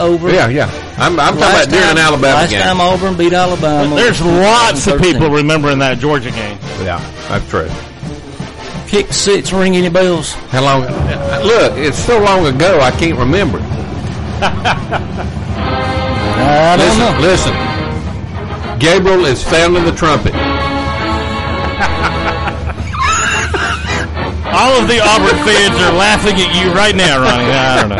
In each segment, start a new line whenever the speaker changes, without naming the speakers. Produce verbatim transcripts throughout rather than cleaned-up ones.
over.
Yeah, yeah. I'm, I'm talking about during an Alabama
last
game.
Last time Auburn beat Alabama.
There's lots of people remembering that Georgia game.
Yeah, that's true.
Kick six, ring any bells?
How long? Look, it's so long ago, I can't remember.
I don't
listen,
know.
listen. Gabriel is sounding the trumpet.
All of the Auburn fans are laughing at you right now, Ronnie. I don't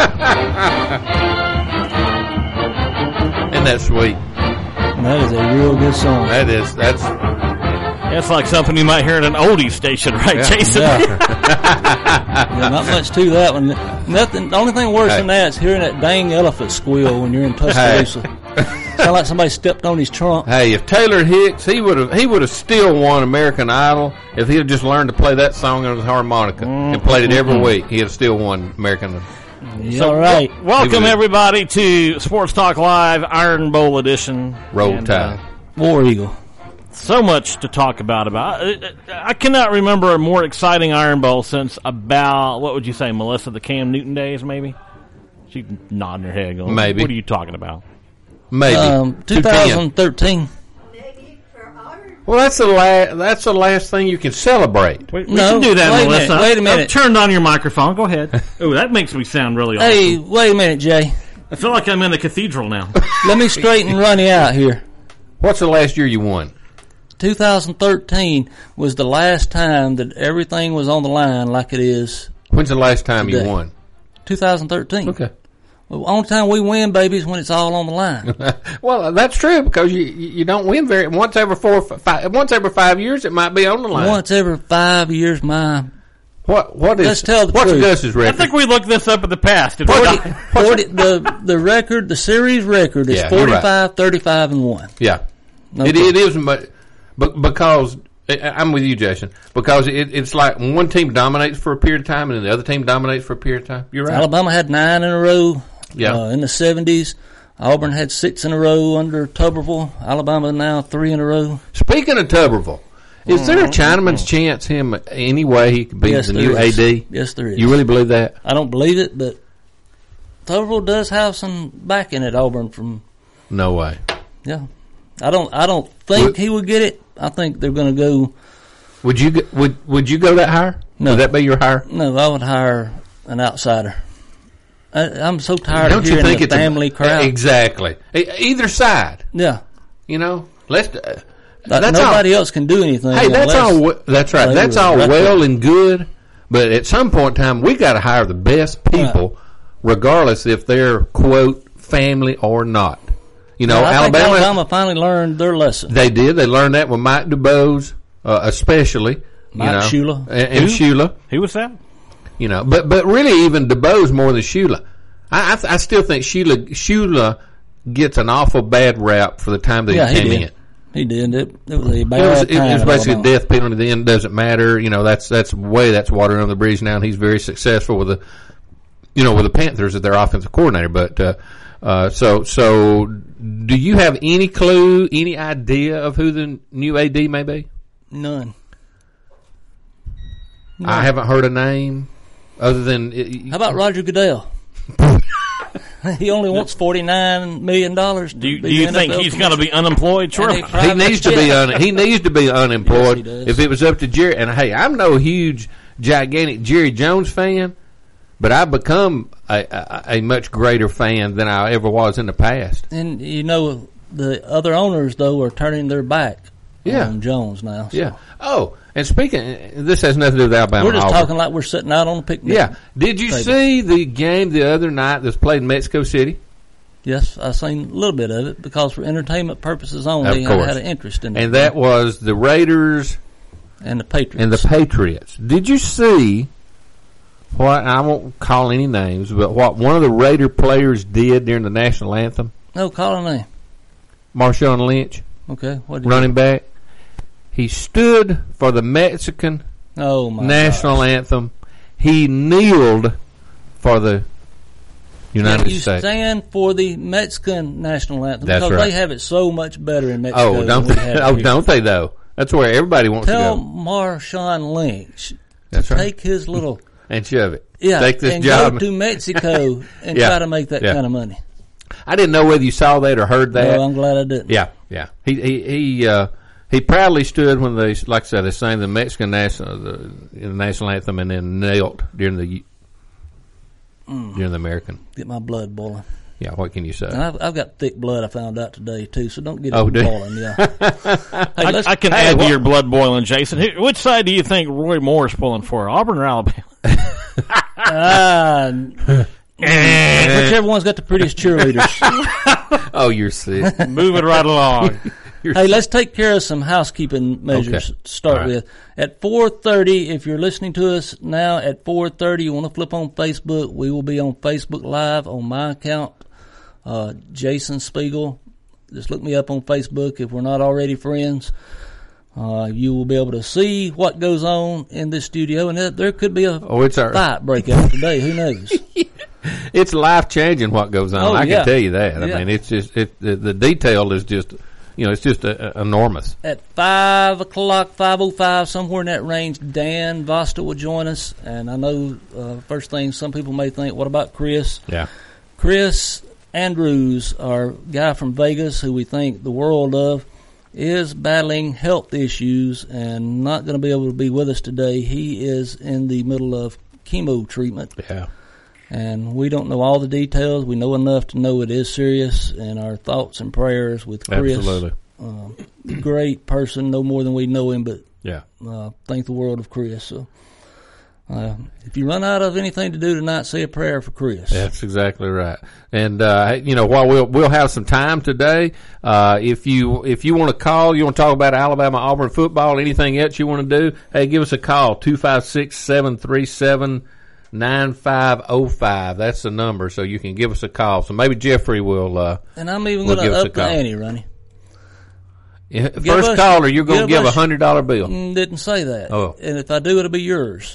know.
Isn't that sweet?
That is a real good song.
That is. That's.
That's like something you might hear at an oldies station, right,
Yeah.
Jason?
Yeah. Yeah, not much to that one. Nothing. The only thing worse
Hey.
than that is hearing that dang elephant squeal when you're in Tuscaloosa. Sound like somebody stepped on his trunk.
Hey, if Taylor Hicks, he would have, he would have still won American Idol if he had just learned to play that song on his harmonica mm-hmm. and played it every week. He'd have still won American Idol.
Yeah,
So,
all right.
w- welcome everybody to Sports Talk Live Iron Bowl edition.
Roll
And,
Tide.
uh,
War Eagle.
So much to talk about. About I, I cannot remember a more exciting Iron Bowl since about, what would you say, Melissa, the Cam Newton days, maybe? She's nodding her head going,
Maybe.
What are you talking about?
Maybe.
Um, twenty thirteen.
Well, that's the last. That's the last thing you can celebrate.
We, we
No,
can do that,
wait a
Melissa.
minute, wait a minute.
I've turned on your microphone. Go ahead. Oh, that makes me sound really awesome.
Hey, wait a minute, Jay.
I feel like I'm in the cathedral now.
Let me straighten Ronnie out here.
What's the last year you won?
two thousand thirteen was the last time that everything was on the line like it is
When's the last time
today.
you won?
two thousand thirteen.
Okay.
Well, only time we win, baby, is when it's all on the line.
Well, that's true because you you don't win very once every four five once every five years it might be on the line.
Once every five years, my
What what is
Let's tell the
what's
truth.
Gus's
I
record?
think we looked this up in the past. Did
forty,
we?
forty, the the record, the series record is
Yeah, you're right.
forty-five, thirty-five, and one.
Yeah,
No
it,
problem.
it is, but, but because I'm with you, Jason. Because it, it's like one team dominates for a period of time and then the other team dominates for a period of time. You're right.
Alabama had nine in a row.
Yeah.
Uh, in the seventies, Auburn had six in a row under Tuberville. Alabama now three in a row.
Speaking of Tuberville, is there a Chinaman's chance him any way he could be
Yes,
the
there
new
is.
A D?
Yes, there is.
You really believe that?
I don't believe it, but Tuberville does have some backing at Auburn from.
No way.
Yeah, I don't. I don't think
Would-
he would get it. I think they're going to go.
Would you go- would would you go that higher?
No.
Would that be your higher?
No, I would hire an outsider. I, I'm so tired
Don't
of
you
hearing
think
the
it's a-
family crowd.
Exactly. E- Either side.
Yeah,
You know. Let's. Uh,
like
that's
nobody
all.
else can do anything.
Hey, that's
unless-
all. we- That's right.
they
That's
were
all
right
well
there.
and good, but at some point in time, we got to hire the best people, regardless if they're quote family or not. You know,
Well, I
Alabama,
think Alabama finally learned their lesson.
They did. They learned that with Mike DuBose, uh, especially.
Mike
you know,
Shula.
and, and
Who?
Shula.
Who was that?
You know, but but really, even DuBose more than Shula. I I, th- I still think Shula Shula gets an awful bad rap for the time that
Yeah,
he
he
came
did.
in.
He did. It, it was a bad
It was, it,
time
it was
at
basically a
Alabama.
death penalty. The end doesn't matter. You know, that's that's way that's water under the bridge now, and he's very successful with the, you know, with the Panthers as their offensive coordinator. But uh, uh, so so, do you have any clue, any idea of who the new A D may be?
None.
I haven't heard a name other than.
How about Roger Goodell? He only wants forty-nine million dollars.
Do you, do you think he's going to be unemployed shortly?
And
He needs to be un, he needs to be unemployed.
Yes, he does.
If it was up to Jerry, and hey, I'm no huge, gigantic Jerry Jones fan, but I've become a, a, a much greater fan than I ever was in the past.
And you know the other owners though are turning their back
Yeah.
on Jones now. So
Yeah. Oh, and speaking, this has nothing to do with Alabama.
we're just
Auburn.
talking like we're sitting out on a picnic.
Yeah. Did you
table.
see the game the other night that was played in Mexico City?
Yes, I seen a little bit of it because for entertainment purposes only,
Of
I
course.
had an interest in it.
And that was the Raiders
and the Patriots.
and the Patriots. Did you see what, I won't call any names, but what one of the Raider players did during the national anthem?
No, call a name.
Marshawn Lynch,
Okay, what did
running back. He stood for the Mexican
you, Oh my
national
gosh.
anthem. He kneeled for the United
you
States.
stand for the Mexican national anthem
That's
because
right.
they have it so much better in Mexico.
Oh, don't
than we
they?
have it
Oh,
here.
don't they though? That's where everybody wants
Tell
to go.
Marshawn Lynch
That's
to
right.
take his little
And shove it.
yeah
Take this
and
job.
go to Mexico and
Yeah,
try to make that
yeah.
kind of money.
I didn't know whether you saw that or heard that.
No, I'm glad I didn't.
Yeah, yeah. He he he uh, he proudly stood when they, like I said, they sang the Mexican national the, the national anthem and then knelt during the mm. during the American.
Get my blood boiling.
Yeah, what can you say?
And I've, I've got thick blood. I found out today too, so don't get
oh,
it boiling. Yeah. hey,
I, I can
hey,
add
what,
to your blood boiling, Jason. Who, which side do you think Roy Moore's pulling for, Auburn or Alabama?
uh, whichever one's got the prettiest cheerleaders.
Oh, you're sick.
Moving right along.
You're
hey, let's take care of some housekeeping measures
okay.
to start
right.
with. At four thirty, if you're listening to us now at four thirty, you want to flip on Facebook, we will be on Facebook Live on my account, uh, Jason Spiegel. Just look me up on Facebook if we're not already friends. Uh, you will be able to see what goes on in this studio, and there, there could be a
oh, it's our
fight break out today. Who knows?
It's life changing what goes on.
Oh,
I
yeah.
can tell you that.
Yeah.
I mean, it's just it, the, the detail is just, you know, it's just uh, enormous.
At five o'clock, five oh five, somewhere in that range, Dan Vosta will join us. And I know, uh, first thing, some people may think, what about Chris?
Yeah.
Chris Andrews, our guy from Vegas, who we think the world of, is battling health issues and not going to be able to be with us today. He is in the middle of chemo treatment.
Yeah.
And we don't know all the details. We know enough to know it is serious, and our thoughts and prayers with Chris.
Absolutely.
Uh, great person, no more than we know him, but
Yeah.
uh, thank the world of Chris. So, uh, if you run out of anything to do tonight, say a prayer for Chris.
That's exactly right. And uh, you know, while we'll we'll have some time today, uh, if you if you want to call, you want to talk about Alabama Auburn football, anything else you want to do, hey, give us a call two five six, seven three seven, nine five oh five. That's the number, so you can give us a call. So maybe Jeffrey will. Uh,
and I'm even
will
going
give
to
us a
up the
call.
ante, Ronnie.
Yeah, first
us-
caller, you're going to
give
give a
us-
hundred dollar bill.
Mm, Didn't say that.
Oh.
And if I do, it'll be yours.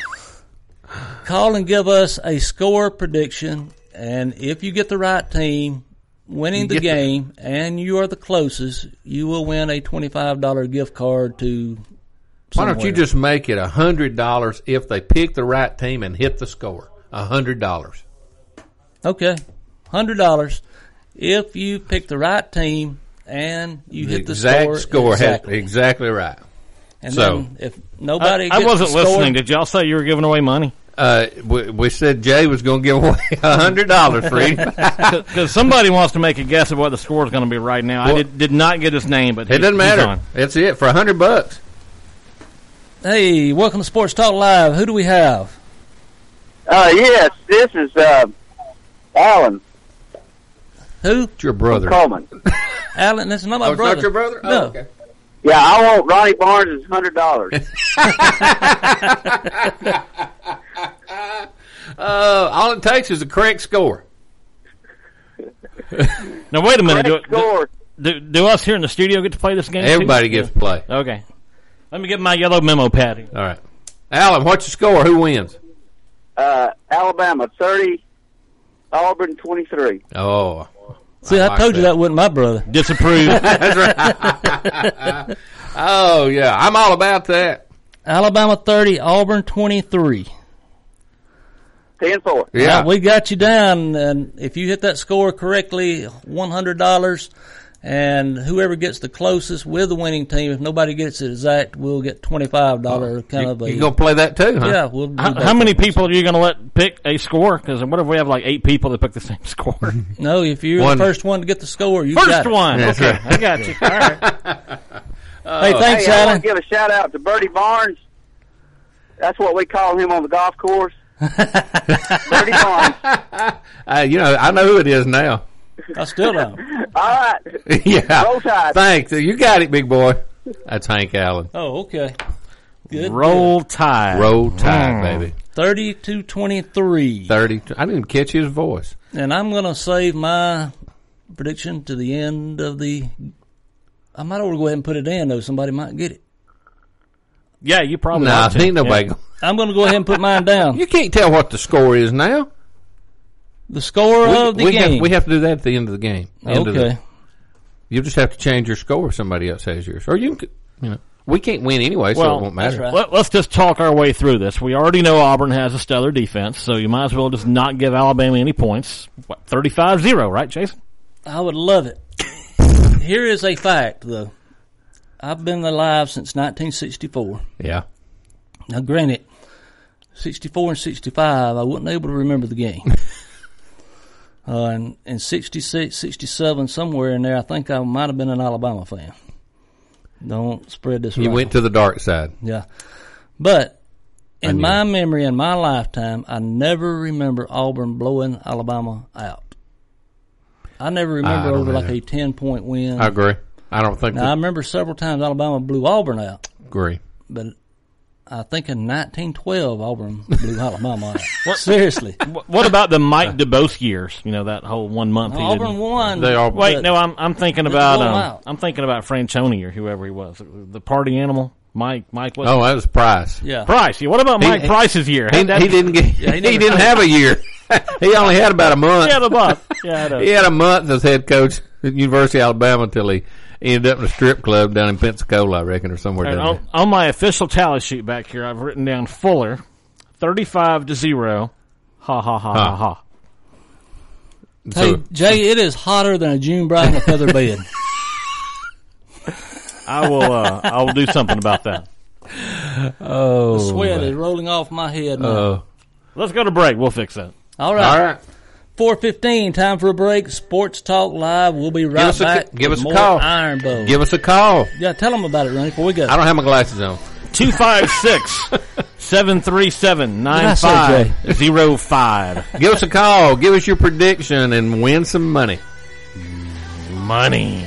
Call and give us a score prediction, and if you get the right team winning
You
the
get the-
game and you are the closest, you will win a twenty-five dollars gift card to
Why don't you
somewhere.
just make it a hundred dollars if they pick the right team and hit the score? A hundred dollars.
Okay, one hundred dollars if you pick the right team and you
The
hit the
exact
score.
score. has-
exactly.
Exactly right.
And
so-
then if nobody
I, I
gets
wasn't
the score,
listening. Did y'all say you were giving away money?
Uh, we, we said Jay was going to give away a hundred dollars for him.
Because somebody wants to make a guess of what the score is going to be right now.
Well-
I did, did not get his name, but
It
he-
doesn't
he's
matter.
on.
That's it for a hundred bucks.
Hey, welcome to Sports Talk Live. Who do we have?
Uh, yes, this is uh, Alan
Who?
It's your brother.
Coleman.
Alan. That's not my
Oh, it's
brother.
not your brother?
No.
Oh, okay.
Yeah, I want Ronnie Barnes' hundred dollars.
Uh, all it takes is a correct score.
Now, wait a minute. Do,
Correct score.
do, do us here in the studio get to play this game? too?
Everybody gets to play.
Okay. Let me get my yellow memo pad here.
All right. Alan, what's your score? Who wins?
Uh, Alabama thirty, Auburn twenty-three.
Oh.
See, I,
like
told you
that.
that wasn't my brother.
Disapprove.
That's right. Oh, yeah. I'm all about that.
Alabama thirty, Auburn twenty-three.
ten four.
Yeah.
Now, we got you down, and if you hit that score correctly, one hundred dollars, and whoever gets the closest with the winning team, if nobody gets it exact, we'll get twenty-five dollars kind
you,
of a...
you going to play that too, huh?
yeah, we'll do
how,
both
how many
of them.
people are you going to let pick a score? Because what if we have like eight people that pick the same score?
No, if you're
One.
the first one to get the score, you got
First
it.
one.
That's
Okay,
right.
I got you. All right.
Hey, thanks,
Hey, I
Alan.
want to give a shout out to Bertie Barnes. That's what we call him on the golf course. Bertie Barnes.
Uh, you know, I know who it is now.
I still don't.
All right.
Yeah.
Roll Tide.
Thanks. You got it, big boy. That's Hank Allen.
Oh, okay. Good.
Roll Tide.
Roll Tide,
Mm.
baby.
thirty to twenty-three.
thirty. I didn't even catch his voice.
And I'm going to save my prediction to the end of the... I might ought to go ahead and put it in, though. Somebody might get it.
Yeah, you probably
Nah,
ought to.
ain't nobody.
Yeah.
Gonna,
I'm going to go ahead and put mine down.
you can't tell what the score is now.
The score of the
we
game.
Have, we have to do that at the end of the game. End of the-
Okay.
you'll just have to change your score if somebody else has yours, or you can, you know. We can't win anyway, so
Well,
it won't matter.
that's right.
Let, let's just talk our way through this. We already know Auburn has a stellar defense, so you might as well just not give Alabama any points. What, thirty-five zero, right, Jason?
I would love it. Here is a fact, though. I've been alive since nineteen sixty-four.
Yeah.
Now, granted, sixty-four and sixty-five, I wasn't able to remember the game. uh, and in sixty-six, sixty-seven, somewhere in there, I think I might have been an Alabama fan. Don't spread this
You
around.
went to the dark side.
Yeah. But in
knew
my
it.
memory, in my lifetime, I never remember Auburn blowing Alabama out. I never remember
I don't
over like
either.
a ten-point win.
I agree. I don't think
Now, I
that,
remember several times Alabama blew Auburn out,
agree.
but I think in nineteen twelve, Auburn blew Alabama out. Seriously.
Wh- What about the Mike DeBose years? You know, that whole one month he
Auburn
didn't.
won.
They are-
Wait,
but-
no, I'm I'm thinking
Let's
about
blow 'em
um,
out.
I'm thinking about Franchoni or whoever he was, the party animal. Mike, Mike, what?
Oh, that was Price.
Yeah.
Price. Yeah, what about
He-
Mike
he-
Price's year?
He,
How'd that-
he didn't get.
he
he,
never-
didn't have a year. He only had about a month.
Yeah, the buck. Yeah, I know.
He had a month as head coach at University of Alabama until he ended up in a strip club down in Pensacola, I reckon, or somewhere
And
down
on,
there.
on my official tally sheet back here, I've written down Fuller, thirty-five to zero. Ha ha ha ha
Huh.
ha.
Hey,
So-
Jay, it is hotter than a June bride in a feather bed.
I will. Uh, I will do something about that.
Oh,
Sweat is rolling off my head now.
Uh,
Let's go to break. We'll fix that.
All right.
all right.
four fifteen, time for a break. Sports Talk Live. We'll be right
us a
back.
c- give
with
us a
more
call.
Iron Bowl.
Give us a call.
yeah, tell them about it, Ronnie, before we go.
I don't have my glasses on.
Two five six seven three seven
What did I
nine
say,
five zero five.
Give us a call. Give us your prediction and win some money.
Money.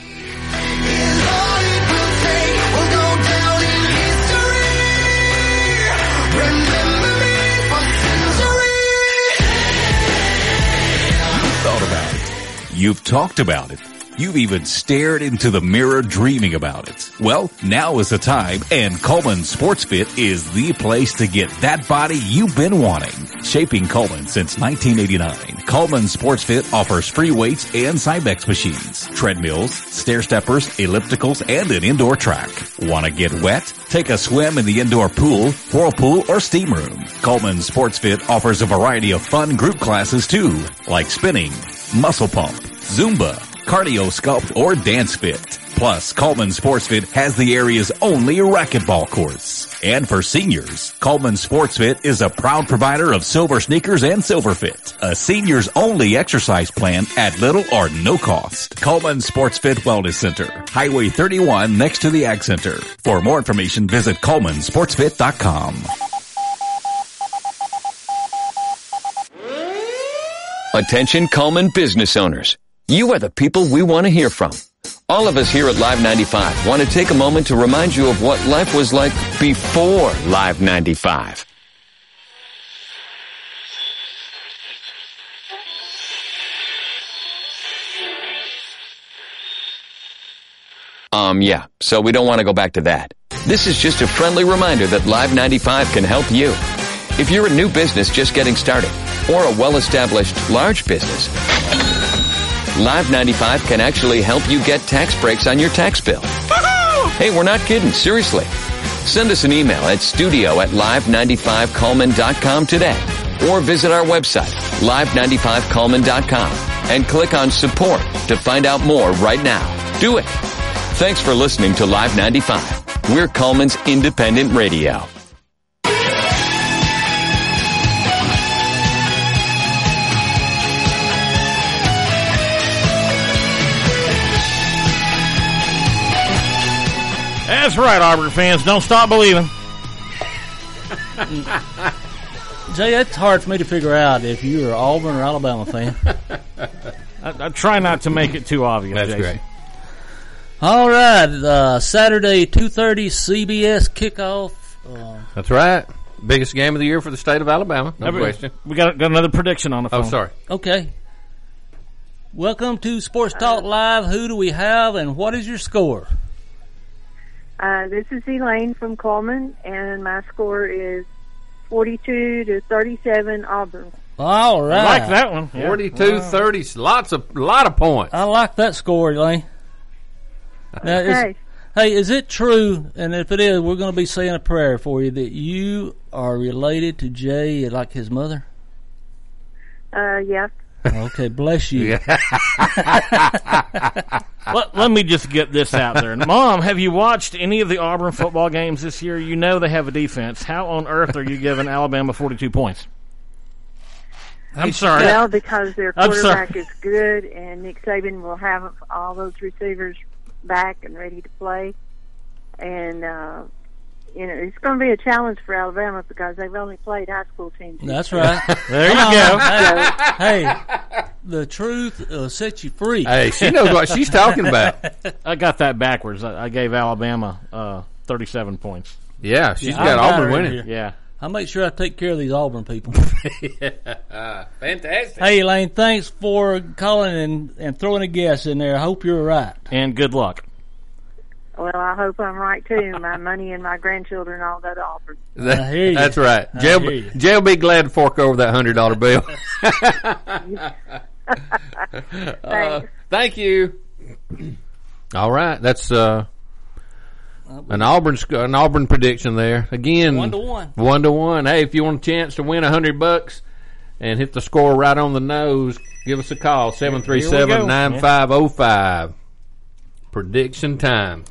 You've talked about it. You've even stared into the mirror dreaming about it. Well, now is the time, and Coleman Sports Fit is the place to get that body you've been wanting. Shaping Coleman since nineteen eighty-nine, Coleman Sports Fit offers free weights and Cybex machines, treadmills, stair steppers, ellipticals, and an indoor track. Want to get wet? Take a swim in the indoor pool, whirlpool, or steam room. Coleman Sports Fit offers a variety of fun group classes too, like spinning, muscle pump, Zumba, cardio sculpt, or dance fit. Plus, Coleman Sports Fit has the area's only racquetball courts. And for seniors, Coleman Sports Fit is a proud provider of Silver Sneakers and Silver Fit, a seniors only exercise plan at little or no cost. Coleman Sports Fit Wellness Center, Highway thirty-one next to the Ag Center. For more information, visit Coleman Sports Fit dot com.
Attention Coleman business owners. You are the people we want to hear from. All of us here at Live ninety-five want to take a moment to remind you of what life was like before Live ninety-five. Um, yeah, so we don't want to go back to that. This is just a friendly reminder that Live ninety-five can help you. If you're a new business just getting started, or a well-established large business, Live ninety-five can actually help you get tax breaks on your tax bill. Hey, we're not kidding, seriously. Send us an email at studio at live ninety-five coleman dot com today, or visit our website, live ninety-five coleman dot com, and click on support to find out more right now. Do it. Thanks for listening to Live ninety-five. We're Coleman's independent radio.
That's right, Auburn fans. Don't stop believing.
Jay, it's hard for me to figure out if you're an Auburn or Alabama fan.
I, I try not to make it too obvious,
That's
Jason.
great.
All right, uh, Saturday, two thirty, C B S kickoff. Uh,
That's right. Biggest game of the year for the state of Alabama. No
Now, we-
question.
We got, got another prediction on the phone.
Oh, sorry.
okay. Welcome to Sports Talk Live. Who do we have, and what is your score?
Uh, this is Elaine from Coleman, and my score is forty-two to thirty-seven Auburn.
All right.
I like that one. Yeah.
Forty-two thirty. Lots of, lot of points.
I like that score, Elaine. Now,
Okay.
it's, Hey, is it true, and if it is, we're going to be saying a prayer for you, that you are related to Jay like his mother?
Uh, yes.
Okay, bless you.
let, let me just get this out there. Mom, have you watched any of the Auburn football games this year? You know they have a defense. How on earth are you giving Alabama forty-two points? I'm sorry.
Well, because their
I'm sorry.
quarterback is good, and Nick Saban will have all those receivers back and ready to play. And, uh, you know, it's going to be a challenge for Alabama because they've only played high school teams.
That's right.
There you go.
Hey, hey, the truth will set you free.
Hey, she knows what she's talking about.
I got that backwards. I, I gave Alabama uh, thirty-seven points.
Yeah, she's
Yeah,
got
I got
Auburn
her in
winning.
here.
Yeah.
I'll make sure I take care of these Auburn people.
Uh, fantastic.
Hey, Elaine, thanks for calling and, and throwing a guess in there. I hope you're right.
And good luck.
Well, I hope I'm right, too. My money and my grandchildren all go to Auburn.
That-
I hear you.
That's right.
I
Jay,
hear you.
Jay will be glad to fork over that hundred dollar bill. uh,
Thanks.
thank you. All right, that's uh, an Auburn sc- an Auburn prediction there again.
One to one.
One to one. Hey, if you want a chance to win a hundred bucks and hit the score right on the nose, give us a call seven three seven nine five zero five. Prediction time.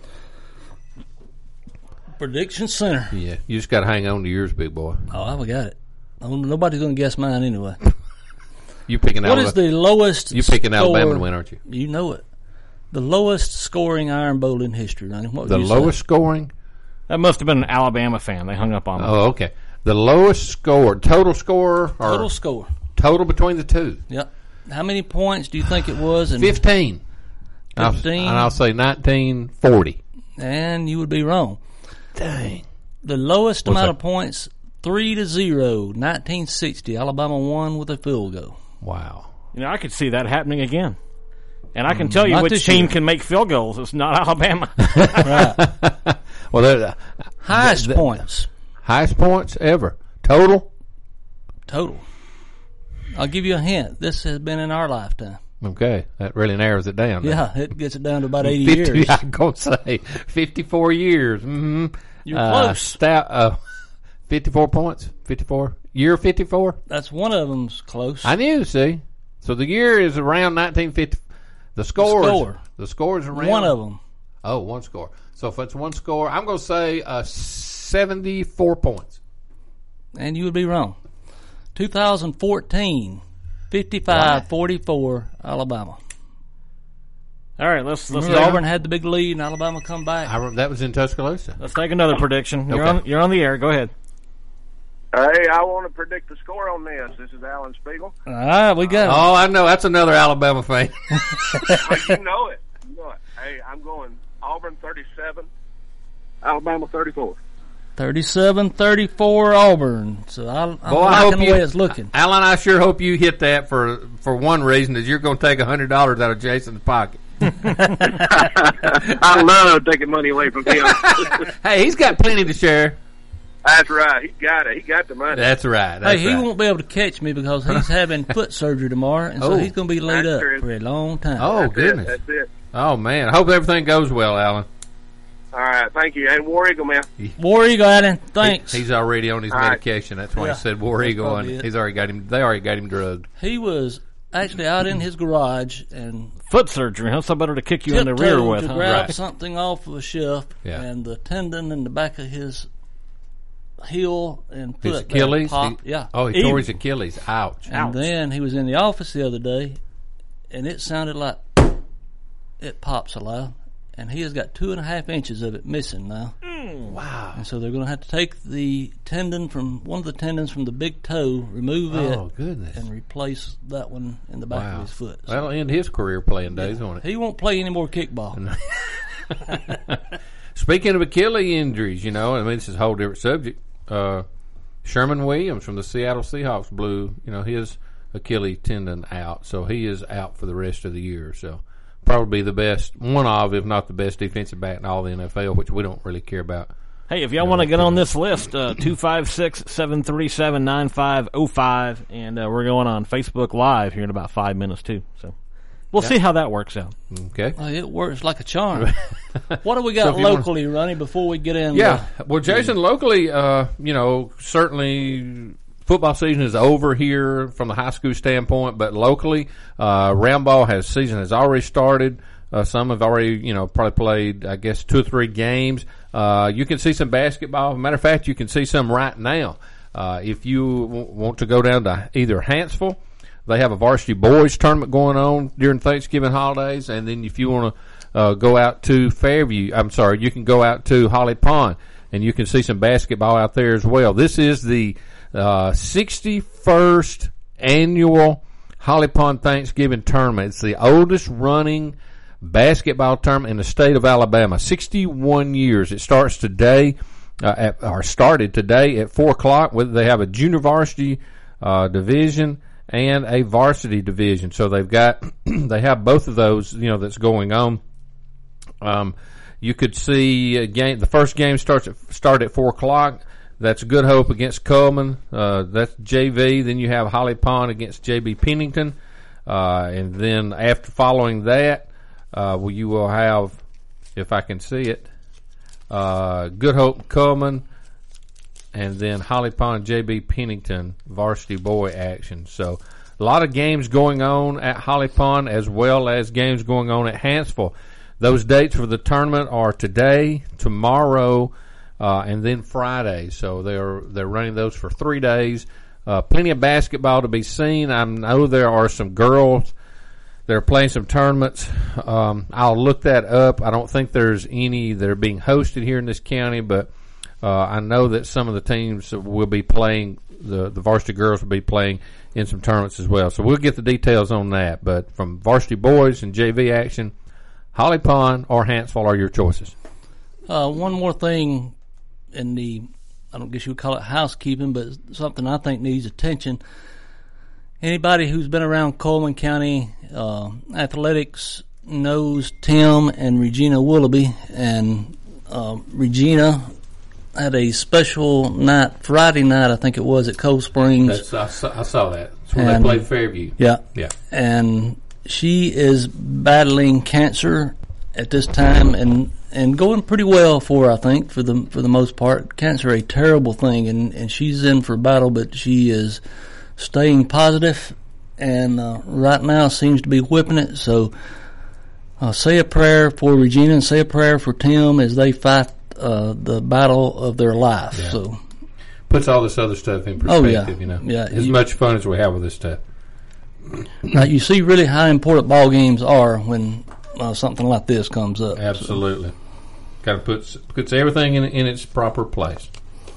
Prediction Center.
Yeah, you just got to hang on to yours, big boy.
Oh, I got it. Oh, nobody's going to guess mine anyway.
You picking
What
Alabama?
is the lowest
You picking
score-
Alabama to win, aren't you?
You know it. The lowest scoring Iron Bowl in history, Ronnie. What would
The
you say?
lowest scoring.
That must have been an Alabama fan. They hung up on me.
Oh, okay. The lowest score, total score, or
Total score.
total between the two.
Yep. How many points do you think it was? And,
Fifteen. I'll-
Fifteen.
and I'll say nineteen forty.
and you would be wrong.
Dang.
The lowest
What's
amount
that?
of points, three to zero, nineteen sixty. Alabama won with a field goal.
Wow.
You know, I could see that happening again. And I can tell you
Not
which
this
team
year.
can make field goals. It's not Alabama.
Right.
Well, they're
Highest
the-
points
highest points ever. Total.
total. I'll give you a hint. This has been in our lifetime.
Okay, that really narrows it down.
Yeah, it gets it down to about eighty
fifty,
years.
I'm going to say fifty-four years. Mm-hmm.
You're
uh,
close.
Stout, uh, fifty-four points. fifty-four. Year fifty-four.
That's one of them's close.
I knew, see. So the year is around nineteen fifty. The score.
score.
The score is around.
One of them.
Oh, one score. So if it's one score, I'm going to say uh, seventy-four points.
And you would be wrong. twenty fourteen, fifty-five forty-four, Alabama.
All right, let's let's
Remember
take,
Auburn had the big lead and Alabama come back.
I, rem- that was in Tuscaloosa.
let's take another prediction. You're
Okay.
on you're on the air. Go ahead.
Hey, I want to predict the score on this. This is Alan Spiegel.
All right, we got it.
Oh, I know. That's another Alabama fan.
But you know it. You know it. Hey, I'm going Auburn thirty-seven, Alabama thirty-four.
thirty-seven thirty-four Auburn. So I, I'm
Boy, I
liking
hope
the
you,
way it's looking.
Alan, I sure hope you hit that for for one reason, is you're going to take one hundred dollars out of Jason's pocket.
I love taking money away from him.
Hey, he's got plenty to share.
That's right. He got it. He got the money.
That's right. That's
Hey, he
right.
won't be able to catch me because he's having foot surgery tomorrow, and so
Oh.
he's going to be laid
That's
up
true.
for a long time.
Oh,
That's
goodness.
It. That's it.
Oh, man. I hope everything goes well, Alan.
All right. Thank you. And War Eagle, man.
War Eagle, Adam. Thanks.
He- he's already on his
All right.
medication. That's why
Yeah.
he said War
That's
Eagle,
probably
and
it.
he's already got him. They already got him drugged.
He was actually out in his garage and
Foot surgery. Huh? So better to kick you in the rear
tiptoed
with.
to
Huh?
grab
Right.
something off of a shelf,
Yeah.
and the tendon in the back of his heel and foot
His
there
Achilles.
popped.
He-
yeah.
Oh, he
Even.
tore his Achilles. Ouch.
And then he was in the office the other day, and it sounded like it pops a lot. And he has got two and a half inches of it missing now.
Wow.
And so they're going to have to take the tendon from one of the tendons from the big toe, remove
Oh,
it,
goodness.
and replace that one in the back
Wow.
of his foot. So
That'll end his career playing days, won't it?
he won't play any more kickball.
Speaking of Achilles injuries, you know, I mean, this is a whole different subject. Uh, Sherman Williams from the Seattle Seahawks blew, you know, his Achilles tendon out, so he is out for the rest of the year. So probably the best, one of, if not the best defensive back in all the N F L, which we don't really care about.
Hey, if y'all want to get on this list, uh, two five six, seven three seven, nine five oh five, and uh, we're going on Facebook Live here in about five minutes, too. So We'll
Yeah.
see how that works out.
Okay.
Well, it works like a charm. What do we got
So if you wanna-
locally, Ronnie, before we get in?
Yeah. Well, Jason, locally, uh, you know, certainly football season is over here from the high school standpoint, but locally, uh, round ball has season has already started. Uh, some have already, you know, probably played, I guess, two or three games. Uh, you can see some basketball. Matter of fact, you can see some right now. Uh, if you w- want to go down to either Hanceville, they have a varsity boys tournament going on during Thanksgiving holidays, and then if you want to uh, go out to Fairview, I'm sorry, you can go out to Holly Pond, and you can see some basketball out there as well. This is the uh, sixty-first annual Holly Pond Thanksgiving tournament. It's the oldest running basketball tournament in the state of Alabama. sixty-one years. It starts today, uh, at, or started today at four o'clock. With they have a junior varsity uh, division and a varsity division. So they've got they have both of those, you know, that's going on. Um, you could see a game. The first game starts at, start at four o'clock. That's Good Hope against Coleman. Uh, that's J V. Then you have Holly Pond against J B Pennington, uh, and then after following that. Uh, well, you will have, if I can see it, uh, Good Hope Coleman, and then Holly Pond J B Pennington varsity boy action. So a lot of games going on at Holly Pond as well as games going on at Hanceville. Those dates for the tournament are today, tomorrow, uh, and then Friday. So they're they're running those for three days. Uh, plenty of basketball to be seen. I know there are some girls. They're playing some tournaments. Um, I'll look that up. I don't think there's any that are being hosted here in this county, but uh, I know that some of the teams will be playing, the, the varsity girls will be playing in some tournaments as well. So we'll get the details on that. But from varsity boys and J V action, Holly Pond or Hanceville are your choices.
Uh, one more thing in the, I don't guess you would call it housekeeping, but something I think needs attention. Anybody who's been around Coleman County uh, athletics knows Tim and Regina Willoughby, and uh, Regina had a special night, Friday night, I think it was, at Cold Springs.
That's, I, saw, I saw that. It's when
And-
they played Fairview.
Yeah.
Yeah.
And she is battling cancer at this time, and and going pretty well for her, I think, for the for the most part. Cancer, a terrible thing, and, and she's in for battle, but she is staying positive, and uh, right now seems to be whipping it. So uh, say a prayer for Regina and say a prayer for Tim as they fight uh, the battle of their life.
Yeah.
So
Puts all this other stuff in
Oh,
perspective,
yeah.
you know.
Yeah,
As
you-
much fun as we have with this stuff.
now you see really how important ball games are when uh, something like this comes up.
Absolutely. Kind of puts puts everything in in its proper place.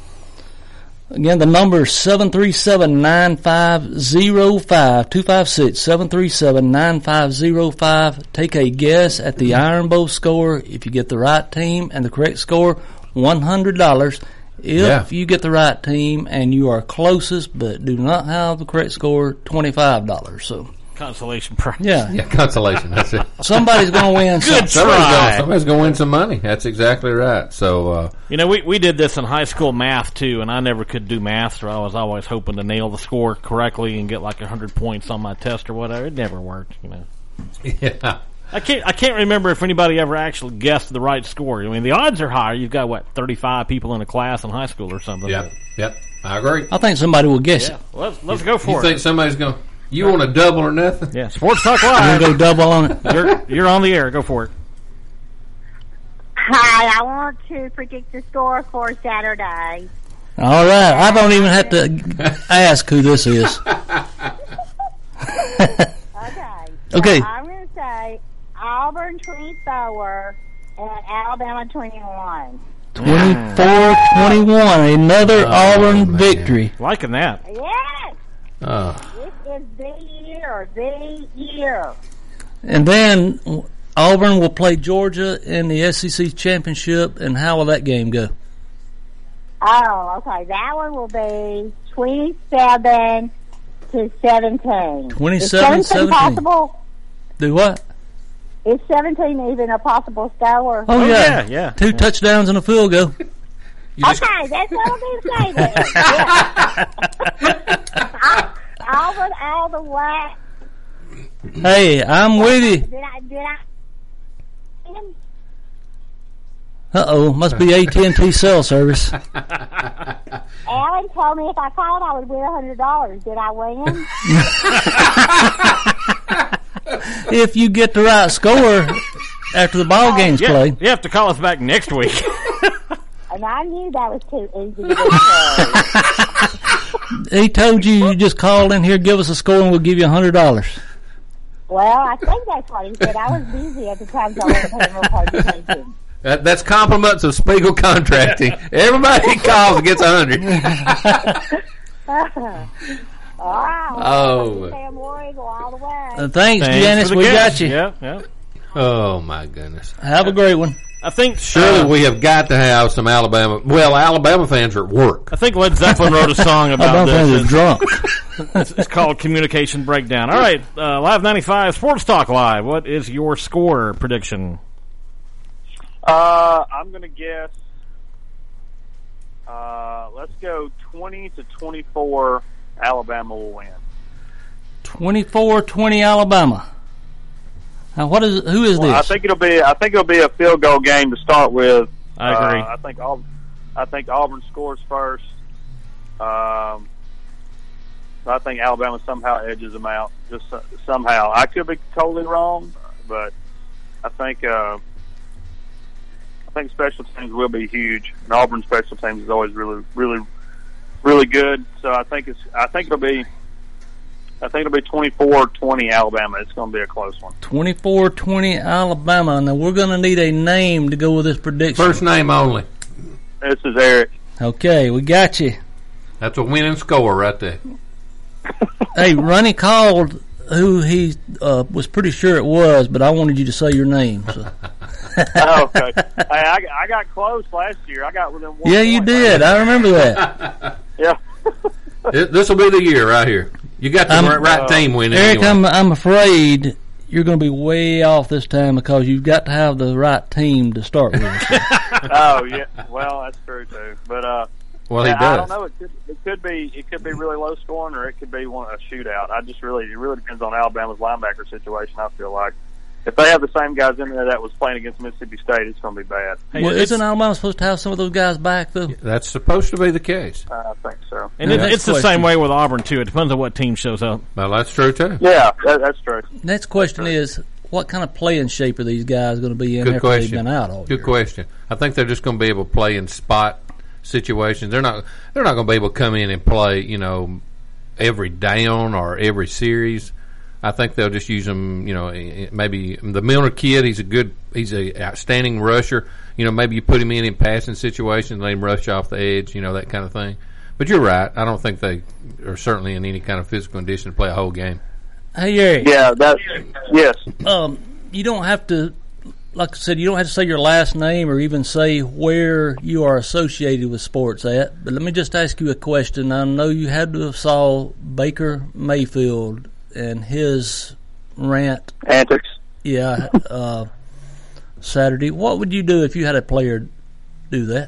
Again, the number is seven three seven, nine five zero five, two five six, seven three seven, nine five zero five. Take a guess at the Iron Bowl score. If you get the right team and the correct score, one hundred dollars. If
Yeah.
you get the right team and you are closest but do not have the correct score, twenty-five dollars. So,
Consolation prize.
yeah,
Yeah, consolation. That's it.
somebody's going to win something.
Somebody's
Try.
gonna, somebody's gonna win some money. That's exactly right. So, uh,
You know, we we did this in high school math too, and I never could do math, so I was always hoping to nail the score correctly and get like a hundred points on my test or whatever. It never worked, you know.
yeah.
I can't I can't remember if anybody ever actually guessed the right score. I mean, the odds are higher. You've got what thirty-five people in a class in high school or something.
Yep. Yep. I agree.
I think somebody will guess
Yeah.
it.
Well, let's let's go for
You
it.
think somebody's going to, you want to double or nothing?
Yeah, Sports Talk
I'm
Live.
going to go double on it.
You're you're on the air. Go for it.
Hi, I want to predict the score for Saturday.
All right. I don't even have to ask who this is.
Okay. So
Okay.
I'm going to say Auburn twenty-four and Alabama twenty-one.
twenty-four twenty-one, another
Oh,
Auburn
man.
victory.
Liking that.
Yes,
Oh,
this is the year, the year.
And then Auburn will play Georgia in the S E C championship, and how will that game go?
Oh, okay. That one will be twenty-seven to seventeen.
twenty-seven
Is seventeen
seventeen.
possible?
Do what?
Is seventeen even a possible score?
Oh,
Oh,
yeah.
yeah, yeah,
Two
yeah.
touchdowns and a field goal.
you just,
Okay, that's what I'm going to say then. Yeah. Auburn all the way
Hey, I'm with you.
Did I? Did I?
Uh oh, must be A T and T cell service.
Alan told me if I called, I would win a hundred dollars. Did I win?
If you get the right score after the ball game's
Yeah,
played.
you have to call us back next week.
And I knew that was too easy to do.
He told you you just call in here, give us a score, and we'll give you a hundred dollars.
Well, I think that's what he said. I was busy at the time, so I wasn't paying real close attention.
That, that's compliments of Spiegel Contracting. Everybody calls and gets a hundred.
All right.
Oh.
Sam Warren, go all the way.
Uh, thanks,
Thanks
Janice.
for the
We
gift.
got you.
Yeah, yeah.
Oh my goodness!
Have a great one.
I think
Surely
uh,
we have got to have some Alabama. Well, Alabama fans are at work.
I think Led Zeppelin wrote a song
I
about
don't think
this.
he's drunk.
It's, it's called Communication Breakdown. All right, uh, Live ninety-five Sports Talk Live. What is your score prediction?
Uh, I'm going to guess. Uh, let's go twenty to twenty-four. Alabama will win.
twenty-four twenty Alabama. Now, what is? Who is
Well, I
this?
think it'll be. I think it'll be a field goal game to start with.
I agree.
Uh, I think Auburn. I think Auburn scores first. Um, I think Alabama somehow edges them out. Just uh, somehow. I could be totally wrong, but I think. Uh, I think special teams will be huge, and Auburn special teams is always really, really, really good. So I think it's. I think it'll be. I think it'll be twenty-four twenty Alabama. It's going to be a close one.
twenty-four twenty Alabama. Now, we're going to need a name to go with this prediction.
First name only.
This is Eric.
Okay, we got you.
That's a winning score right there.
Hey, Ronnie called who he uh, was pretty sure it was, but I wanted you to say your name. So.
Oh, okay. Hey, I, I got close last year. I got within one
Yeah, you
point.
did. I remember that.
Yeah.
This will be the year right here. You got the
I'm-
right, right team winning.
Eric,
anyway.
I'm I'm afraid you're going to be way off this time because you've got to have the right team to start with.
Oh, yeah. Well, that's true too. But uh,
Well, he
yeah, I
does.
don't know. It could, it could be it could be really low scoring, or it could be one a shootout. I just really it really depends on Alabama's linebacker situation. I feel like if they have the same guys in there that was playing against Mississippi State, it's going to be bad.
Hey,
Well,
it's-
isn't Alabama supposed to have some of those guys back, though?
That's supposed to be the case.
I think so.
And
Yeah,
it,
next
it's the
question.
same way with Auburn, too. It depends on what team shows up.
Well, that's true, too.
Yeah, that, that's true.
Next question is, what kind of playing shape are these guys going to be in
Good
after
question.
they've been out all
Good
year?
question. I think they're just going to be able to play in spot situations. They're not. They're not going to be able to come in and play, you know, every down or every series. I think they'll just use them. You know, maybe the Milner kid. He's a good. He's a outstanding rusher. You know, maybe you put him in in passing situations, let him rush off the edge. You know, that kind of thing. But you're right. I don't think they are certainly in any kind of physical condition to play a whole game.
Hey, Eric.
Yeah, that. Yes.
Um, you don't have to, like I said, you don't have to say your last name or even say where you are associated with sports at. But let me just ask you a question. I know you had to have saw Baker Mayfield and his rant.
Antics.
Yeah, uh, Saturday. What would you do if you had a player do that?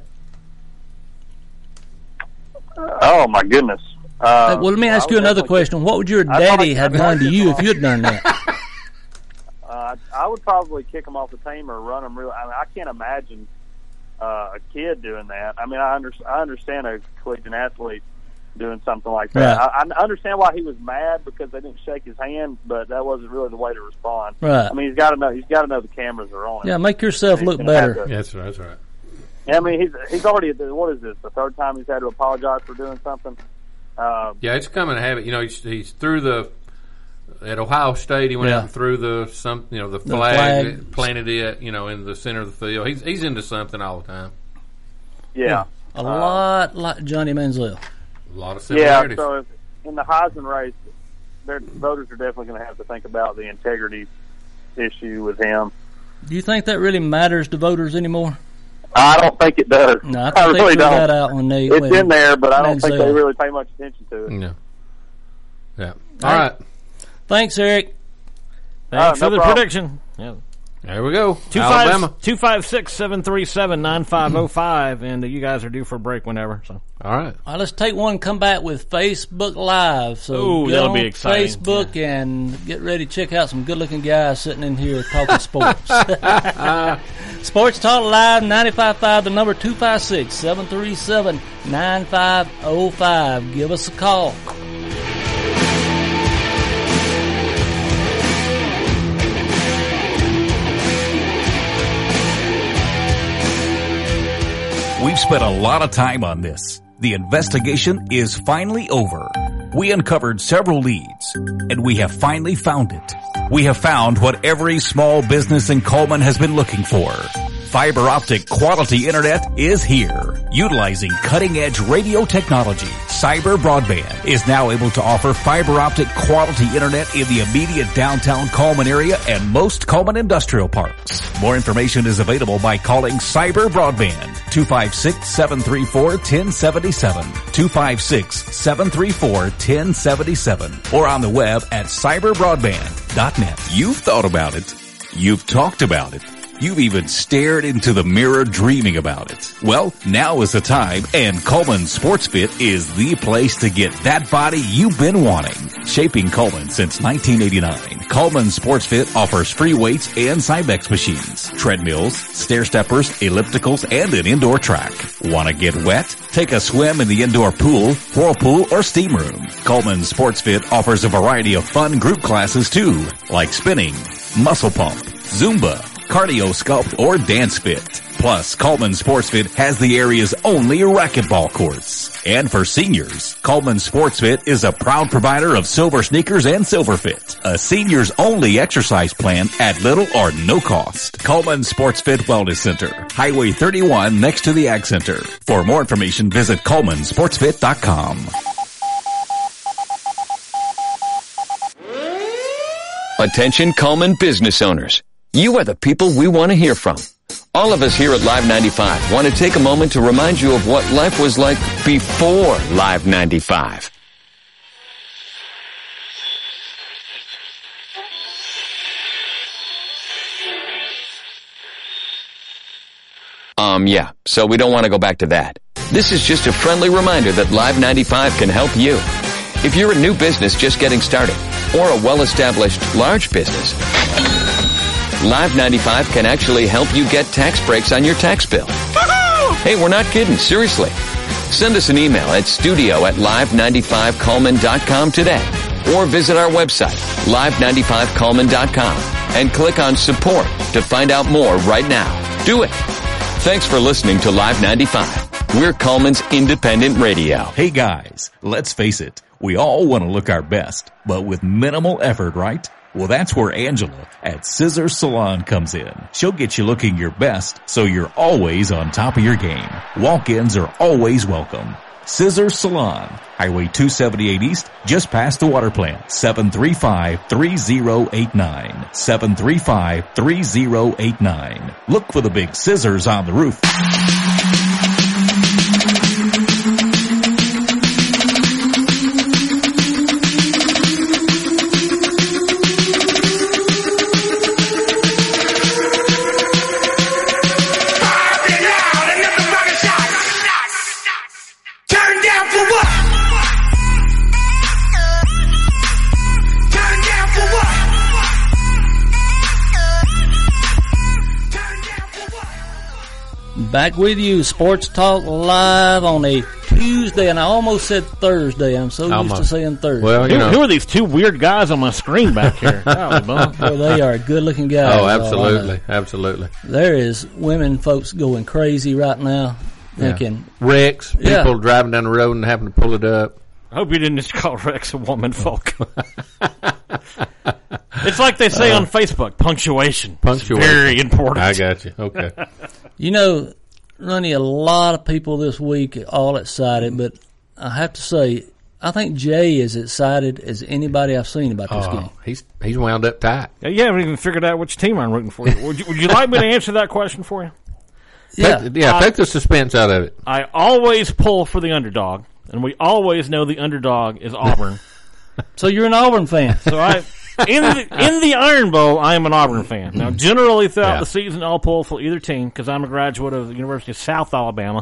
Oh my goodness. Uh,
well, let me ask
I
you
would
another
definitely-
question. What would your
I'd
daddy
probably-
have
I'd
done to
probably-
you if you had done that?
Uh, I would probably kick him off the team or run him real. I mean, I can't imagine uh, a kid doing that. I mean, I, under, I understand a collegiate athlete doing something like that.
Right.
I, I understand why he was mad because they didn't shake his hand, but that wasn't really the way to respond.
Right.
I mean, he's got to know. He's got to know the cameras are on him.
Yeah, make yourself
He's
look
gonna have
better.
to-
Yeah, that's right. That's right.
I mean, he's he's already. What is this? The third time he's had to apologize for doing something. Uh,
Yeah, it's coming to habit. You know, he's, he's through the at Ohio State. He went
Yeah.
out and threw the some, you know, the
The
flag,
flag.
planted it, you know, in the center of the field. He's he's into something all the time.
yeah.
A lot like Johnny Manziel.
A lot of
Yeah,
similarities.
so if, in the Heisman race, their voters are definitely going to have to think about the integrity issue with him.
Do you think that really matters to voters anymore?
I don't think it does.
No, I
I,
think they
really
threw
don't.
that out when they
It's
when
in there, but I don't think they
Manziel.
really pay much attention to it.
yeah, yeah.
All
All
right.
right,
Thanks, Eric.
Thanks
no
for the
problem.
prediction. Yeah.
there we go.
Two
Alabama.
five two five six seven three seven nine five zero five, and uh, you guys are due for a break whenever. So.
All right.
All right, let's take one and come back with Facebook Live. So
Ooh,
get
that'll
on
be exciting.
Facebook and get ready to check out some good-looking guys sitting in here talking sports. Sports Talk Live, ninety-five point five, the number two five six, seven three seven, nine five oh five. Give us a call.
We've spent a lot of time on this. The investigation is finally over. We uncovered several leads, and we have finally found it. We have found what every small business in Coleman has been looking for. Fiber optic quality internet is here. Utilizing cutting-edge radio technology, Cyber Broadband is now able to offer fiber optic quality internet in the immediate downtown Coleman area and most Coleman industrial parks. More information is available by calling Cyber Broadband, two five six, seven three four, one zero seven seven, two five six, seven three four, one zero seven seven, or on the web at cyber broadband dot net.
You've thought about it. You've talked about it. You've even stared into the mirror dreaming about it. Well, now is the time, and Coleman Sports Fit is the place to get that body you've been wanting. Shaping Coleman since nineteen eighty-nine, Coleman Sports Fit offers free weights and Cybex machines, treadmills, stair steppers, ellipticals, and an indoor track. Want to get wet? Take a swim in the indoor pool, whirlpool, or steam room. Coleman Sports Fit offers a variety of fun group classes too, like spinning, muscle pump, Zumba, cardio sculpt, or dance fit. Plus, Coleman Sports Fit has the area's only racquetball courts. And for seniors, Coleman Sports Fit is a proud provider of Silver Sneakers and Silver Fit, a seniors only exercise plan at little or no cost. Coleman Sports Fit Wellness Center, Highway thirty-one next to the Ag Center. For more information, visit coleman sports fit dot com. Attention Coleman business owners. You are the people we want to hear from. All of us here at Live ninety-five want to take a moment to remind you of what life was like before Live ninety-five. Um, yeah, so we don't want to go back to that. This is just a friendly reminder that Live ninety-five can help you. If you're a new business just getting started, or a well-established large business, Live ninety-five can actually help you get tax breaks on your tax bill. Hey, we're not kidding. Seriously. Send us an email at studio at live ninety-five coleman dot com today, or visit our website, live ninety-five coleman dot com, and click on support to find out more right now. Do it. Thanks for listening to Live ninety-five. We're Coleman's independent radio.
Hey guys, let's face it. We all want to look our best, but with minimal effort, right? Well, that's where Angela at Scissor Salon comes in. She'll get you looking your best, so you're always on top of your game. Walk-ins are always welcome. Scissor Salon, Highway two seventy-eight East, just past the water plant. seven three five, three zero eight nine. seven three five, three zero eight nine. Look for the big scissors on the roof.
Back with you, Sports Talk Live on a Tuesday, and I almost said Thursday. I'm so
Almost.
used to saying Thursday.
Well, you
Who,
know.
who are these two weird guys on my screen back here? Golly, Bum.
Well, they are good-looking guys.
Oh,
all I know.
absolutely. Absolutely.
There is women folks going crazy right now, thinking,
Wrecks, people
Yeah.
driving down the road and having to pull it up.
I hope you didn't just call Rex a woman folk. It's like they say on Facebook, punctuation.
Punctuation.
It's very important.
I got you. Okay.
you know, Ronnie, a lot of people this week are all excited, but I have to say, I think Jay is excited as anybody I've seen about this
Oh,
game.
he's he's wound up tight.
Yeah, you haven't even figured out which team I'm rooting for. Would you, would you like me to answer that question for you?
Yeah,
Take, yeah,
Uh,
take the suspense out of it.
I always pull for the underdog, and we always know the underdog is Auburn.
so you're an Auburn fan.
So I, in the in the Iron Bowl, I am an Auburn fan. Now, generally throughout
Yeah.
the season, I'll pull for either team because I'm a graduate of the University of South Alabama,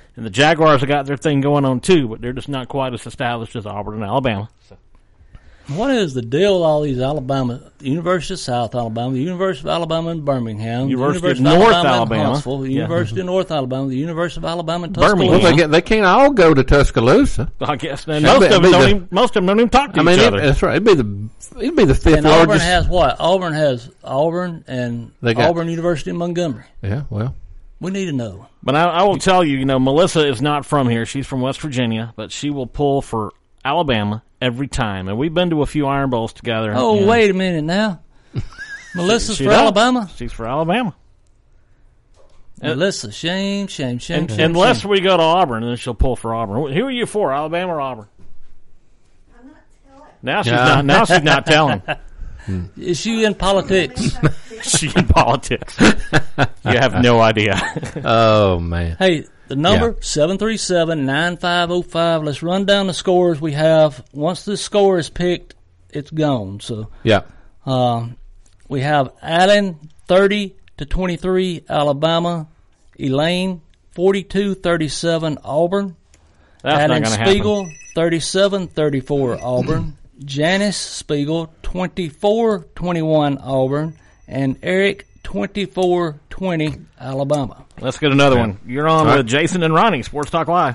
And the Jaguars have got their thing going on too, but they're just not quite as established as Auburn and Alabama. So.
What is the deal with all these Alabama, the University of South Alabama, the University of Alabama in Birmingham,
University,
the University
of
of
North
Alabama,
Alabama,
in Huntsville, the
yeah.
University of North Alabama, the University of Alabama in Tuscaloosa.
Birmingham.
Well, they, get, they can't all go to Tuscaloosa.
I guess most,
It'd be-
of
it'd
them
be
don't
the-
even, most of them don't even talk to
I
each
mean, it,
other.
that's right. It'd be the it'd be the fifth
And Auburn
largest.
has what? Auburn has Auburn and
They got-
Auburn University in Montgomery.
yeah, well,
We need to know.
But I, I will tell you, you know, Melissa is not from here. She's from West Virginia, but she will pull for Alabama every time. And we've been to a few Iron Bowls together.
Oh,
and
wait a minute now. Melissa's
she
for
does.
Alabama?
She's for Alabama.
Melissa, shame, shame, shame,
And,
shame.
unless
shame.
we go to Auburn, then she'll pull for Auburn. Who are you for, Alabama or Auburn? I'm not telling. Now she's
Yeah.
not. Now she's not telling.
Is she in politics?
She's in politics. You have no idea.
oh man.
Hey, the number,
Yeah.
seven three seven, nine five zero five. Let's run down the scores we have. Once the score is picked, it's gone. So
Yeah.
um, we have Allen, thirty to twenty-three, Alabama. Elaine, forty-two thirty-seven, Auburn.
That's
Allen
not going to happen.
Spiegel, thirty-seven thirty-four, Auburn. Janice Spiegel, twenty-four twenty-one, Auburn. And Eric, twenty-four twenty, Alabama.
Let's get another
Yeah.
one. You're on
All
with Jason and Ronnie, Sports Talk Live.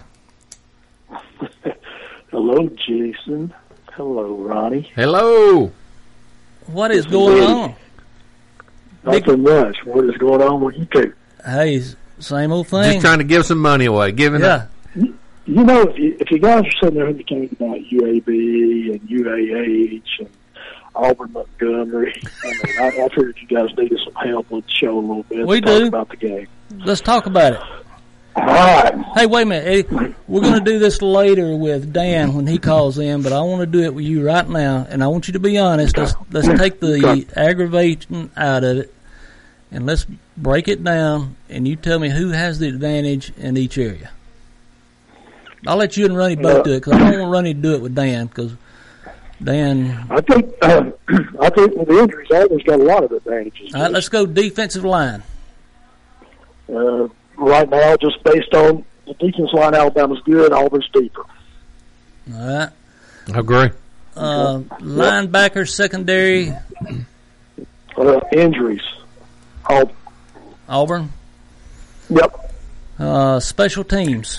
Hello, Jason. Hello, Ronnie.
Hello.
What is going on?
Nothing much. What is going on with you two?
Hey, same old thing.
Just trying to give some money away. Giving
yeah.
up.
You know, if you, if you guys are sitting there talking about U A B and U A H and Auburn Montgomery, I mean, I, I figured you guys needed some help with the show a little bit.
We
to talk
do.
about the game.
Let's talk about it.
All right.
Hey, wait a minute, Eddie. We're going to do this later with Dan when he calls in, but I want to do it with you right now, and I want you to be honest. Let's, let's take the aggravation out of it, and let's break it down, and you tell me who has the advantage in each area. I'll let you and Ronnie both do it, because I don't want Ronnie to do it with Dan, because Dan...
I think um, I think with the injuries, Auburn's got a lot of advantages.
All right, let's go defensive line.
Uh, right now, just based on the defense line, Alabama's good. Auburn's deeper.
All right.
I agree.
Uh, linebacker, secondary,
Uh, injuries. Auburn.
Auburn.
Yep.
Uh, special teams.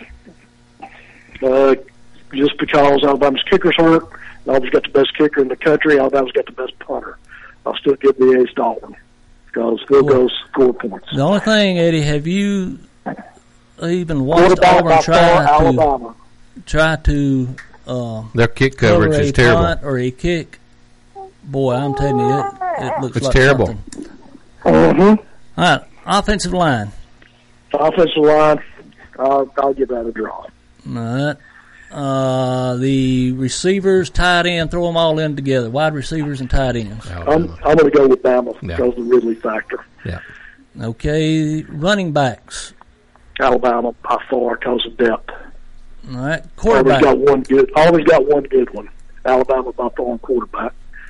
Uh, just because Alabama's kicker's hurt, Auburn's got the best kicker in the country. Alabama's got the best punter. I'll still give the ace to Auburn because he'll go score points.
The only thing, Eddie, have you even watched
Quarterback
Auburn
by
try
far,
to
Alabama.
try to um,
Their kick
cover
coverage
a
is terrible.
punt or a kick? Boy, I'm telling you, it, it looks
It's
like
terrible.
something.
Mm-hmm.
All right, offensive line.
Offensive line, I'll, I'll give that a draw.
All right. Uh, the receivers, tight end, throw them all in together. Wide receivers and tight ends.
I'm, I'm going to go with Bama
Yeah.
because of the Ridley factor.
Yeah.
Okay, running backs.
Alabama by far because of depth.
All right,
Always
quarterback.
got one good. Always got one good one. Alabama by far on quarterback.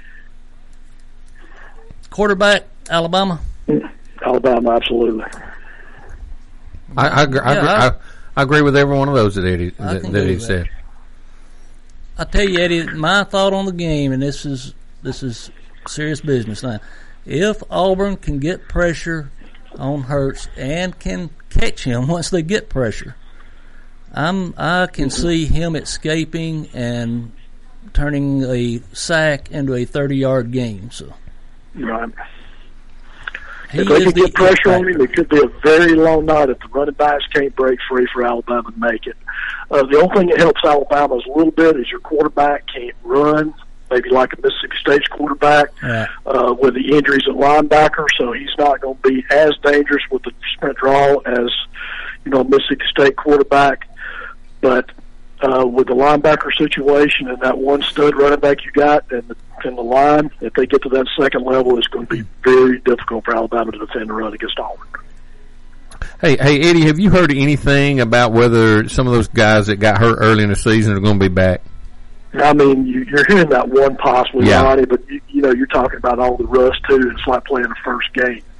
Quarterback, Alabama.
Alabama, absolutely.
I, I, agree, I,
Yeah,
agree,
I-
I, I agree with every one of those that Eddie
I
that,
can
that
go
he
with that.
said.
I tell you, Eddie, my thought on the game, and this is this is serious business now. If Auburn can get pressure on Hurts and can catch him once they get pressure, I'm I can see him escaping and turning a sack into a thirty-yard game. So
Right.
he
If they
is
could
the
get pressure on
factor.
him, it could be a very long night if the running backs can't break free for Alabama to make it. Uh, the only thing that helps Alabama is a little bit is your quarterback can't run, maybe like a Mississippi State's quarterback,
Right.
uh, with the injuries at linebacker, so he's not going to be as dangerous with the sprint draw as, you know, a Mississippi State quarterback. But uh, with the linebacker situation and that one stud running back you got and the, and the line, if they get to that second level, it's going to be very difficult for Alabama to defend the run against Auburn.
Hey, hey, Eddie, have you heard anything about whether some of those guys that got hurt early in the season are going to be back?
I mean, you, you're hearing that one possibly,
Yeah.
Ronnie, but you, you know, you're talking about all the rust too. It's like playing the first game.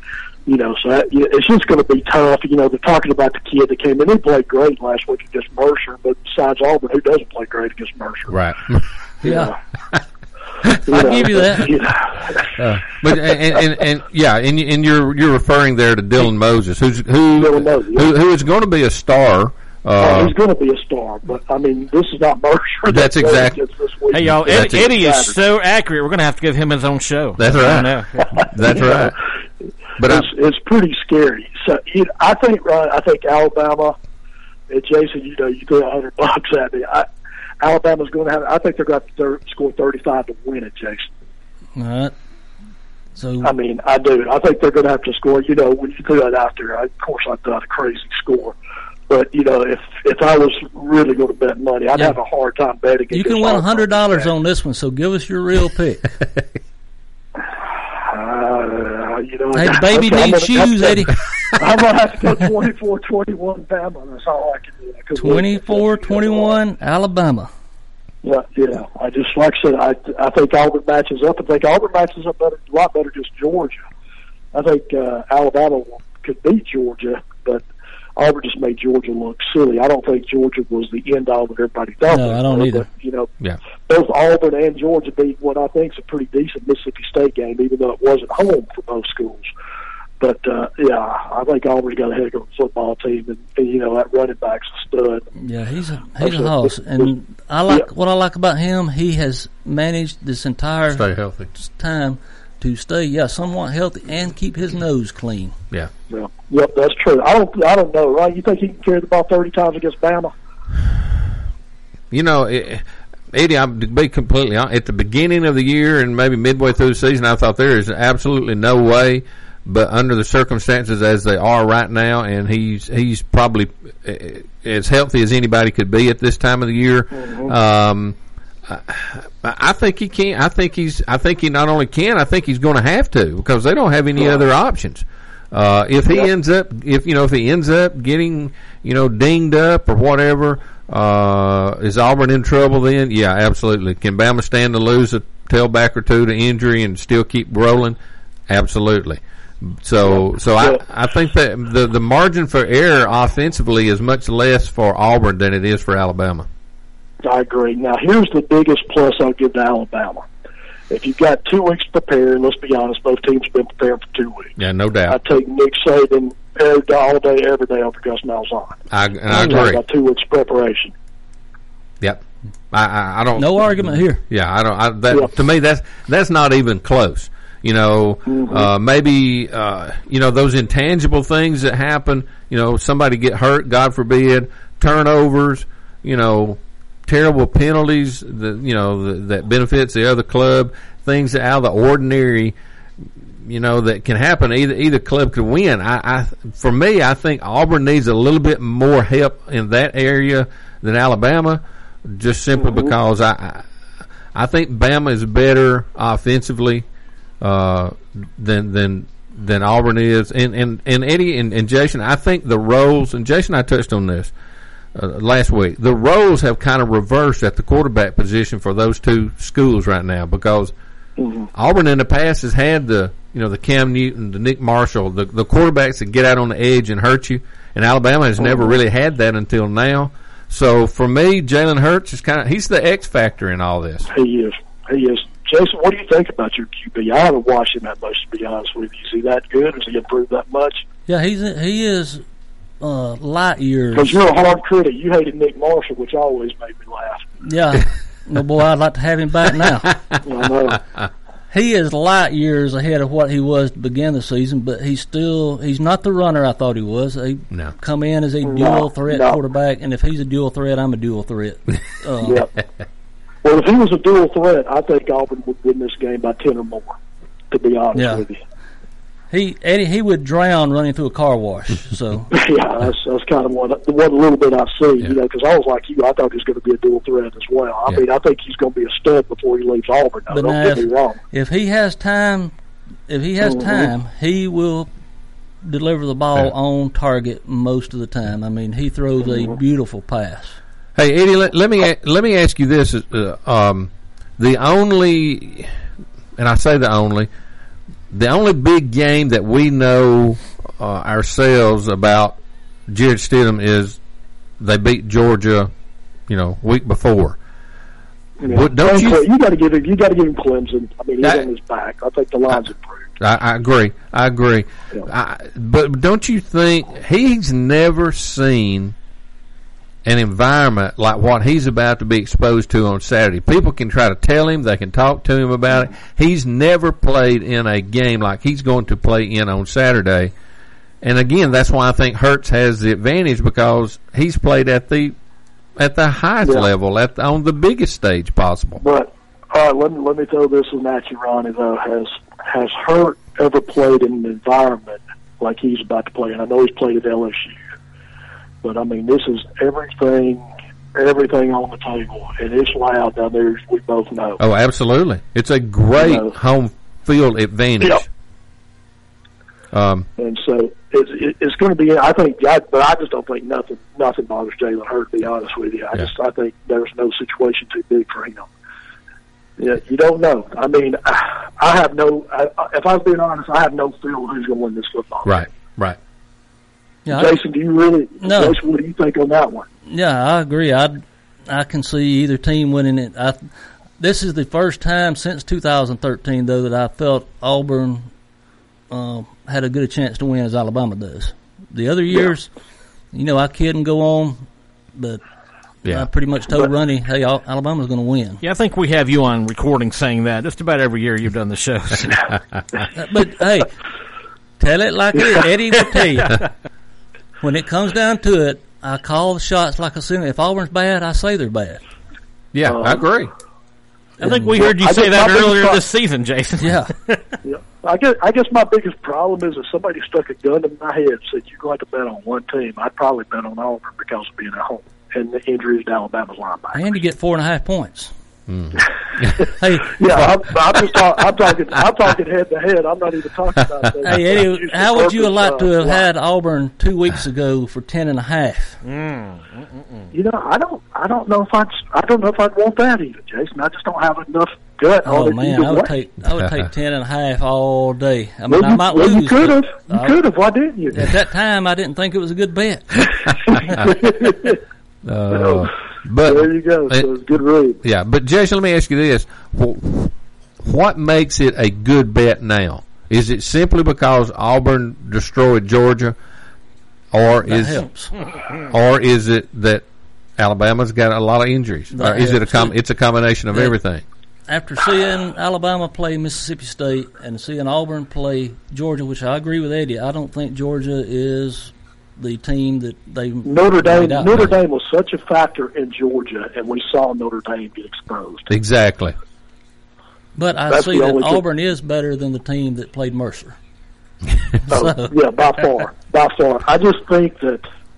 You know, so that, it's just going to be tough. You know, they're talking about the kid that came in. He played great last week against Mercer, but besides Auburn, who doesn't play great against Mercer?
Right.
Yeah.
You
I'll
know,
give you that.
You know.
Uh, but and, and, and yeah, and, and you're you're referring there to Dylan Moses, who's who
Dylan Moses, yeah.
who, who is going to be a star.
Uh,
Uh,
he's going to be a star, but I mean, this is not Mercer.
That's exactly-
This week.
Hey, y'all,
That's
Eddie, Eddie is
Saturday.
so accurate. We're going to have to give him his own show.
That's
I
right.
know.
That's
You know,
right. But
it's, it's pretty scary. So you I think, Ryan, I think Alabama. And Jason, you know, you threw a hundred bucks at me. I, Alabama's going to have. I think they're going to score thirty-five to win it, Jason.
All right. So
I mean, I do. I think they're going to have to score. You know, when you threw that out there, I, of course, I thought a crazy score. But you know, if if I was really going to bet money, I'd
Yeah.
have a hard time betting.
you
against
can win a
Auburn.
hundred dollars on this one. So give us your real pick.
Uh, you know,
Hey, the baby
okay, I'm
needs
gonna have
shoes,
to-
Eddie.
I'm going to have to go twenty-four twenty-one Bama. That's all I can do. 'Cause
Twenty-four twenty-one Alabama.
Yeah, yeah. I just like I said, I I think Auburn matches up. I think Auburn matches up better, a lot better against Georgia. I think uh, Alabama could beat Georgia, but Auburn just made Georgia look silly. I don't think Georgia was the end all that everybody thought.
No,
they
I don't
were,
either.
But, you know,
Yeah.
both Auburn and Georgia beat what I think is a pretty decent Mississippi State game, even though it wasn't home for both schools. But uh, yeah, I think Auburn's got a heck of a football team, and, and you know that running back's a stud.
Yeah, he's a he's
That's
a
a-
hoss,
this-
and I like
yeah.
what I like about him. He has managed this entire
Stay healthy.
time to stay, yeah, somewhat healthy and keep his nose clean.
Yeah.
Yeah, yep, that's true. I don't, I don't know, right? You think he can carry the ball thirty times against Bama?
You know, it, Eddie, I'm to be completely honest, at the beginning of the year and maybe midway through the season, I thought there is absolutely no way. But under the circumstances as they are right now, and he's he's probably uh, as healthy as anybody could be at this time of the year.
Mm-hmm.
Um, I, I think he can. I think he's. I think he not only can. I think he's going to have to because they don't have any other options. Uh, if he
Yep.
ends up, if you know, if he ends up getting, you know, dinged up or whatever, uh, is Auburn in trouble then? Yeah, absolutely. Can Bama stand to lose a tailback or two to injury and still keep rolling? Absolutely. So, so I, I think that the the margin for error offensively is much less for Auburn than it is for Alabama.
I agree. Now, here's the biggest plus I'll give to Alabama. If you've got two weeks to prepare, and let's be honest, both teams have been preparing for two weeks.
Yeah, no
I
doubt.
take Nick Saban every day, all day, every day over Gus Malzahn.
I, and I
You know,
agree.
About two weeks preparation.
Yep. I, I, I don't.
No argument here.
Yeah, I don't. I, that
Yep.
to me, that's that's not even close. You know,
Mm-hmm.
uh, maybe uh, you know those intangible things that happen. You know, somebody get hurt, God forbid, turnovers. You know, terrible penalties. That you know the, that benefits the other club. Things that out of the ordinary. You know that can happen. Either either club could win. I, I for me, I think Auburn needs a little bit more help in that area than Alabama, just simply
Mm-hmm.
because I, I I think Bama is better offensively uh, than than than Auburn is. And and, and Eddie and, and Jason, I think the roles, and Jason, I touched on this uh, last week. The roles have kind of reversed at the quarterback position for those two schools right now because
Mm-hmm.
Auburn in the past has had the you know the Cam Newton, the Nick Marshall, the the quarterbacks that get out on the edge and hurt you, and Alabama has never really had that until now. So for me, Jalen Hurts is kind of he's the X factor in all this.
He is. He is. Jason, what do you think about your Q B? I haven't watched him that much, to be honest with you. Is he that good? Has he improved that much?
Yeah, he's he is uh, light years.
Because you're a hard critic. You hated Nick Marshall, which always made me laugh.
Yeah, no boy, I'd like to have him back now.
I know.
He is light years ahead of what he was to begin the season, but he's still he's not the runner I thought he was. He
No.
come in as a
No,
dual threat
no.
quarterback, and if he's a dual threat, I'm a dual threat. Uh,
Yep. Well, if he was a dual threat, I think Auburn would win this game by ten or more, to be honest
Yeah.
with you.
He Eddie he would drown running through a car wash. So
Yeah, that's that's kind of what the one little bit I've seen,
Yeah.
you know, because I was like you, I thought he was going to be a dual threat as well. I
Yeah.
mean, I think he's going to be a stud before he leaves Auburn. Now,
But
don't
now
get me
if-
wrong.
if he has time, if he has
Mhm.
time, he will deliver the ball
Yeah.
on target most of the time. I mean, he throws
Mm-hmm.
a beautiful pass.
Hey Eddie, let, let me a- let me ask you this: uh, um, the only, and I say the only, the only big game that we know uh, ourselves about Jared Stidham is they beat Georgia, you know, week before.
Yeah.
What, don't you?
You got to give him. You got to give him Clemson. I mean, he's
I,
on his back. I think the line's improved.
I, I agree. I agree. Yeah. I, but don't you think he's never seen an environment like what he's about to be exposed to on Saturday? People can try to tell him, they can talk to him about it. He's never played in a game like he's going to play in on Saturday. And again, that's why I think Hurts has the advantage, because he's played at the at the highest yeah. level, at the, on the biggest stage possible.
But all right, let me let me throw this one at you, Ronnie. Though, has has Hurt ever played in an environment like he's about to play? And I know he's played at L S U. But, I mean, this is everything everything on the table, and it's loud down there, as we both know.
Oh, absolutely. It's a great you know, home field advantage.
Yep.
Um,
and so it's, it's going to be, I think, I, but I just don't think nothing nothing bothers Jalen Hurts, to be honest with you. I yeah. just I think there's no situation too big for him. Yeah, you don't know. I mean, I, I have no, I, if I'm being honest, I have no feel who's going to win this football game.
Right, right.
Yeah, Jason, do you really?
No.
Jason, what do you think on that one?
Yeah, I agree. I I can see either team winning it. I, this is the first time since two thousand thirteen, though, that I felt Auburn uh, had a good a chance to win as Alabama does. The other years, yeah. you know, I kid and go on, but yeah. I pretty much told but, Ronnie, "Hey, Alabama's going to win."
Yeah, I think we have you on recording saying that just about every year you've done the show.
But hey, tell it like it is. Eddie will tell you. When it comes down to it, I call the shots like I said. If Auburn's bad, I say they're bad.
Yeah, uh, I agree.
I think we heard you I say that earlier this season, Jason.
Yeah.
yeah. I guess I guess my biggest problem is if somebody stuck a gun in my head and said you're going to bet on one team, I'd probably bet on Auburn because of being at home and the injuries to Alabama's linebackers.
And you get four and a half points.
Mm.
Hey,
yeah, I'm, I'm just talk, I'm talking. I'm talking head to head. I'm not even talking about that.
Hey, Eddie, how would you have liked to have had Auburn two weeks ago for ten and a half?
Mm.
You know, I don't. I don't know if I'd. I don't know if I'd want that either, Jason. I just don't have enough gut.
Oh
on it
man, I would
way.
take. I would take ten and a half all day. I mean,
well,
I might
well,
lose.
You could have. You
uh,
could have. Why didn't you?
At that time, I didn't think it was a good bet.
Uh, but
there you go. So it's good read.
Yeah, but Jason, let me ask you this: what makes it a good bet now? Is it simply because Auburn destroyed Georgia, or
that
is
helps.
or is it that Alabama's got a lot of injuries?
That
or is
helps.
it a com- it's a combination of
that,
everything?
After seeing Alabama play Mississippi State and seeing Auburn play Georgia, which I agree with Eddie, I don't think Georgia is the team that they
Notre Dame. Notre
with.
Dame was such a factor in Georgia, and we saw Notre Dame get exposed.
Exactly.
But I
That's
see that Auburn
thing.
is better than the team that played Mercer.
Oh,
so.
Yeah, by far, by far. I just think that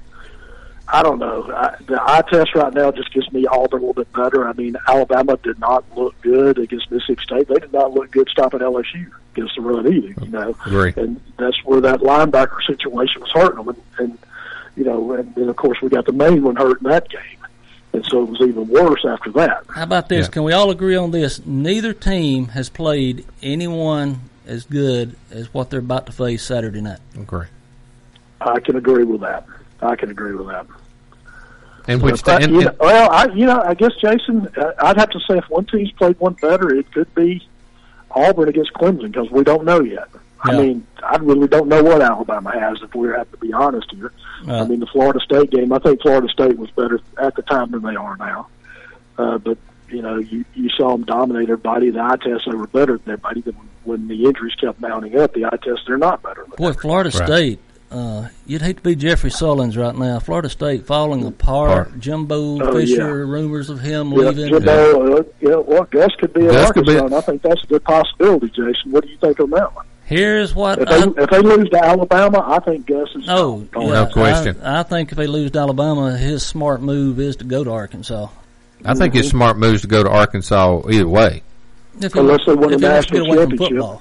I don't know. I, the eye test right now just gives me Auburn a little bit better. I mean, Alabama did not look good against Mississippi State. They did not look good stopping L S U against the run either. You know,
Agree.
And that's where that linebacker situation was hurting them. And, and you know, and then of course we got the main one hurt in that game, and so it was even worse after that.
How about this?
Yeah.
Can we all agree on this? Neither team has played anyone as good as what they're about to face Saturday night.
Agree.
I can agree with that. I can agree with that.
And which
but,
and,
you know, well, I, you know, I guess Jason, uh, I'd have to say if one team's played one better, it could be Auburn against Clemson because we don't know yet.
Yeah.
I mean, I really don't know what Alabama has. If we have to be honest here,
uh,
I mean, the Florida State game, I think Florida State was better at the time than they are now. Uh, but you know, you, you saw them dominate everybody. The eye test, they were better than everybody. Then when the injuries kept mounting up, the eye test, they're not better. Than
boy, Florida
right.
State. Uh, you'd hate to be Jeffrey Sullins right now. Florida State falling apart.
Apart.
Jimbo
Oh,
Fisher,
yeah.
rumors of him
yeah,
leaving.
Jimbo, uh, yeah, well, Gus could be in
Gus could
Arkansas,
be-
and I think that's a good possibility, Jason. What do you think on that one?
Here's what
If
I,
they, if they lose to Alabama, I think Gus is
oh,
gone.
yeah,
No question.
I, I think if they lose to Alabama, his smart move is to go to Arkansas.
I think it's smart moves to go to Arkansas either way.
If he,
Unless they win
if
a
he wants to get
national
away from
championship.
football.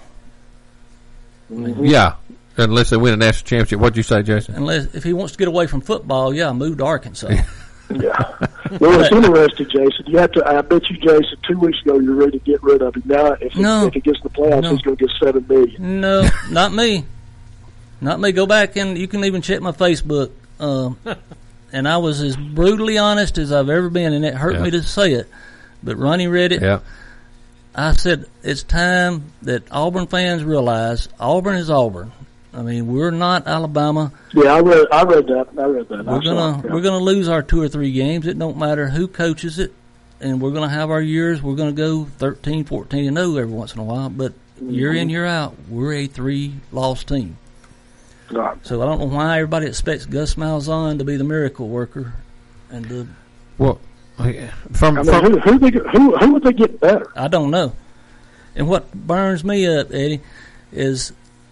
Mhm.
Yeah, unless they win a national championship. What'd you say, Jason?
Unless if he wants to get away from football, yeah, move to Arkansas.
Yeah. Well, it's interesting, Jason. You have to. I bet you, Jason, two weeks ago you're ready to get rid of him. Now, if,
no.
it, if he gets in the playoffs,
no.
he's going to get seven million.
No, not me. Not me. Go back and you can even check my Facebook. Um, and I was as brutally honest as I've ever been, and it hurt
yeah.
me to say it. But Ronnie read it.
Yeah.
I said it's time that Auburn fans realize Auburn is Auburn. I mean, we're not Alabama.
Yeah, I read. I read that. I read that.
We're
I
gonna
yeah.
we're gonna lose our two or three games. It don't matter who coaches it, and we're gonna have our years. We're gonna go thirteen, fourteen and oh every once in a while. But mm-hmm. year in, year out, we're a three-loss team.
Right.
So I don't know why everybody expects Gus Malzahn to be the miracle worker. And the
well, from,
I mean,
from
who who, they, who who would they get better?
I don't know. And what burns me up, Eddie, is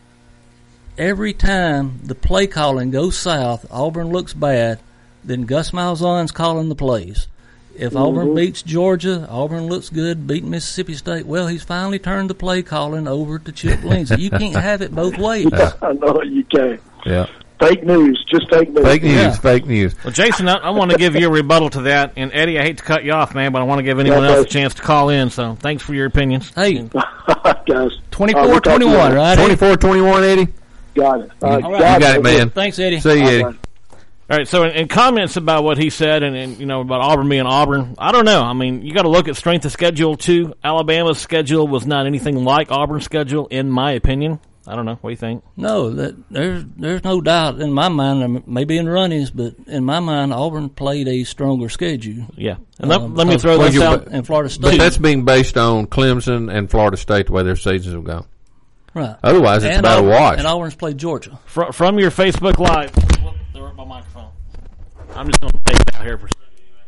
every time the play calling goes south, Auburn looks bad, then Gus Malzahn's calling the plays. If mm-hmm. Auburn beats Georgia, Auburn looks good, beating Mississippi State. Well, he's finally turned the play calling over to Chip Lindsey. You can't have it both ways.
Yeah, I know you can't.
Yeah.
Fake news, just fake news.
Fake news,
yeah.
fake news.
Well, Jason, I, I want to give you a rebuttal to that. And, Eddie, I hate to cut you off, man, but I want to give anyone else a chance to call in. So thanks for your opinions.
Hey,
guys.
twenty-four twenty-one, right?
twenty-four twenty-one, Eddie?
Got it. Uh,
All right.
You got, got it, man.
Thanks, Eddie.
See you, Eddie.
All right.
All right, so in, in comments about what he said and, and, you know, about Auburn being Auburn, I don't know. I mean, you got to look at strength of schedule, too. Alabama's schedule was not anything like Auburn's schedule, in my opinion. I don't know. What do you think?
No, that, there's there's no doubt in my mind, maybe in Ronnie's, but in my mind, Auburn played a stronger schedule.
Yeah. And let,
um,
let me throw
well,
this out.
In Florida State.
But that's being based on Clemson and Florida State, the way their seasons have gone.
Right.
Otherwise, it's
and
about
Auburn,
a wash.
And Auburn's played Georgia.
From, from your Facebook Live. Whoop, there went my microphone. I'm just going to take it out here for a second.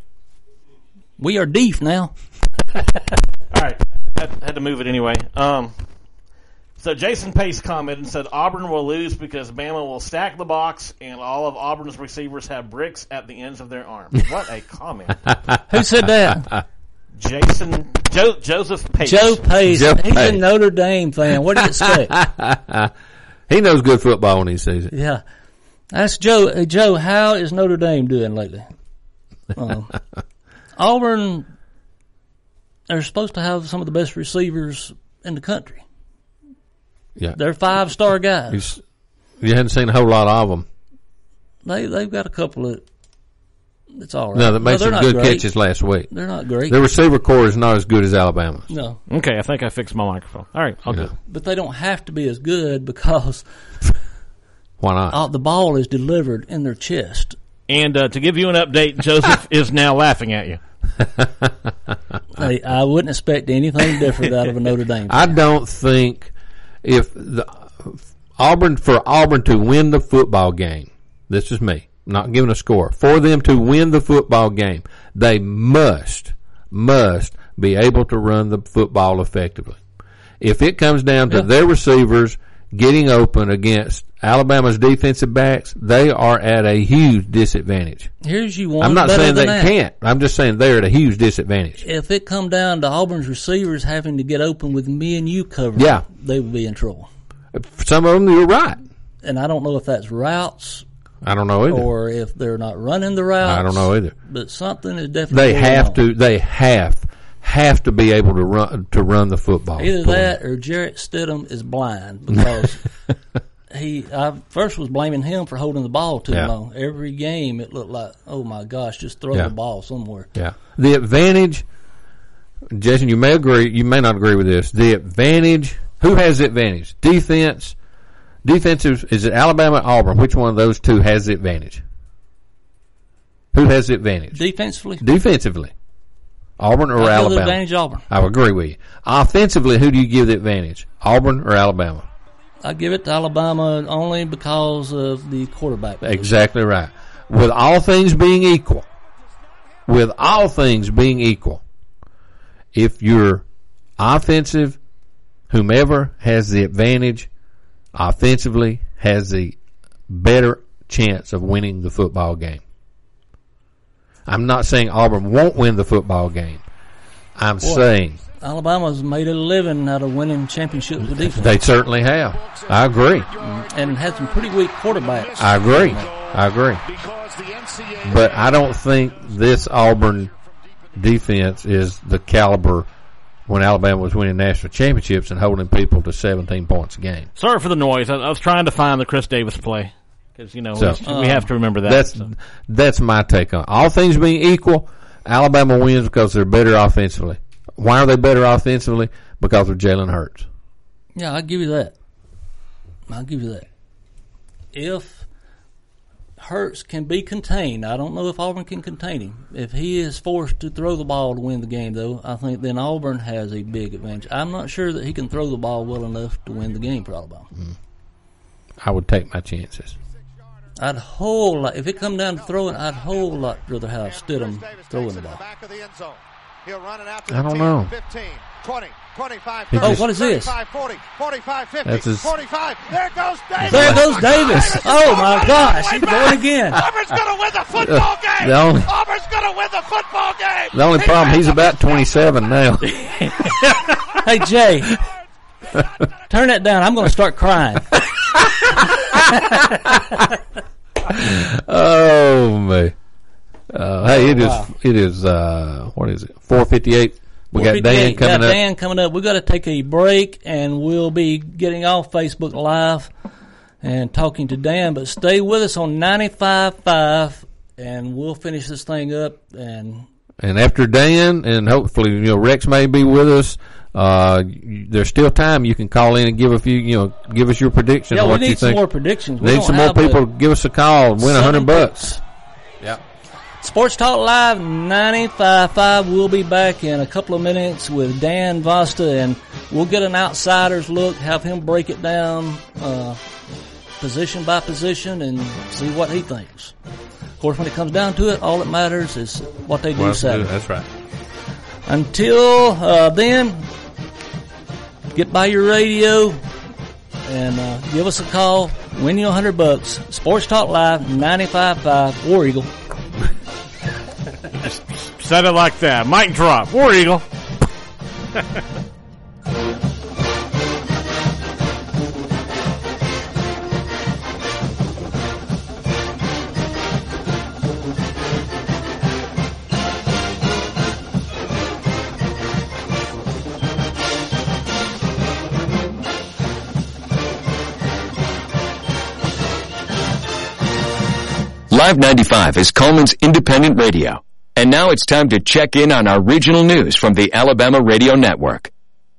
We are deep now.
All right. Had, had to move it anyway. Um, so Jason Pace commented and said Auburn will lose because Bama will stack the box and all of Auburn's receivers have bricks at the ends of their arms. What a comment.
Who said that?
Jason, jo, Joseph Pace.
Joe Pace.
Joe
He's
Pace.
a Notre Dame fan. What do you expect?
He knows good football when he sees it.
Yeah. That's Joe. Hey, Joe, how is Notre Dame doing lately? Um, Auburn, they're supposed to have some of the best receivers in the country.
Yeah.
They're five-star guys.
He's, you hadn't seen a whole lot of them.
They, they've got a couple of, it's all right.
No, that made
they're
some
not
good
great.
catches last week.
They're not great.
The receiver core is not as good as Alabama's.
No.
Okay, I think I fixed my microphone. All right, I'll
Yeah.
do it.
But they don't have to be as good because
Why not?
all, the ball is delivered in their chest.
And uh, to give you an update, Joseph is now laughing at you.
I, I wouldn't expect anything different out of a Notre Dame.
I don't think if the Auburn for Auburn to win the football game, this is me, not giving a score, for them to win the football game, they must, must be able to run the football effectively. If it comes down to
Yeah.
their receivers getting open against Alabama's defensive backs, they are at a huge disadvantage.
Here's you one
I'm not
better
saying they
than that.
can't. I'm just saying they're at a huge disadvantage.
If it come down to Auburn's receivers having to get open with me and you covered,
Yeah.
they would be in trouble.
Some of them, you're right.
And I don't know if that's routes
I don't know either.
or if they're not running the routes.
I don't know either.
But something is definitely
They
going
have
on.
to. They have have to be able to run to run the football.
Either that or Jarrett Stidham is blind because he. I first was blaming him for holding the ball too
Yeah.
long. Every game it looked like, oh my gosh, just throw
Yeah.
the ball somewhere.
Yeah. The advantage, Jason, you may agree, you may not agree with this. The advantage. Who has the advantage? Defense. Defensive. Is it Alabama or Auburn? Which one of those two has the advantage? Who has the advantage?
Defensively,
Defensively. Auburn or
I give the
Alabama?
advantage Auburn.
I would agree with you. Offensively, who do you give the advantage? Auburn or Alabama?
I give it to Alabama only because of the quarterback position.
Exactly right. With all things being equal, with all things being equal, if you're offensive, whomever has the advantage offensively has the better chance of winning the football game. I'm not saying Auburn won't win the football game. I'm
Boy,
saying
Alabama's made a living out of winning championships with defense.
they certainly have. I agree.
And had some pretty weak quarterbacks.
I agree. I agree. But I don't think this Auburn defense is the caliber when Alabama was winning national championships and holding people to seventeen points a game.
Sorry for the noise. I, I was trying to find the Chris Davis play because, you know,
So,
we, we have to remember that.
That's
so.
that's my take on it. All things being equal, Alabama wins because they're better offensively. Why are they better offensively? Because of Jalen Hurts.
Yeah, I'll give you that. I'll give you that. If Hurts can be contained, I don't know if Auburn can contain him. If he is forced to throw the ball to win the game, though, I think then Auburn has a big advantage. I'm not sure that he can throw the ball well enough to win the game for Alabama.
Mm. I would take my chances.
I'd whole lot, if it come down to throwing, I'd whole lot rather have Stidham throwing the ball.
I don't know.
twenty, twenty-five,
He
Oh,
just-
what is this?
forty, forty-five, fifty,
That's his-
forty-five. There goes Davis.
There goes Davis. Oh, my gosh, he's going again.
Auburn's going to win the football game.
The only-
Auburn's going to win the football game.
The only problem, he's about twenty-seven now.
Hey, Jay, turn that down. I'm going to start crying.
Oh, man. Uh, hey, it is,
wow.
it is, uh, what is it, four fifty-eight? We got Dan coming
got
up.
Dan coming up. We've got to take a break, and we'll be getting off Facebook Live and talking to Dan. But stay with us on ninety-five point five, and we'll finish this thing up. And
And after Dan, and hopefully, you know, Rex may be with us, uh, there's still time. You can call in and give a few, you know, give us your predictions.
yeah, we
what you
need some
think.
more predictions. We
Need
don't
some more
have the
people to give us a call and win a hundred
seven
bucks.
picks.
Yeah.
Sports Talk Live ninety-five point five. We'll be back in a couple of minutes with Dan Vosta, and we'll get an outsider's look, have him break it down uh, position by position and see what he thinks. Of course, when it comes down to it, all that matters is what they do
Well,
Saturday.
that's right.
Until uh, then, get by your radio and uh, give us a call. Win you a hundred bucks. Sports Talk Live ninety-five point five. War Eagle.
Said it like that. Mic drop. War Eagle.
Live ninety-five is Coleman's independent radio. And now it's time to check in on our regional news from the Alabama Radio Network.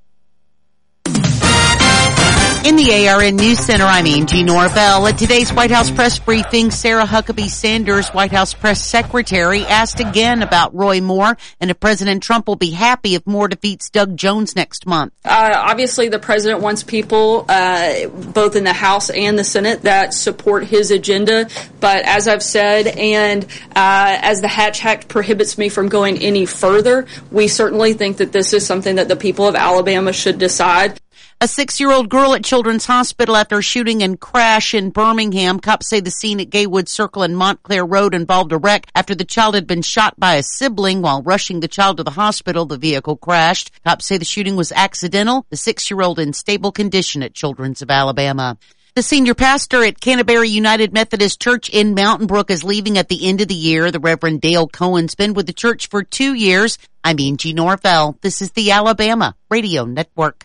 In the A R N News Center, I'm Angie Norvell. At today's White House press briefing, Sarah Huckabee Sanders, White House press secretary, asked again about Roy Moore and if President Trump will be happy if Moore defeats Doug Jones next month.
Uh, obviously, the president wants people, uh, both in the House and the Senate, that support his agenda. But as I've said, and uh, as the Hatch Act prohibits me from going any further, we certainly think that this is something that the people of Alabama should decide.
A six-year-old girl at Children's Hospital after a shooting and crash in Birmingham. Cops say the scene at Gaywood Circle and Montclair Road involved a wreck after the child had been shot by a sibling. While rushing the child to the hospital, the vehicle crashed. Cops say the shooting was accidental. The six-year-old in stable condition at Children's of Alabama. The senior pastor at Canterbury United Methodist Church in Mountain Brook is leaving at the end of the year. The Reverend Dale Cohen's been with the church for two years. I'm Angie Norvell. This is the Alabama Radio Network.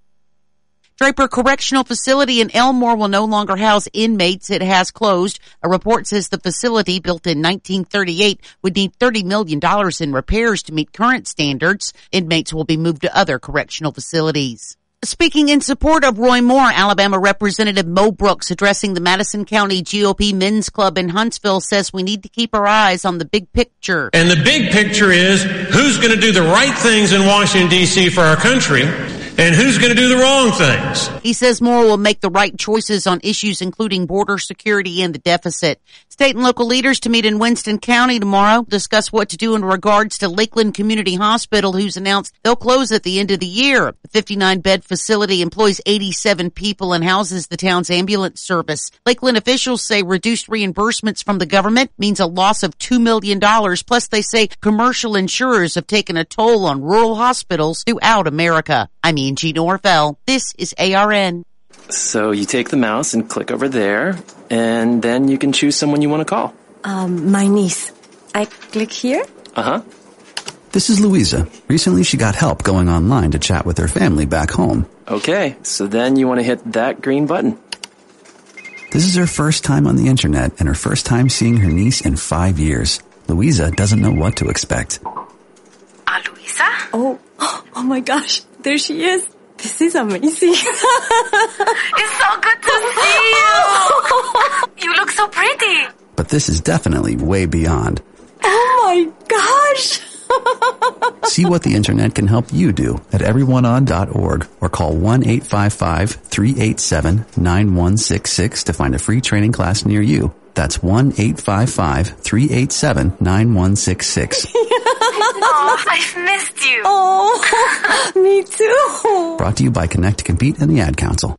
Draper Correctional Facility in Elmore will no longer house inmates. It has closed. A report says the facility, built in nineteen thirty-eight, would need thirty million dollars in repairs to meet current standards. Inmates will be moved to other correctional facilities. Speaking in support of Roy Moore, Alabama Representative Mo Brooks, addressing the Madison County G O P Men's Club in Huntsville, says we need to keep our eyes on the big picture.
And the big picture is who's going to do the right things in Washington, D C for our country, and who's going to do the wrong things.
He says Moore will make the right choices on issues including border security and the deficit. State and local leaders to meet in Winston County tomorrow, discuss what to do in regards to Lakeland Community Hospital, who's announced they'll close at the end of the year. The fifty-nine bed facility employs eighty-seven people and houses the town's ambulance service. Lakeland officials say reduced reimbursements from the government means a loss of two million dollars. Plus, they say commercial insurers have taken a toll on rural hospitals throughout America. I'm Angie Norvell. This is A R N.
So you take the mouse and click over there, and then you can choose someone you want to call.
Um, my niece. I click here?
Uh-huh.
This is Louisa. Recently she got help going online to chat with her family back home.
Okay, so then you want to hit that green button.
This is her first time on the internet and her first time seeing her niece in five years. Louisa doesn't know what to expect.
Ah, uh, Louisa? Oh, oh my gosh, there she is. This is amazing.
It's so good to see you. You look so pretty.
But this is definitely way beyond.
Oh my gosh.
See what the internet can help you do at everyone on dot org or call one eight five five, three eight seven, nine one six six to find a free training class near you. That's one eight five five, three eight seven, nine one six six.
Oh, I've missed you.
Oh, me too.
Brought to you by Connect to Compete and the Ad Council.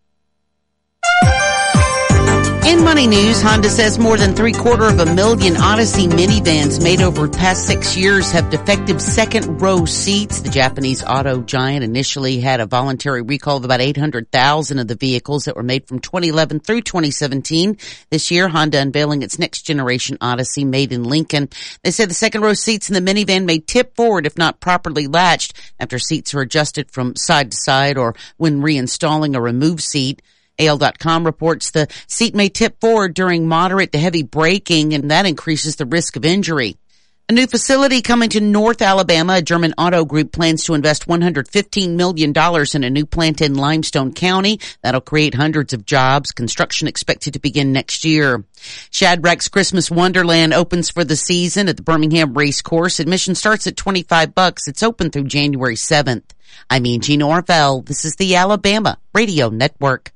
In money news, Honda says more than three-quarter of a million Odyssey minivans made over the past six years have defective second-row seats. The Japanese auto giant initially had a voluntary recall of about eight hundred thousand of the vehicles that were made from twenty eleven through twenty seventeen. This year, Honda unveiling its next-generation Odyssey made in Lincoln. They said the second-row seats in the minivan may tip forward if not properly latched after seats are adjusted from side to side or when reinstalling a removed seat. A L dot com reports the seat may tip forward during moderate to heavy braking, and that increases the risk of injury. A new facility coming to North Alabama. A German auto group plans to invest one hundred fifteen million dollars in a new plant in Limestone County. That'll create hundreds of jobs. Construction expected to begin next year. Shadrack's Christmas Wonderland opens for the season at the Birmingham Race Course. Admission starts at twenty-five bucks. It's open through January seventh. I'm Angie Norvell. This is the Alabama Radio Network.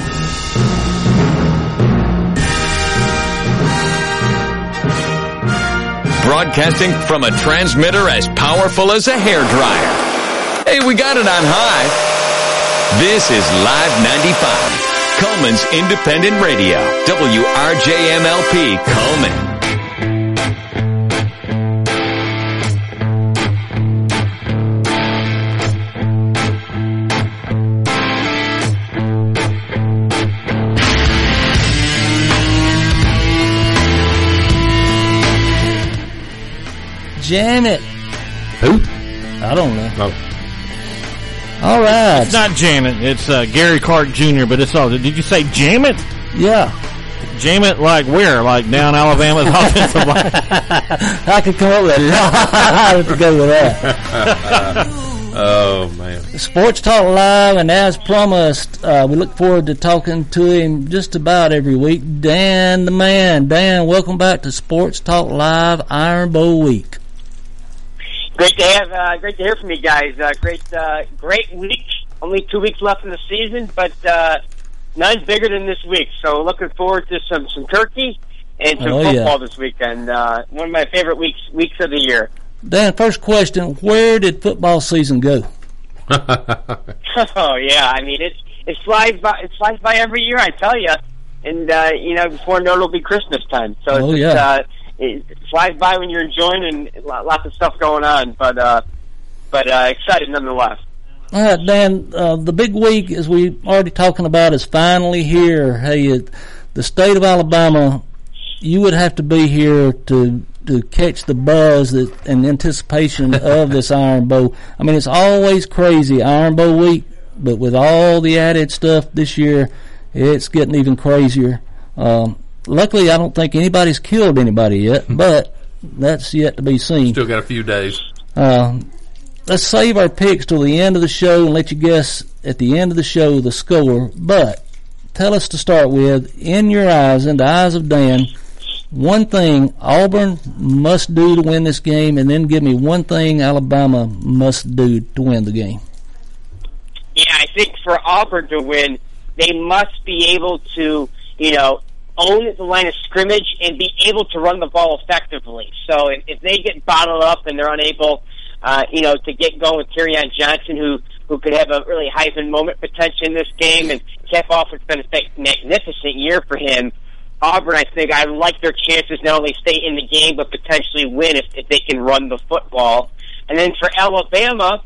Broadcasting from a transmitter as powerful as a hairdryer. Hey, we got it on high. This is Live ninety-five, Coleman's Independent Radio, W R J M L P, Coleman.
Janet.
Who?
I don't know.
Oh.
All right.
It's not Janet. It's uh, Gary Clark Junior But it's all. Did you say Jamet?
Yeah.
Jamet, like where? Like down Alabama's offensive line?
I could come up with a lot to go with that.
Oh, man.
Sports Talk Live, and as promised, uh, we look forward to talking to him just about every week. Dan the man. Dan, welcome back to Sports Talk Live Iron Bowl Week.
Great to have, uh, great to hear from you guys. Uh, great, uh, great week. Only two weeks left in the season, but uh, none's bigger than this week. So looking forward to some some turkey and some
oh,
football
yeah.
this weekend. Uh, one of my favorite weeks weeks of the year.
Dan, first question: where did football season go?
Oh yeah, I mean it it flies by it flies by every year, I tell you. And uh, you know, before I know it'll be Christmas time. So
oh,
it's,
yeah.
uh, it flies by when you're enjoying and lots of stuff going on. But uh, but uh, excited nonetheless.
All right, Dan. Uh, the big week, as we already talking about, is finally here. Hey, it, the state of Alabama, you would have to be here to. to catch the buzz that, and anticipation of this Iron Bowl. I mean, it's always crazy, Iron Bowl week, but with all the added stuff this year, it's getting even crazier. Um, luckily, I don't think anybody's killed anybody yet, but that's yet to be seen.
Still got a few days.
Uh, let's save our picks till the end of the show and let you guess at the end of the show the score. But tell us to start with, in your eyes, in the eyes of Dan, one thing Auburn must do to win this game, and then give me one thing Alabama must do to win the game.
Yeah, I think for Auburn to win, they must be able to, you know, own the line of scrimmage and be able to run the ball effectively. So if, if they get bottled up and they're unable, uh, you know, to get going with Kerryon Johnson, who who could have a really Heisman moment potential in this game, and cap off what's been a magnificent year for him. Auburn, I think, I like their chances not only stay in the game but potentially win if, if they can run the football. And then for Alabama,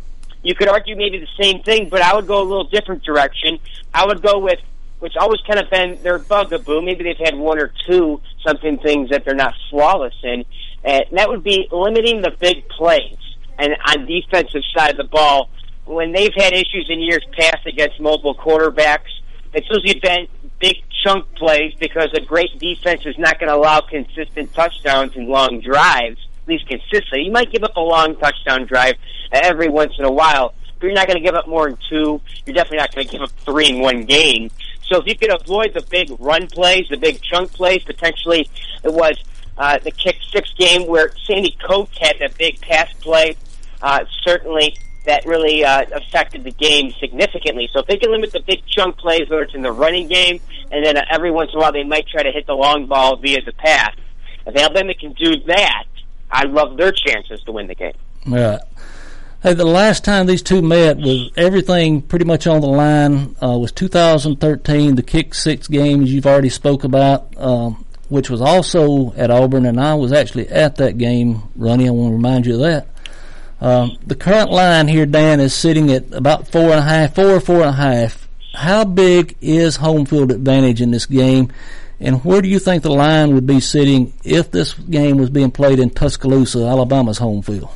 you could argue maybe the same thing, but I would go a little different direction. I would go with, which always kind of been their bugaboo. Maybe they've had one or two something things that they're not flawless in, and that would be limiting the big plays. And on defensive side of the ball, when they've had issues in years past against mobile quarterbacks, it's usually been big chunk plays because a great defense is not going to allow consistent touchdowns and long drives, at least consistently. You might give up a long touchdown drive every once in a while, but you're not going to give up more than two. You're definitely not going to give up three in one game. So if you could avoid the big run plays, the big chunk plays, potentially it was uh, the kick six game where Sandy Coates had that big pass play, uh, certainly that really uh, affected the game significantly. So if they can limit the big chunk plays, whether it's in the running game, and then uh, every once in a while they might try to hit the long ball via the pass. If Alabama can do that, I love their chances to win the game.
Right. Hey, the last time these two met was everything pretty much on the line uh, was two thousand thirteen, the kick six games you've already spoke about, um, which was also at Auburn, and I was actually at that game, Ronnie. I want to remind you of that. Um, the current line here, Dan, is sitting at about four and a half, four or four and a half. How big is home field advantage in this game, and where do you think the line would be sitting if this game was being played in Tuscaloosa, Alabama's home field?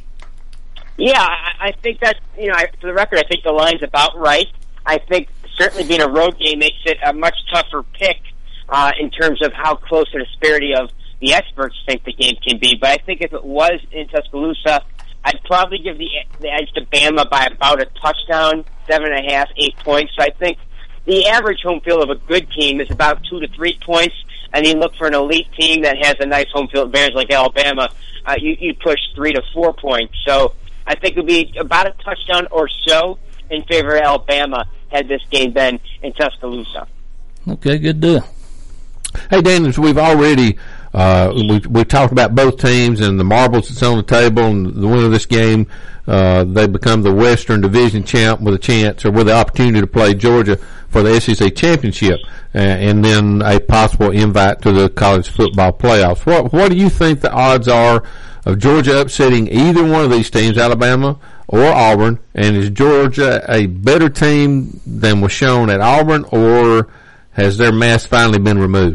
Yeah, I, I think that, you know, I, for the record, I think the line's about right. I think certainly being a road game makes it a much tougher pick uh, in terms of how close the disparity of the experts think the game can be. But I think if it was in Tuscaloosa, I'd probably give the, the edge to Bama by about a touchdown, seven and a half, eight points. So I think the average home field of a good team is about two to three points, and you look for an elite team that has a nice home field advantage like Alabama, uh, you, you push three to four points. So I think it would be about a touchdown or so in favor of Alabama had this game been in Tuscaloosa.
Okay, good deal.
Hey, Dan, we've already uh, we we talked about both teams and the marbles that's on the table, and the winner of this game, uh, they become the Western Division champ with a chance or with the opportunity to play Georgia for the S E C championship, uh, and then a possible invite to the college football playoffs. What what do you think the odds are of Georgia upsetting either one of these teams, Alabama or Auburn? And is Georgia a better team than was shown at Auburn, or has their mask finally been removed?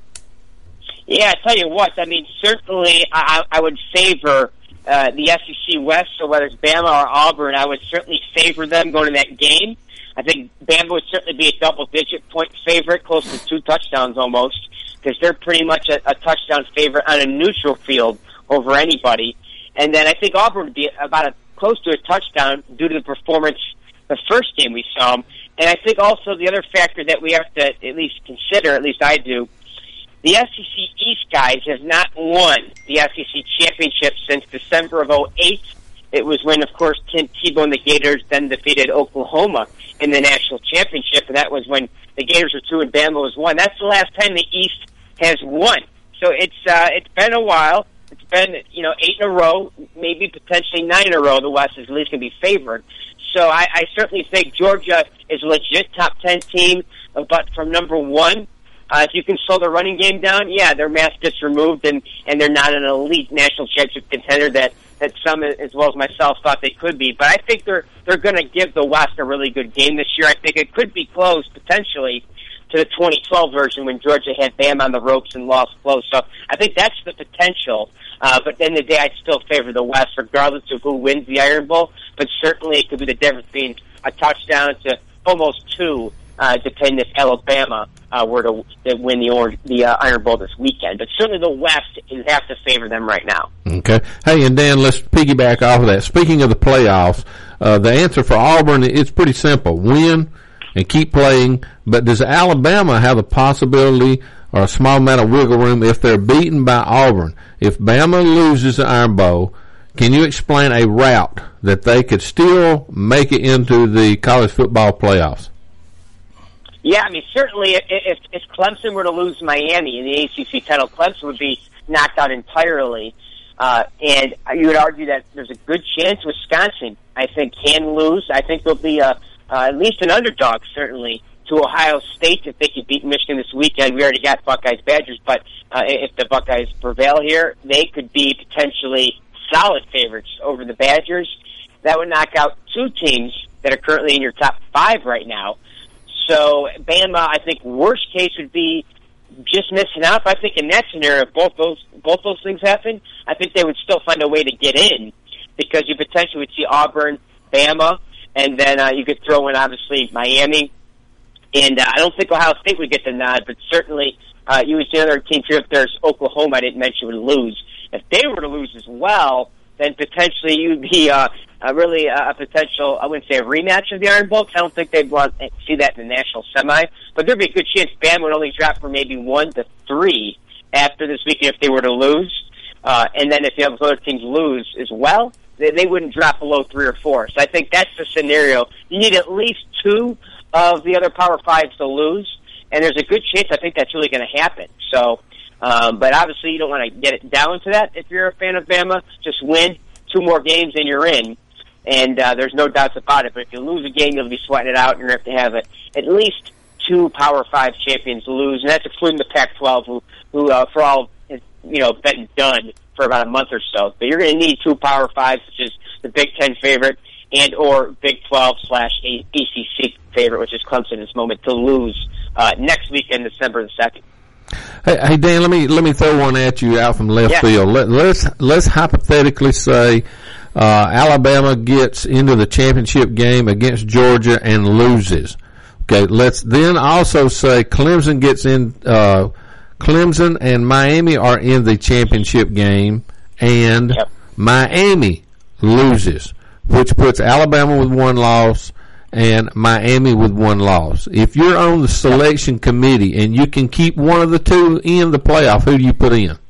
Yeah, I tell you what, I mean, certainly I, I would favor uh, the S E C West, so whether it's Bama or Auburn, I would certainly favor them going to that game. I think Bama would certainly be a double-digit point favorite, close to two touchdowns almost, because they're pretty much a, a touchdown favorite on a neutral field over anybody. And then I think Auburn would be about a close to a touchdown due to the performance the first game we saw them. And I think also the other factor that we have to at least consider, at least I do, the S E C East guys have not won the S E C championship since December of oh eight. It was when, of course, Tim Tebow and the Gators then defeated Oklahoma in the national championship, and that was when the Gators were two and Bama was one. That's the last time the East has won. So it's uh, it's been a while. It's been, you know, eight in a row, maybe potentially nine in a row. The West is at least going to be favored. So I, I certainly think Georgia is a legit top ten team, but from number one, uh, if you can slow the running game down, yeah, their mask gets removed, and, and they're not an elite national championship contender that, that some, as well as myself, thought they could be. But I think they're they're going to give the West a really good game this year. I think it could be close, potentially, to the twenty twelve version when Georgia had Bama on the ropes and lost close. So I think that's the potential. Uh, but at the end of the day, I'd still favor the West, regardless of who wins the Iron Bowl. But certainly it could be the difference between a touchdown to almost two, uh, depending if Alabama uh, were to, to win the, or, the uh, Iron Bowl this weekend. But certainly the West, you have to favor them right now.
Okay. Hey, and Dan, let's piggyback off of that. Speaking of the playoffs, uh, the answer for Auburn, it's pretty simple. Win and keep playing. But does Alabama have the possibility or a small amount of wiggle room if they're beaten by Auburn? If Bama loses the Iron Bowl, can you explain a route that they could still make it into the college football playoffs?
Yeah, I mean, certainly if, if Clemson were to lose Miami in the A C C title, Clemson would be knocked out entirely. Uh, and you would argue that there's a good chance Wisconsin, I think, can lose. I think there'll be a, uh, at least an underdog, certainly, to Ohio State if they could beat Michigan this weekend. We already got Buckeyes-Badgers, but uh, if the Buckeyes prevail here, they could be potentially solid favorites over the Badgers. that would knock out two teams that are currently in your top five right now. So Bama, I think worst case would be just missing out. But I think in that scenario, if both those both those things happen, I think they would still find a way to get in, because you potentially would see Auburn, Bama, and then uh, you could throw in obviously Miami. And uh, I don't think Ohio State would get the nod, but certainly uh, you would see another team here. If there's Oklahoma, I didn't mention, would lose. If they were to lose as well, then potentially you'd be uh, uh, really uh, a potential, I wouldn't say a rematch of the Iron Bowl, 'cause I don't think they'd want to see that in the national semi. But there'd be a good chance Bama would only drop from maybe one to three after this weekend if they were to lose. Uh, and then if the other teams lose as well, they, they wouldn't drop below three or four. So I think that's the scenario. You need at least two of the other Power Fives to lose, and there's a good chance I think that's really going to happen. So, um, but obviously you don't want to get it down to that if you're a fan of Bama. Just win two more games and you're in, and uh, there's no doubts about it. But if you lose a game, you'll be sweating it out, and you're going to have to have a, at least two Power Five champions lose, and that's excluding the Pac twelve, who, who uh, for all, has, you know, been done for about a month or so. But you're going to need two Power Fives, which is the Big Ten favorite, and or Big twelve slash A C C favorite, which is Clemson in this moment, to lose uh, next weekend, December the second.
Hey, hey, Dan, let me let me throw one at you out from left
yeah.
field. Let, let's let's hypothetically say uh, Alabama gets into the championship game against Georgia and loses. Okay, let's then also say Clemson gets in. Uh, Clemson and Miami are in the championship game, and
yep.
Miami loses, which puts Alabama with one loss and Miami with one loss. If you're on the selection committee and you can keep one of the two in the playoff, who do you put in?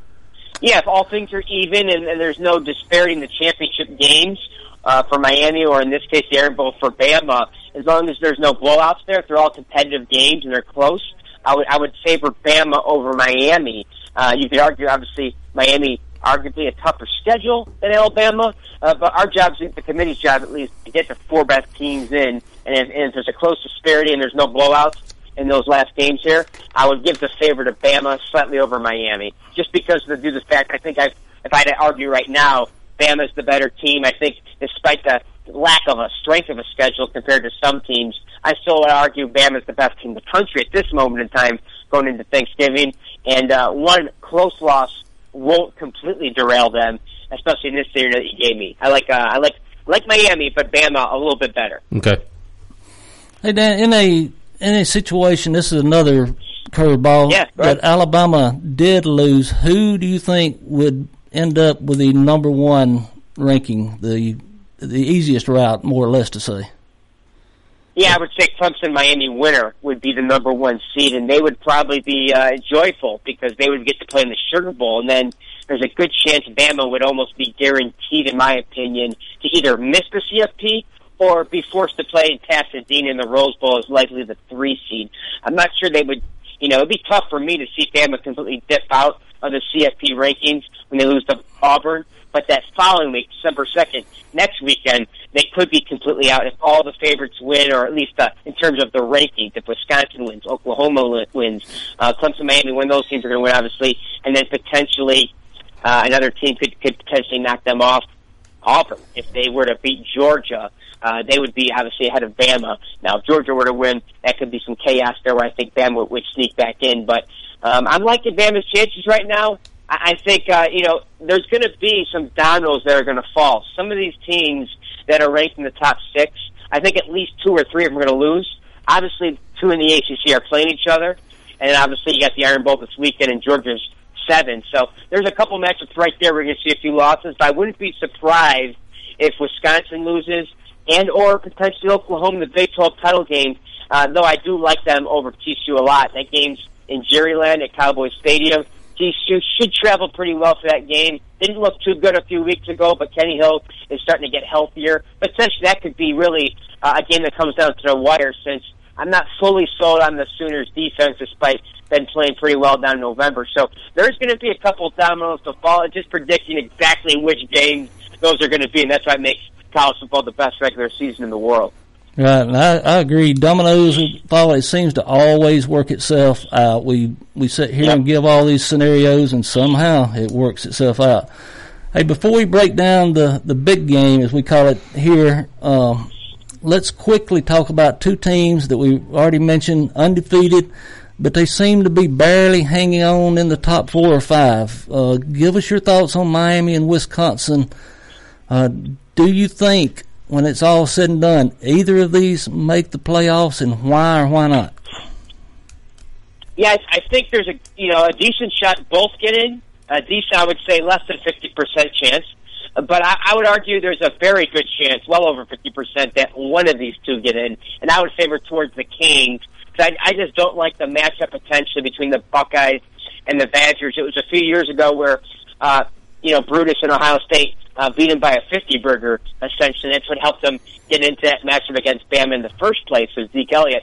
Yeah, if all things are even and, and there's no disparity in the championship games uh, for Miami, or in this case the Iron Bowl for Bama, as long as there's no blowouts there, if they're all competitive games and they're close, I would I would favor Bama over Miami. Uh, you could argue, obviously, Miami arguably a tougher schedule than Alabama, uh, but our job, the committee's job at least, to get the four best teams in, and if, and if there's a close disparity and there's no blowouts in those last games here, I would give the favor to Bama slightly over Miami, just because of the, due to the fact, I think I, if I had to argue right now, Bama's the better team. I think despite the lack of a strength of a schedule compared to some teams, I still would argue Bama's the best team in the country at this moment in time going into Thanksgiving, and uh, one close loss won't completely derail them, especially in this scenario that you gave me. I like uh, I like like Miami, but Bama a little bit better.
Okay.
Hey Dan, in a in a situation, this is another curveball
yeah,
that Alabama did lose. Who do you think would end up with the number one ranking, the the easiest route, more or less, to say?
Yeah, I would say Clemson Miami winner would be the number one seed, and they would probably be uh, joyful because they would get to play in the Sugar Bowl, and then there's a good chance Bama would almost be guaranteed, in my opinion, to either miss the C F P or be forced to play in Pasadena in the Rose Bowl as likely the three seed. I'm not sure they would, you know, it'd be tough for me to see Bama completely dip out of the C F P rankings when they lose to Auburn, but that following week, December second, next weekend, they could be completely out if all the favorites win, or at least uh, in terms of the rankings. If Wisconsin wins, Oklahoma wins, uh, Clemson, Miami win, those teams are going to win, obviously, and then potentially uh, another team could, could potentially knock them off. Auburn, if they were to beat Georgia, uh, they would be obviously ahead of Bama. Now, if Georgia were to win, that could be some chaos there where I think Bama would, would sneak back in. But um, I'm liking Bama's chances right now. I, I think, uh, you know, there's going to be some dominoes that are going to fall. Some of these teams that are ranked in the top six, I think at least two or three of them are going to lose. Obviously, two in the A C C are playing each other, and obviously you got the Iron Bowl this weekend, and Georgia's seven. So there's a couple matchups right there where you're going to see a few losses, but I wouldn't be surprised if Wisconsin loses, and or potentially Oklahoma in the Big twelve title game, uh, though I do like them over T C U a lot. That game's in Jerryland at Cowboy Stadium. T C U should travel pretty well for that game. Didn't look too good a few weeks ago, but Kenny Hill is starting to get healthier. But essentially that could be really uh, a game that comes down to the wire, since I'm not fully sold on the Sooners' defense despite been playing pretty well down in November. So there's going to be a couple of dominoes to fall. Just predicting exactly which games those are going to be, and that's why it makes college football the best regular season in the world.
Right, and I, I agree. Dominoes fall. It seems to always work itself out. We we sit here yep. and give all these scenarios, and somehow it works itself out. Hey, before we break down the, the big game, as we call it here, um, let's quickly talk about two teams that we already mentioned, undefeated, but they seem to be barely hanging on in the top four or five. Uh, give us your thoughts on Miami and Wisconsin. Uh, do you think, when it's all said and done, either of these make the playoffs, and why or why not?
Yeah, I, I think there's a you know a decent shot both get in. A decent, I would say, less than fifty percent chance. But I, I would argue there's a very good chance, well over fifty percent, that one of these two get in. And I would favor towards the Canes. Because I, I just don't like the matchup potentially between the Buckeyes and the Badgers. It was a few years ago where, uh, you know, Brutus and Ohio State uh, beat them by a fifty-burger, essentially. That's what helped them get into that matchup against Bama in the first place, with Zeke Elliott.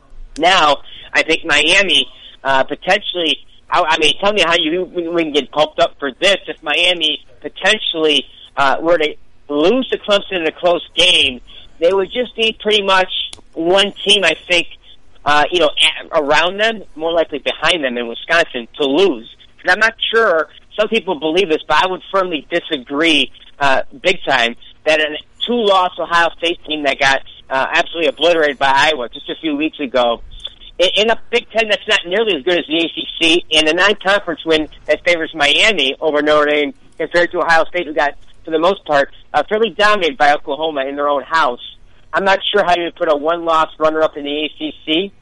Now, I think Miami uh, potentially... I, I mean, tell me how you we can get pumped up for this if Miami potentially uh, were to lose to Clemson in a close game. They would just need pretty much one team, I think, uh, you know, at, around them, more likely behind them in Wisconsin, to lose. And I'm not sure. Some people believe this, but I would firmly disagree, uh, big time, that a two-loss Ohio State team that got uh, absolutely obliterated by Iowa just a few weeks ago, in a Big Ten that's not nearly as good as the A C C, and a non-conference win that favors Miami over Notre Dame compared to Ohio State, who got, for the most part, uh, fairly dominated by Oklahoma in their own house. I'm not sure how you would put a one-loss runner-up in the A C C.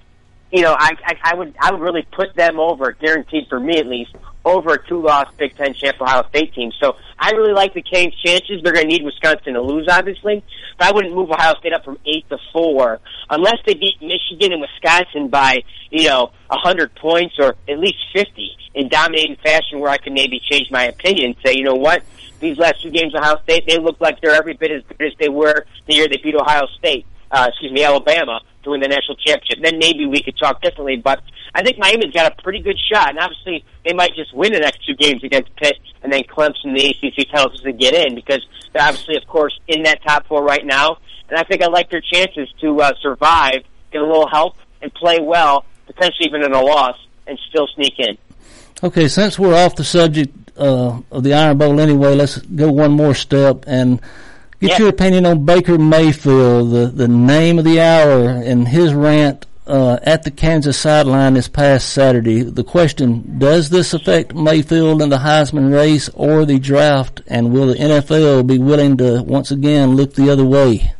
You know, I, I, I would I would really put them over, guaranteed for me at least, over a two-loss Big Ten champ Ohio State team. So I really like the Canes' chances. They're going to need Wisconsin to lose, obviously, but I wouldn't move Ohio State up from eight to four unless they beat Michigan and Wisconsin by, you know, a hundred points or at least fifty in dominating fashion, where I can maybe change my opinion and say, you know what, these last two games of Ohio State, they look like they're every bit as good as they were the year they beat Ohio State. Uh, excuse me, Alabama, to win the national championship. Then maybe we could talk differently, but I think Miami's got a pretty good shot, and obviously they might just win the next two games against Pitt and then Clemson, the A C C titles, to get in, because they're obviously, of course, in that top four right now, and I think I like their chances to uh, survive, get a little help, and play well, potentially even in a loss, and still sneak in.
Okay, since we're off the subject uh, of the Iron Bowl anyway, let's go one more step and get yeah. your opinion on Baker Mayfield, the, the name of the hour, and his rant uh, at the Kansas sideline this past Saturday. The question, does this affect Mayfield in the Heisman race or the draft, and will the N F L be willing to once again look the other way?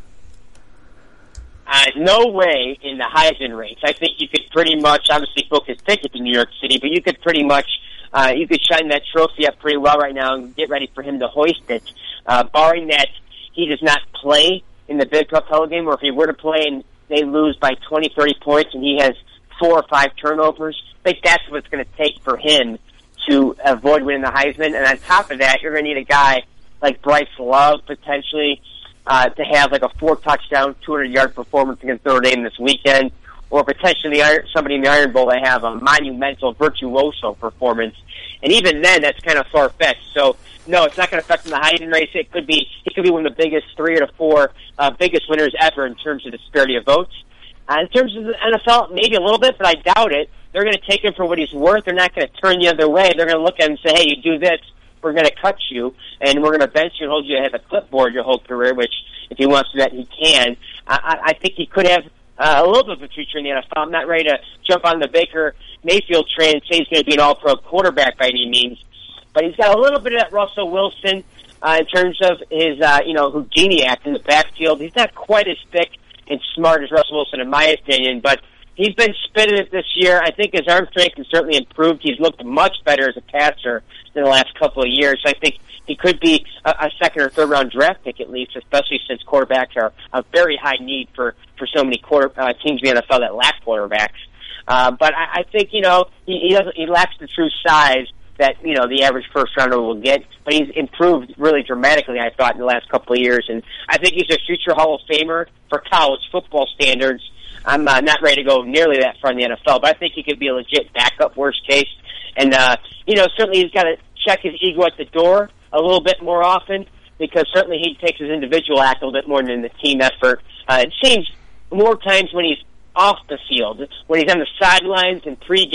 Uh, no way in the Heisman race. I think you could pretty much, obviously, book his ticket to New York City, but you could pretty much, uh, you could shine that trophy up pretty well right now and get ready for him to hoist it. Uh, barring that he does not play in the Big twelve title game, or if he were to play and they lose by twenty, thirty points and he has four or five turnovers, I think that's what it's going to take for him to avoid winning the Heisman. And on top of that, you're going to need a guy like Bryce Love, potentially, uh, to have like a four-touchdown, two hundred yard performance against Notre Dame this weekend, or potentially the Iron, somebody in the Iron Bowl to have a monumental, virtuoso performance. And even then, that's kind of far-fetched. So, no, it's not going to affect him in the Heisman race. It could be, he could be one of the biggest three or four uh, biggest winners ever in terms of disparity of votes. Uh, in terms of the N F L, maybe a little bit, but I doubt it. They're going to take him for what he's worth. They're not going to turn the other way. They're going to look at him and say, hey, you do this, we're going to cut you, and we're going to bench you and hold you to have a clipboard your whole career, which, if he wants to do that, he can. I, I think he could have uh, a little bit of a future in the N F L. I'm not ready to jump on the Baker Mayfield train and say he's going to be an all-pro quarterback by any means, but he's got a little bit of that Russell Wilson uh, in terms of his, uh, you know, Houdini act in the backfield. He's not quite as thick and smart as Russell Wilson, in my opinion, but he's been spinning it this year. I think his arm strength has certainly improved. He's looked much better as a passer in the last couple of years. I think he could be a, a second or third round draft pick at least, especially since quarterbacks are a very high need for, for so many quarter, uh, teams in the N F L that lack quarterbacks. Uh, but I, I think, you know, he, he doesn't, he lacks the true size that, you know, the average first rounder will get, but he's improved really dramatically, I thought, in the last couple of years. And I think he's a future Hall of Famer for college football standards. I'm uh, not ready to go nearly that far in the N F L, but I think he could be a legit backup, worst case. And, uh, you know, certainly he's got to check his ego at the door a little bit more often, because certainly he takes his individual act a little bit more than the team effort. Uh, it seems more times when he's off the field, when he's on the sidelines and pregame,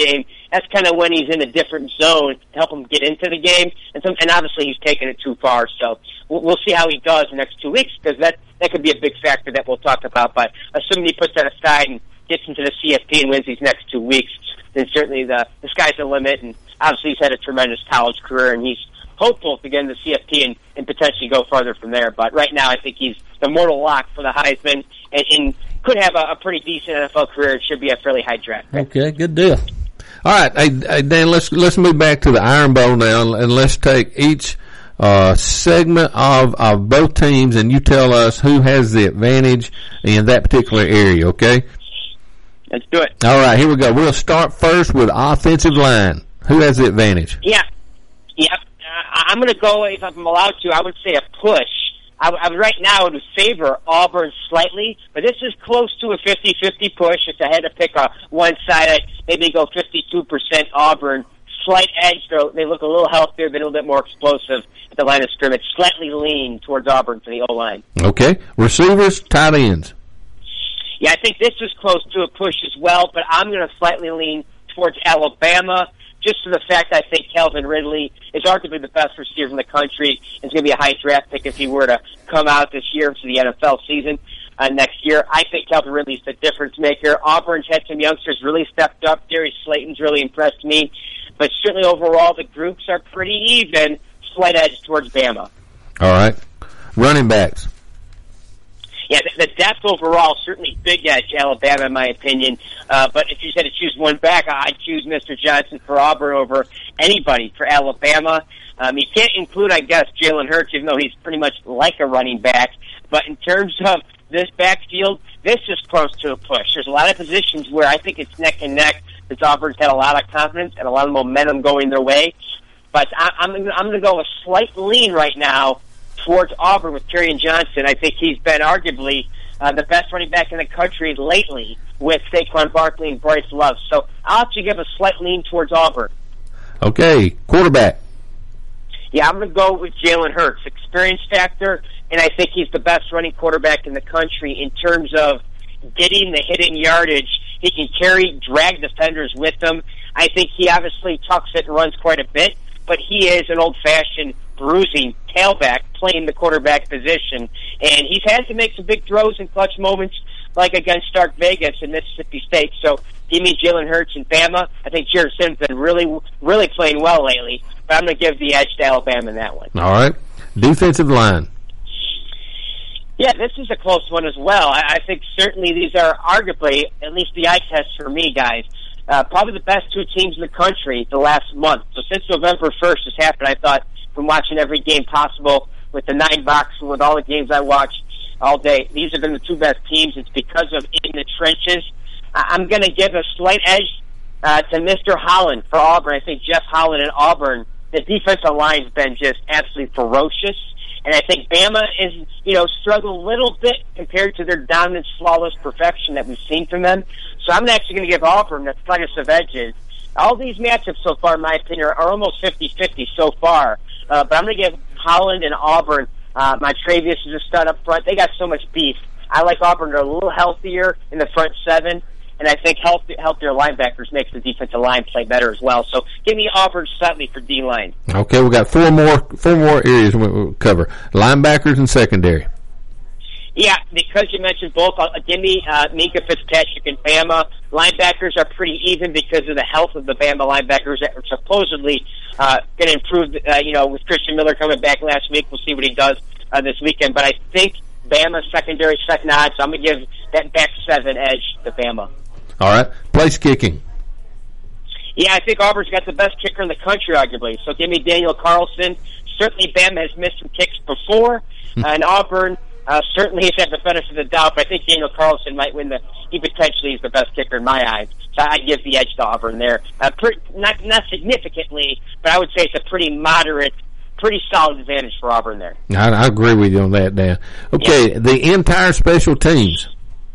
that's kind of when he's in a different zone to help him get into the game. And some, and obviously he's taken it too far. So we'll, we'll see how he does the next two weeks because that that could be a big factor that we'll talk about. But assuming he puts that aside and gets into the C F P and wins these next two weeks, then certainly the the sky's the limit. And obviously he's had a tremendous college career, and he's hopeful to get into the C F P and, and potentially go farther from there. But right now I think he's the mortal lock for the Heisman and, and could have a, a pretty decent N F L career. It should be a fairly high draft pick.
Okay, good deal.
All right, hey, hey, Dan, let's let's move back to the Iron Bowl now, and let's take each uh, segment of, of both teams, and you tell us who has the advantage in that particular area, okay?
Let's do it.
All right, here we go. We'll start first with offensive line. Who has the advantage?
Yeah. Yeah. Uh, I'm going to go, if I'm allowed to, I would say a push. I, I right now I would favor Auburn slightly, but this is close to a fifty-fifty push. If I had to pick a one side, I'd maybe go fifty-two percent Auburn. Slight edge, though. They look a little healthier, but a little bit more explosive at the line of scrimmage. Slightly lean towards Auburn for the O-line.
Okay. Receivers, tight ends.
Yeah, I think this is close to a push as well, but I'm going to slightly lean towards Alabama, just for the fact I think Calvin Ridley is arguably the best receiver in the country. It's going to be a high draft pick if he were to come out this year for the N F L season uh, next year. I think Calvin Ridley's the difference maker. Auburn's had some youngsters really stepped up. Darius Slayton's really impressed me. But certainly overall, the groups are pretty even. Slight edge towards Bama.
All right. Running backs.
Yeah, the, the depth overall, certainly big edge, Alabama, in my opinion. Uh, but if you had to choose one back, I'd choose Mister Johnson for Auburn over anybody for Alabama. Um, you can't include, I guess, Jalen Hurts, even though he's pretty much like a running back. But in terms of this backfield, this is close to a push. There's a lot of positions where I think it's neck and neck. Because Auburn's had a lot of confidence and a lot of momentum going their way. But I, I'm, I'm going to go a slight lean right now towards Auburn with Kerryon Johnson. I think he's been arguably uh, the best running back in the country lately with Saquon Barkley and Bryce Love. So I'll have to give a slight lean towards Auburn.
Okay, quarterback.
Yeah, I'm going to go with Jalen Hurts. Experience factor, and I think he's the best running quarterback in the country in terms of getting the hidden yardage. He can carry, drag defenders with him. I think he obviously tucks it and runs quite a bit, but he is an old-fashioned bruising tailback playing the quarterback position. And he's had to make some big throws in clutch moments, like against Stark Vegas and Mississippi State. So give me Jalen Hurts and Bama. I think Jared Sims has been really, really playing well lately, but I'm going to give the edge to Alabama in that one.
All right. Defensive line.
Yeah, this is a close one as well. I, I think certainly these are arguably, at least the eye test for me, guys, uh, probably the best two teams in the country the last month. So since November first has happened, I thought from watching every game possible with the nine box and with all the games I watched all day, these have been the two best teams. It's because of in the trenches. I, I'm going to give a slight edge uh, to Mister Holland for Auburn. I think Jeff Holland and Auburn, the defensive line has been just absolutely ferocious. And I think Bama is, you know, struggled a little bit compared to their dominant, flawless perfection that we've seen from them. So I'm actually going to give Auburn the slightest of edges. All these matchups so far, in my opinion, are almost fifty-fifty so far. Uh, but I'm going to give Holland and Auburn, uh, my Travius is a stud up front. They got so much beef. I like Auburn. They're a little healthier in the front seven. And I think healthy, healthier linebackers makes the defensive line play better as well. So give me Auburn slightly for D-line.
Okay, we got four more four more areas we'll cover. Linebackers and secondary.
Yeah, because you mentioned both, uh, give me uh, Minkah Fitzpatrick and Bama. Linebackers are pretty even because of the health of the Bama linebackers that are supposedly uh, going to improve, uh, you know, with Christian Miller coming back last week. We'll see what he does uh, this weekend. But I think Bama's secondary second odds, so I'm going to give that back seven edge to Bama.
All right. Place kicking.
Yeah, I think Auburn's got the best kicker in the country, arguably. So give me Daniel Carlson. Certainly Bama has missed some kicks before, uh, and Auburn uh, certainly has had the benefit of the doubt, but I think Daniel Carlson might win the – he potentially is the best kicker in my eyes. So I give the edge to Auburn there. Uh, pretty, not, not significantly, but I would say it's a pretty moderate, pretty solid advantage for Auburn there.
I, I agree with you on that, Dan. Okay, yeah. The entire special teams.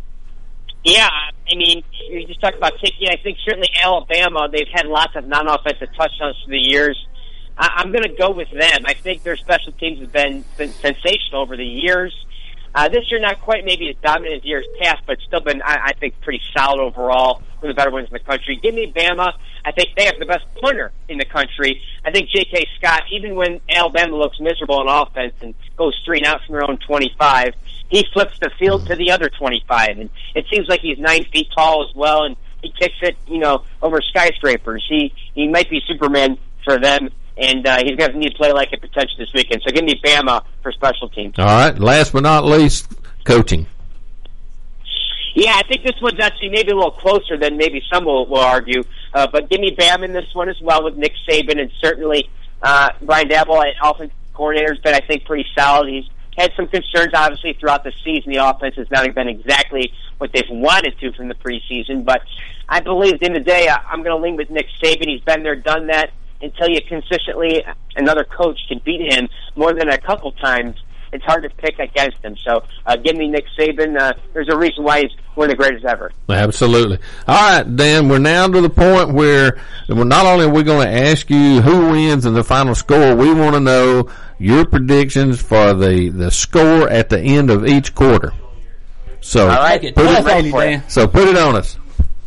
Yeah, I mean, you just talked about kicking. I think certainly Alabama, they've had lots of non-offensive touchdowns through the years. I, I'm going to go with them. I think their special teams have been, been sensational over the years. Uh, this year, not quite maybe as dominant as years past, but still been, I, I think, pretty solid overall. One of the better ones in the country. Give me Bama. I think they have the best punter in the country. I think J K. Scott, even when Alabama looks miserable on offense and goes three and out from their own twenty-five, he flips the field to the other twenty-five. And it seems like he's nine feet tall as well, and he kicks it, you know, over skyscrapers. He he might be Superman for them. And uh, he's going to need to play like it potentially this weekend. So give me Bama for special teams.
All right. Last but not least, coaching.
Yeah, I think this one's actually maybe a little closer than maybe some will, will argue. Uh, but give me Bama in this one as well with Nick Saban. And certainly uh, Brian Daboll, offensive coordinator, has been, I think, pretty solid. He's had some concerns, obviously, throughout the season. The offense has not been exactly what they've wanted to from the preseason. But I believe at the end of the day, I'm going to lean with Nick Saban. He's been there, done that. Until you consistently, another coach can beat him more than a couple times, it's hard to pick against him. So uh, give me Nick Saban. Uh, there's a reason why he's one of the greatest ever.
Absolutely. All right, Dan, we're now to the point where well, not only are we going to ask you who wins and the final score, we want to know your predictions for the, the score at the end of each quarter. So,
All right,
put it,
it,
so put it on us.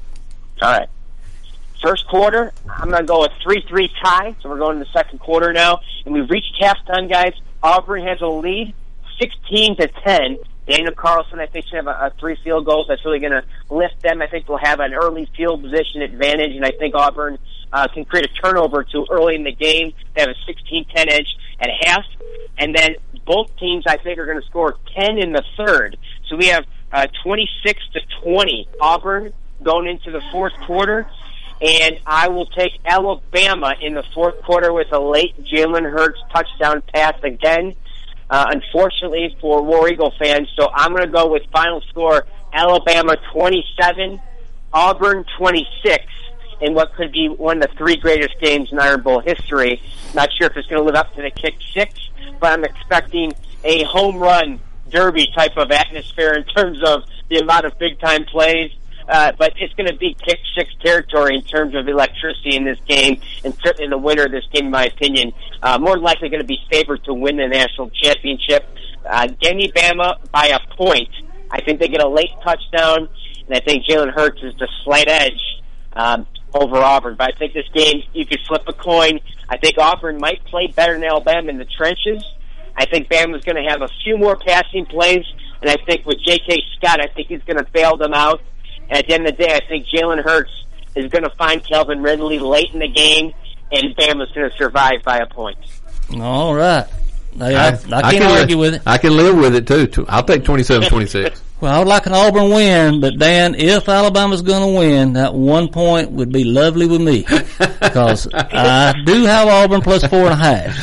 All right. First quarter, I'm going to go with three three tie, so we're going to the second quarter now. And we've reached halftime, guys. Auburn has a lead, sixteen to ten. Daniel Carlson, I think, should have a, a three field goals. That's really going to lift them. I think they'll have an early field position advantage, and I think Auburn uh, can create a turnover too early in the game. They have a sixteen ten edge at half. And then both teams, I think, are going to score ten in the third. So we have uh, twenty-six to twenty Auburn going into the fourth quarter. And I will take Alabama in the fourth quarter with a late Jalen Hurts touchdown pass again, uh, unfortunately for War Eagle fans. So I'm going to go with final score Alabama twenty-seven, Auburn twenty-six, in what could be one of the three greatest games in Iron Bowl history. Not sure if it's going to live up to the kick six, but I'm expecting a home run derby type of atmosphere in terms of the amount of big-time plays. Uh, but it's going to be kick six territory in terms of electricity in this game, and certainly the winner of this game, in my opinion, uh, more than likely going to be favored to win the national championship. Uh, give me Bama by a point. I think they get a late touchdown, and I think Jalen Hurts is the slight edge um, over Auburn. But I think this game, you could flip a coin. I think Auburn might play better than Alabama in the trenches. I think Bama's going to have a few more passing plays, and I think with J K. Scott, I think he's going to bail them out. And at the end of the day, I think Jalen Hurts is going to find Calvin Ridley late in the game, and Bama's going to survive by a point.
All right. I, I, I can't
I can
argue
live,
with it.
I can live with it, too. I'll take twenty-seven twenty-six.
Well, I would like an Auburn win, but, Dan, if Alabama's going to win, that one point would be lovely with me. Because I do have Auburn plus four and a half.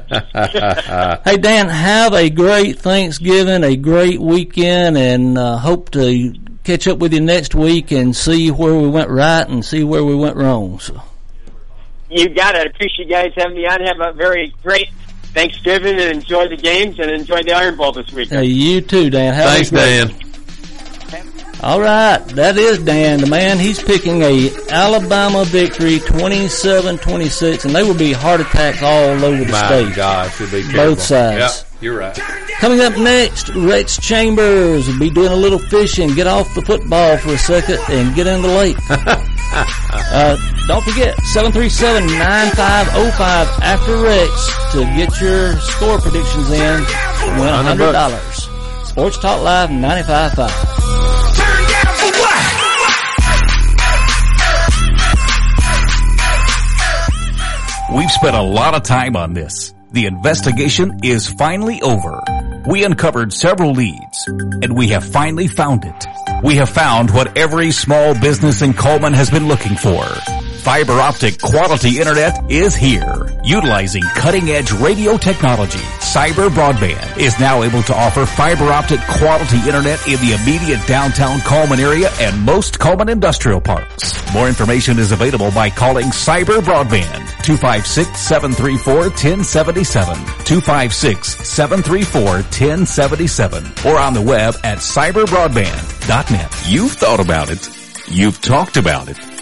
So. Hey, Dan, have a great Thanksgiving, a great weekend, and uh, hope to catch up with you next week and see where we went right and see where we went wrong. So.
You got it. I appreciate you guys having me on. Have a very great Thanksgiving and enjoy the games and enjoy the Iron Bowl this weekend.
Hey, you too, Dan. Have
Thanks, Dan.
All right, that is Dan, the man. He's picking a Alabama victory, twenty-seven twenty-six, and they will be heart attacks all over the
My
state.
gosh, it'll be
both sides.
Yep, you're right.
Coming up next, Rex Chambers will be doing a little fishing. Get off the football for a second and get in the lake. uh, don't forget, seven three seven, nine five oh five after Rex to get your score predictions in. Win one hundred dollars. Sports Talk Live ninety-five point five.
We've spent a lot of time on this. The investigation is finally over. We uncovered several leads, and we have finally found it. We have found what every small business in Coleman has been looking for. Fiber optic quality internet is here. Utilizing cutting-edge radio technology, Cyber Broadband is now able to offer fiber optic quality internet in the immediate downtown Coleman area and most Coleman industrial parks. More information is available by calling Cyber Broadband, two five six, seven three four, one zero seven seven, two five six, seven three four, one zero seven seven, or on the web at cyber broadband dot net. You've thought about it. You've talked about it.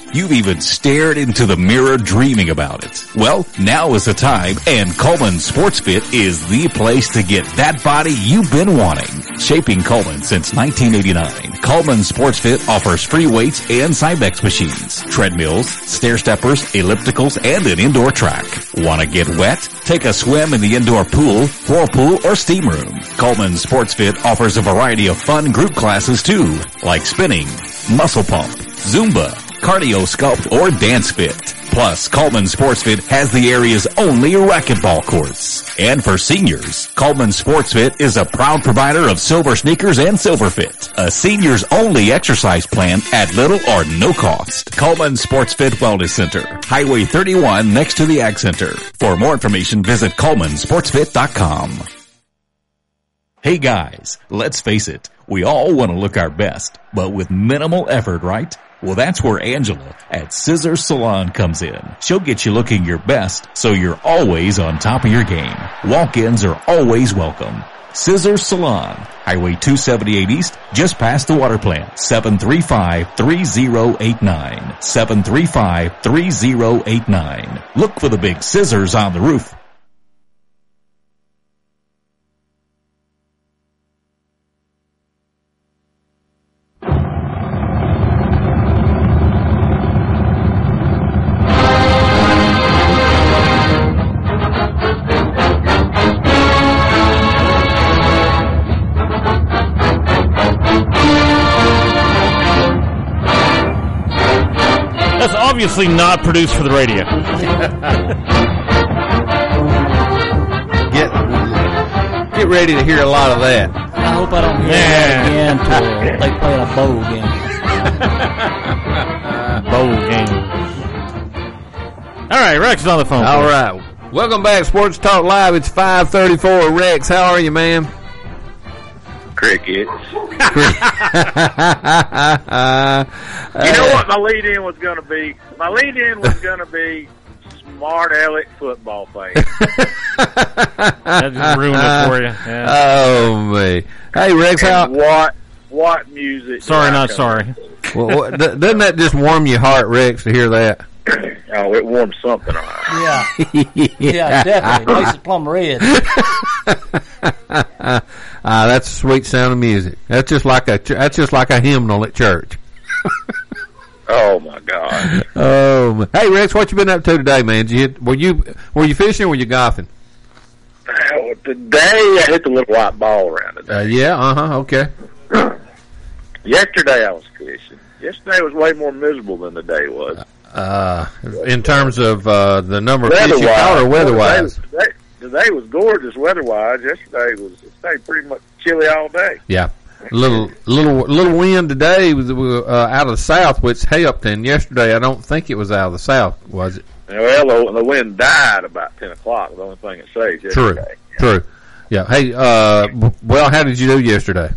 You've even stared into the mirror dreaming about it. Well, now is the time, and Coleman Sports Fit is the place to get that body you've been wanting. Shaping Coleman since nineteen eighty-nine, Coleman Sports Fit offers free weights and Cybex machines, treadmills, stair steppers, ellipticals, and an indoor track. Want to get wet? Take a swim in the indoor pool, whirlpool, or steam room. Coleman Sports Fit offers a variety of fun group classes too, like spinning, muscle pump, Zumba, cardio sculpt, or dance fit. Plus, Coleman Sports Fit has the area's only racquetball courts. And for seniors, Coleman Sports Fit is a proud provider of Silver Sneakers and Silver Fit, a seniors only exercise plan at little or no cost. Coleman Sports Fit Wellness Center, Highway thirty-one next to the Ag Center. For more information, visit Coleman Sports Fit dot com. Hey guys, let's face it, we all want to look our best, but with minimal effort, right? Well, that's where Angela at Scissors Salon comes in. She'll get you looking your best, so you're always on top of your game. Walk-ins are always welcome. Scissors Salon, Highway two seventy-eight East, just past the water plant. seven three five, three zero eight nine. seven three five, three zero eight nine. Look for the big scissors on the roof.
That's obviously not produced for the radio.
Get get ready to hear a lot of that.
I hope I don't hear that again until they play a bowl game.
Bowl game. All right, Rex is on the phone.
All right. Welcome back, Sports Talk Live. It's five thirty-four. Rex, how are you, man?
Crickets. You know what my lead-in was going to be? My lead-in was going to be smart aleck football face.
That just ruined it for you. Yeah.
Oh, me. Hey, Rex,
and
how...
What, what music?
Sorry, not sorry.
Well, what, doesn't that just warm your heart, Rex, to hear that?
Oh, it warms something on.
Yeah. Yeah, definitely. It makes it plum red.
Ah, that's a sweet sound of music. That's just like a that's just like a hymnal at church.
Oh my God!
Oh, hey Rex, what you been up to today, man? Did you hit, were you were you fishing or were you golfing?
Uh, today I hit the little white ball around today.
Uh, yeah, uh huh, okay.
Yesterday I was fishing. Yesterday was way more miserable than the day was.
Uh, in terms of uh, the number of fish you caught, or weather-wise?
Today, today was gorgeous weather-wise. Yesterday was it stayed pretty much chilly all day.
Yeah, little little little wind today was uh, out of the south, which helped. And yesterday, I don't think it was out of the south, was it?
Well, the, the wind died about ten o'clock. The only thing it says yesterday.
True, true. Yeah. Hey, uh, well, how did you do yesterday?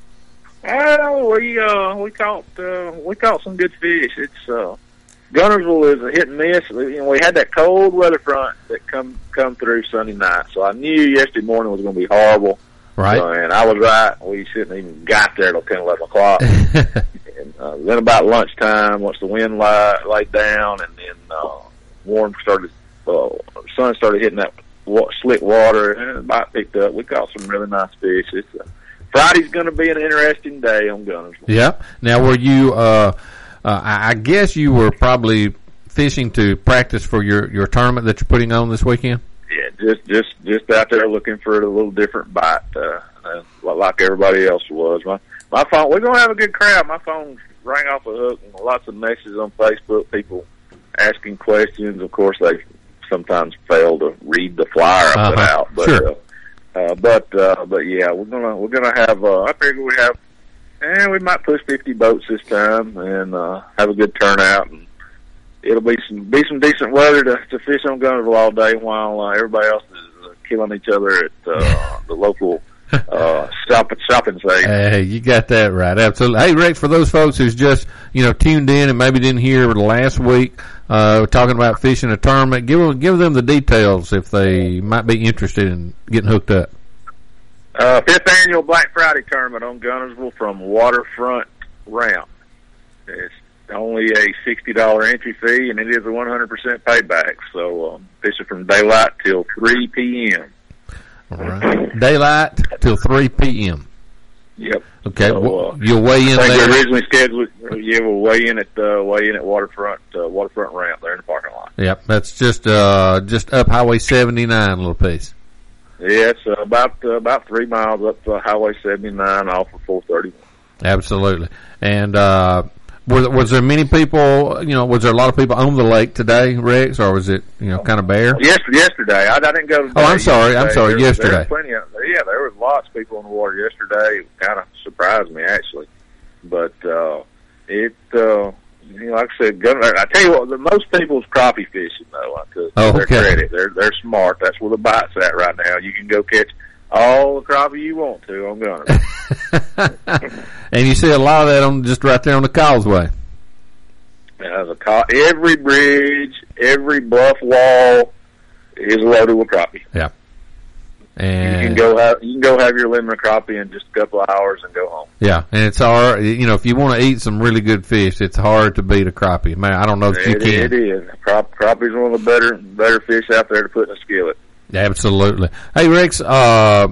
Well, we uh, we caught uh, we caught some good fish. It's uh, Gunnersville is a hit and miss. You know, we had that cold weather front that come come through Sunday night, so I knew yesterday morning was going to be horrible.
Right.
Uh, and I was right. We shouldn't even got there till ten, eleven o'clock. and uh, then about lunchtime, once the wind lied, laid down, and then uh, warm started, uh, sun started hitting that wa- slick water, and the bite picked up. We caught some really nice fish. It's, uh, Friday's going to be an interesting day on Gunnersville.
Yeah. Now, were you? Uh, uh, I, I guess you were probably fishing to practice for your, your tournament that you're putting on this weekend.
Yeah, just just just out there looking for a little different bite, uh, uh, like everybody else was. My my phone, we're gonna have a good crowd. My phone rang off the hook, and lots of messages on Facebook, people asking questions. Of course, they sometimes fail to read the flyer I put
Uh-huh.
out, but
Sure.
uh, uh, but uh, but yeah, we're gonna we're gonna have. Uh, I figure we have, and we might push fifty boats this time, and uh, have a good turnout. And it'll be some be some decent weather to, to fish on Gunnersville all day while uh, everybody else is uh, killing each other at uh, the local uh, shop, shopping site.
Hey, you got that right. Absolutely. Hey, Rex, for those folks who's just, you know, tuned in and maybe didn't hear the last week, uh, talking about fishing a tournament, give them, give them the details if they might be interested in getting hooked up.
Uh, fifth annual Black Friday tournament on Gunnersville from Waterfront Ramp. It's only a sixty dollar entry fee, and it is a one hundred percent payback. So um, fishing from daylight till three p.m.
All right. Daylight till three p.m.
Yep.
Okay.
So,
well,
uh,
you'll weigh in
I think
there.
we originally scheduled. Yeah, we'll weigh in at uh, weigh in at waterfront uh, waterfront ramp there in the parking lot.
Yep. That's just uh just up Highway seventy-nine a little piece.
Yeah, it's uh, about uh, about three miles up uh, Highway seventy-nine off of four thirty-one.
Absolutely. And uh, was, was there many people? You know, was there a lot of people on the lake today, Rex, or was it you know kind of bare?
Yes, yesterday. I, I didn't go. Today.
Oh, I'm sorry. I'm sorry.
There,
yesterday.
There was plenty of, yeah, there was lots of people on the water yesterday. It kind of surprised me actually, but uh, it. Uh, You know, like I said, governor, I tell you what, the, most people's crappie fishing though. To, to
Oh,
their
okay.
credit, they're they're smart. That's where the bite's at right now. You can go catch all the crappie you want to on Gunner.
And you see a lot of that on just right there on the causeway.
Uh, the co- every bridge, every bluff wall is loaded with crappie.
Yeah.
You
And
can go have you can go have your lemon crappie in just a couple of hours and go home.
yeah, and it's hard. You know, if you want to eat some really good fish, it's hard to beat a crappie. Man, I don't know if you
It,
can.
it is. Crop, crappie's one of the better better fish out there to put in a skillet.
Absolutely. Hey, Rex, uh,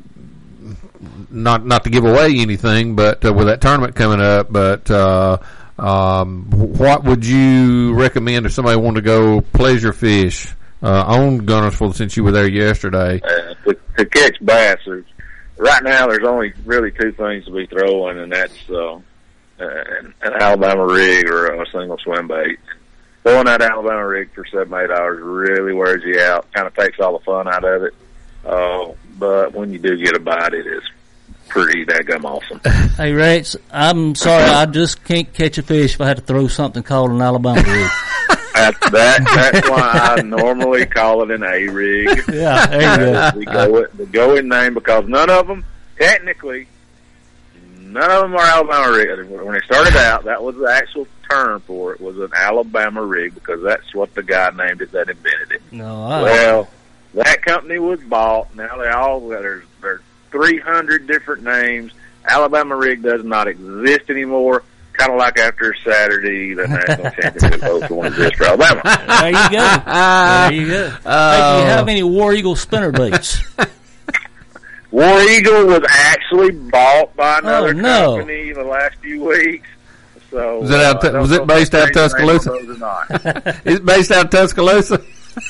not not to give away anything, but uh, with that tournament coming up, but uh, um, what would you recommend if somebody wanted to go pleasure fish uh, on Gunnersville since you were there yesterday?
Uh, to, to catch bass, there's, right now there's only really two things to be throwing, and that's uh, an, an Alabama rig or a single swim bait. Throwing that Alabama rig for seven, eight hours really wears you out, kind of takes all the fun out of it. Uh, but when you do get a bite, it is pretty daggum awesome.
Hey, Rex, I'm sorry, I just can't catch a fish if I had to throw something called an Alabama rig.
That's, that, that's why I normally call it an A-rig.
Yeah, there you go.
We go with the going name because none of them, technically, none of them are Alabama rig. When they started out, that was the actual term for it, was an Alabama rig because that's what the guy named it that invented it.
No, I...
Well, that company was bought. Now they all, there's, there's three hundred different names. Alabama rig does not exist anymore. Kind of like after Saturday, the national championship boats don't exist for Alabama.
There you go. There you go.
Uh,
Hey, do you have any War Eagle spinner baits?
War Eagle was actually bought by another
Oh, no.
company in the last few weeks. So
Was it out?
uh, I don't
Was
know
it
if
based
they
out of
changed the name of
Tuscaloosa?
those or not.
It's based out of Tuscaloosa.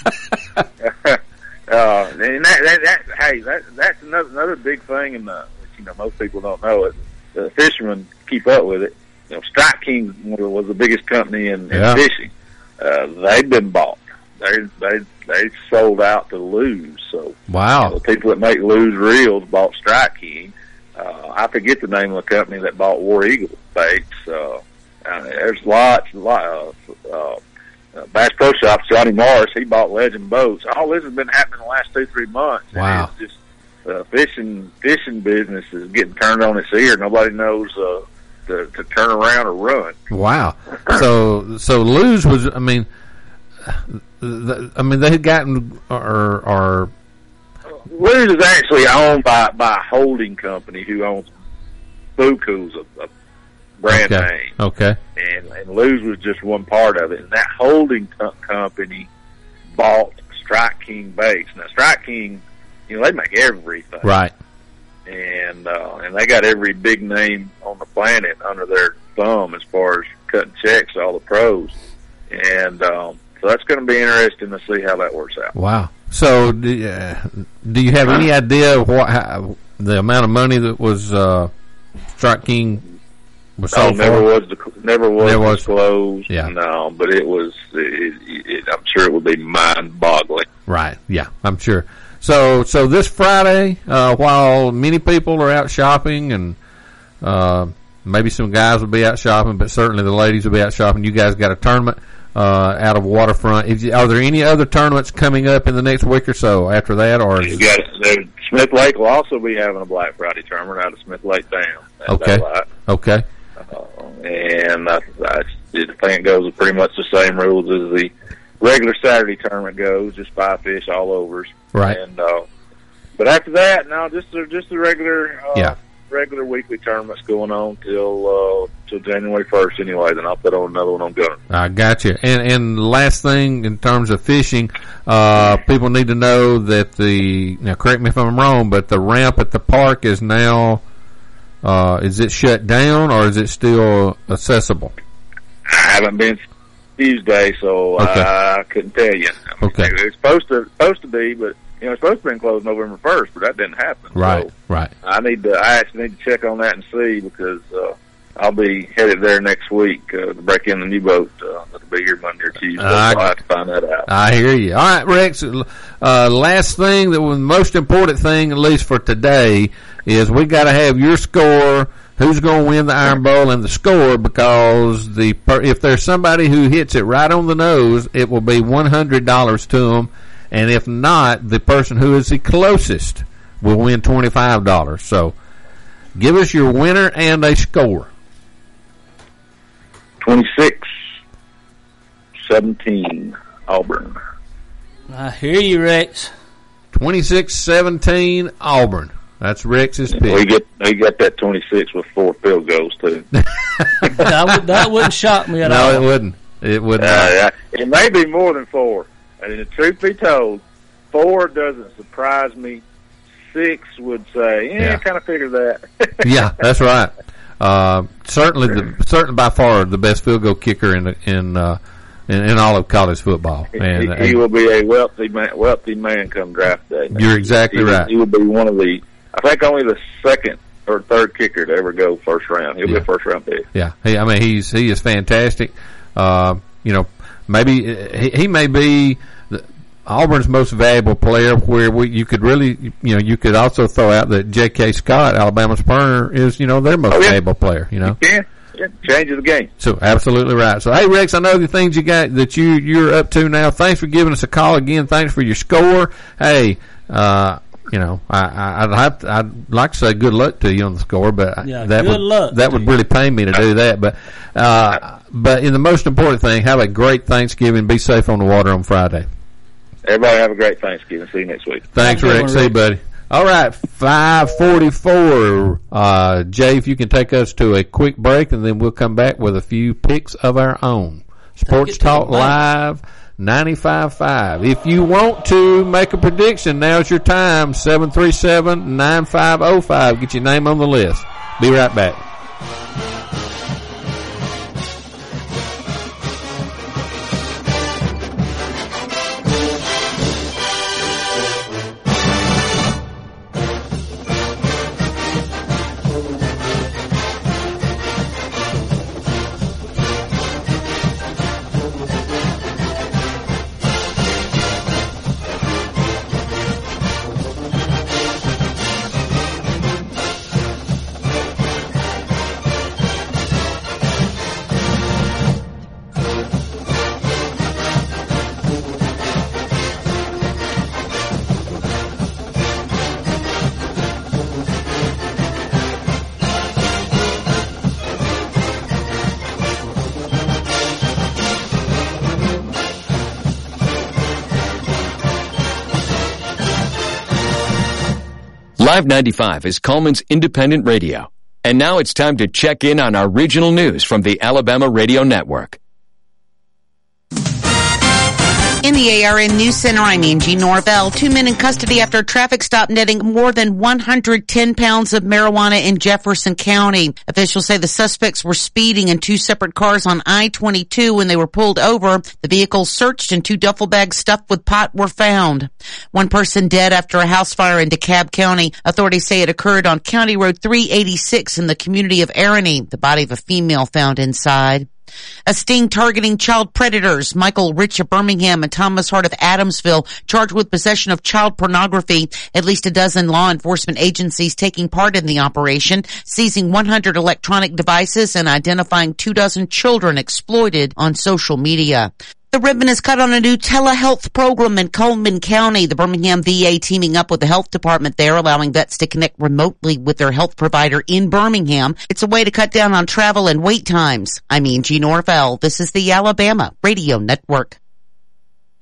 uh, and that, that, that, hey, that, that's another, another big thing, in the, which, you know, most people don't know it. The fishermen keep up with it. You know, Strike King was the biggest company in, in
Yeah.
fishing. Uh, they've been bought. They they they sold out to Lew's. So
Wow.
you know, the people that make Lew's reels bought Strike King. Uh, I forget the name of the company that bought War Eagle baits. Uh, uh, there's lots, lot of uh, uh, Bass Pro Shops. Johnny Morris, he bought Legend Boats. All this has been happening the last two three months.
Wow.
And it's just uh, fishing fishing business is getting turned on its ear. Nobody knows uh, to, to turn around or run.
Wow. So so Lew's was. I mean, the, I mean they had gotten or or
Lew's is actually owned by by a holding company who owns Buku's a, a brand
okay.
name,
Okay.
and, and Lew's was just one part of it. And that holding co- company bought Strike King baits. Now Strike King, you know, they make everything,
Right.
and uh, and they got every big name on the planet under their thumb as far as cutting checks to all the pros, and um, so that's going to be interesting to see how that works out.
Wow. So do, uh, do you have any idea what how, the amount of money that was uh, Strike King was
Oh,
sold
never
for?
was dec- never was
Never was.
disclosed.
Yeah.
No, but it was. It, it, I'm sure it would be mind-boggling.
Right. Yeah, I'm sure. So so this Friday, uh, while many people are out shopping and uh, maybe some guys will be out shopping, but certainly the ladies will be out shopping. You guys got a tournament uh, out of Waterfront. Is, are there any other tournaments coming up in the next week or so after that? Or
You got uh, Smith Lake will also be having a Black Friday tournament out of Smith Lake Dam. at
Okay.
Daylight.
Okay.
Uh, and I, I, I think it goes with pretty much the same rules as the regular Saturday tournament goes, just five fish all overs.
Right.
And uh, but after that, no, just the, just the regular uh,
Yeah.
regular weekly tournaments going on till uh, till January first anyway. Then I'll put on another one on Gunner.
I got you. And and last thing in terms of fishing, uh, people need to know that the now correct me if I'm wrong, but the ramp at the park is now uh, is it shut down or is it still accessible?
I haven't been Tuesday, so
Okay.
I couldn't tell you. I mean,
Okay.
It's supposed to supposed to be, but you know, it's supposed to be closed November first, but that didn't happen.
Right,
So
right.
I need to. I actually need to check on that and see because uh, I'll be headed there next week uh, to break in the new boat. Uh, that'll be here Monday or Tuesday.
I-
so I'll have to find that out.
I hear you. All right, Rex. Uh, last thing, that was the most important thing, at least for today, is we got to have your score. Who's going to win the Iron Bowl and the score? Because the per, if there's somebody who hits it right on the nose, it will be one hundred dollars to them, and if not, the person who is the closest will win twenty-five dollars. So, give us your winner and a score.
twenty-six seventeen Auburn.
I hear you, Rex.
twenty-six seventeen Auburn. That's Rex's pick.
We get we got that twenty-six with four field goals too.
that, would, that wouldn't shock me at
no,
all.
it wouldn't. It wouldn't.
Uh, yeah, it may be more than four. And the truth be told, four doesn't surprise me. Six would say, yeah,
Yeah.
I kind of figured that.
Yeah, that's right. Uh, certainly, the certainly by far the best field goal kicker in the, in, uh, in in all of college football. And,
he, he
and
will be a wealthy man, wealthy man come draft day.
you're exactly
he,
right.
He will be one of the, I think, only the second or third kicker to ever go first round. He'll
Yeah.
be a first round pick.
Yeah, he, I mean he's he is fantastic. Uh, you know, maybe he, he may be the, Auburn's most valuable player. Where we, you could really, you know, you could also throw out that J K. Scott, Alabama's punter, is you know their most
Oh, yeah.
valuable player. You know,
Yeah, yeah, changes the game.
so absolutely right. So hey Rex, I know the things you got that you you're up to now. Thanks for giving us a call again. Thanks for your score. Hey. uh You know, I, I, I'd have to, I'd like to say good luck to you on the score, but
Yeah,
that
good
would
luck
that
to
would
you.
really pain me to do that. But uh, but in the most important thing, have a great Thanksgiving. Be safe on the water on Friday.
Everybody have a great Thanksgiving. See you next week.
Thanks,
Have a good
Rick.
one,
See you,
Rick.
buddy. All right, five forty-four. Uh, Jay, if you can take us to a quick break, and then we'll come back with a few picks of our own. Sports
it to the
Talk
bank.
Live. ninety-five point five. If you want to make a prediction, now's your time. seven three seven, nine five zero five. Get your name on the list. Be right back.
Live ninety-five is Coleman's independent radio. And now it's time to check in on our regional news from the Alabama Radio Network.
In the A R N News Center, I'm Angie Norvell. Two men in custody after a traffic stop netting more than one hundred ten pounds of marijuana in Jefferson County. Officials say the suspects were speeding in two separate cars on I twenty-two when they were pulled over. The vehicles searched and two duffel bags stuffed with pot were found. One person dead after a house fire in DeKalb County. Authorities say it occurred on County Road three eighty-six in the community of Arany. The body of a female found inside. A sting targeting child predators. Michael Rich of Birmingham and Thomas Hart of Adamsville charged with possession of child pornography. At least a dozen law enforcement agencies taking part in the operation, seizing one hundred electronic devices and identifying two dozen children exploited on social media. The ribbon is cut on a new telehealth program in Coleman County. The Birmingham V A teaming up with the health department there, allowing vets to connect remotely with their health provider in Birmingham. It's a way to cut down on travel and wait times. I'm Angie Norvell. This is the Alabama Radio Network.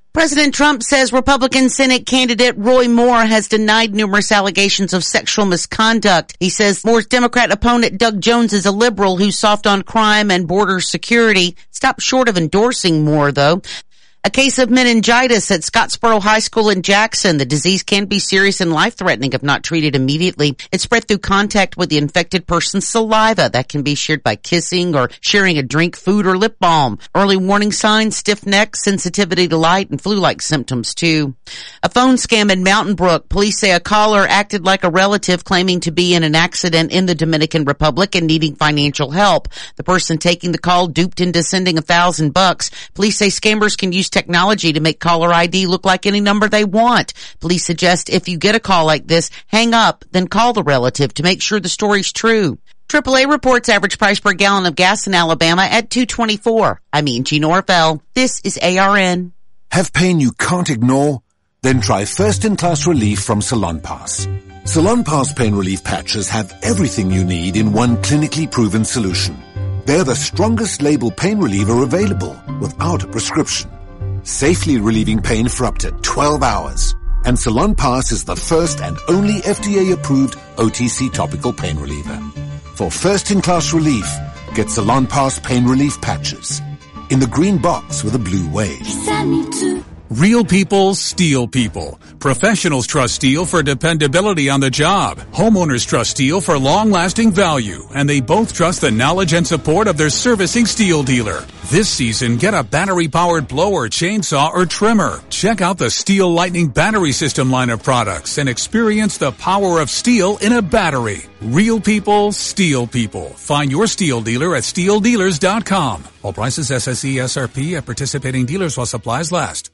President Trump says Republican Senate candidate Roy Moore has denied numerous allegations of sexual misconduct. He says Moore's Democrat opponent Doug Jones is a liberal who's soft on crime and border security. Stopped short of endorsing Moore, though. A case of meningitis at Scottsboro High School in Jackson. The disease can be serious and life-threatening if not treated immediately. It's spread through contact with the infected person's saliva that can be shared by kissing or sharing a drink, food, or lip balm. Early warning signs, stiff neck, sensitivity to light, and flu-like symptoms, too. A phone scam in Mountain Brook. Police say a caller acted like a relative claiming to be in an accident in the Dominican Republic and needing financial help. The person taking the call duped into sending a thousand bucks. Police say scammers can use technology to make caller I D look like any number they want. Police suggest if you get a call like this, hang up, then call the relative to make sure the story's true. triple A reports average price per gallon of gas in Alabama at two twenty-four. I mean, G. Norvell. This is A R N.
Have pain you can't ignore? Then try first-in-class relief from Salonpas. Salonpas pain relief patches have everything you need in one clinically proven solution. They're the strongest label pain reliever available without a prescription, safely relieving pain for up to twelve hours. And Salonpas is the first and only F D A-approved O T C topical pain reliever. For first-in-class relief, get Salonpas pain relief patches in the green box with a blue wave.
Real people, steel people. Professionals trust steel for dependability on the job. Homeowners trust steel for long-lasting value. And they both trust the knowledge and support of their servicing steel dealer. This season, get a battery-powered blower, chainsaw, or trimmer. Check out the Steel Lightning Battery System line of products and experience the power of steel in a battery. Real people, steel people. Find your steel dealer at steel dealers dot com. All prices S S E S R P at participating dealers while supplies last.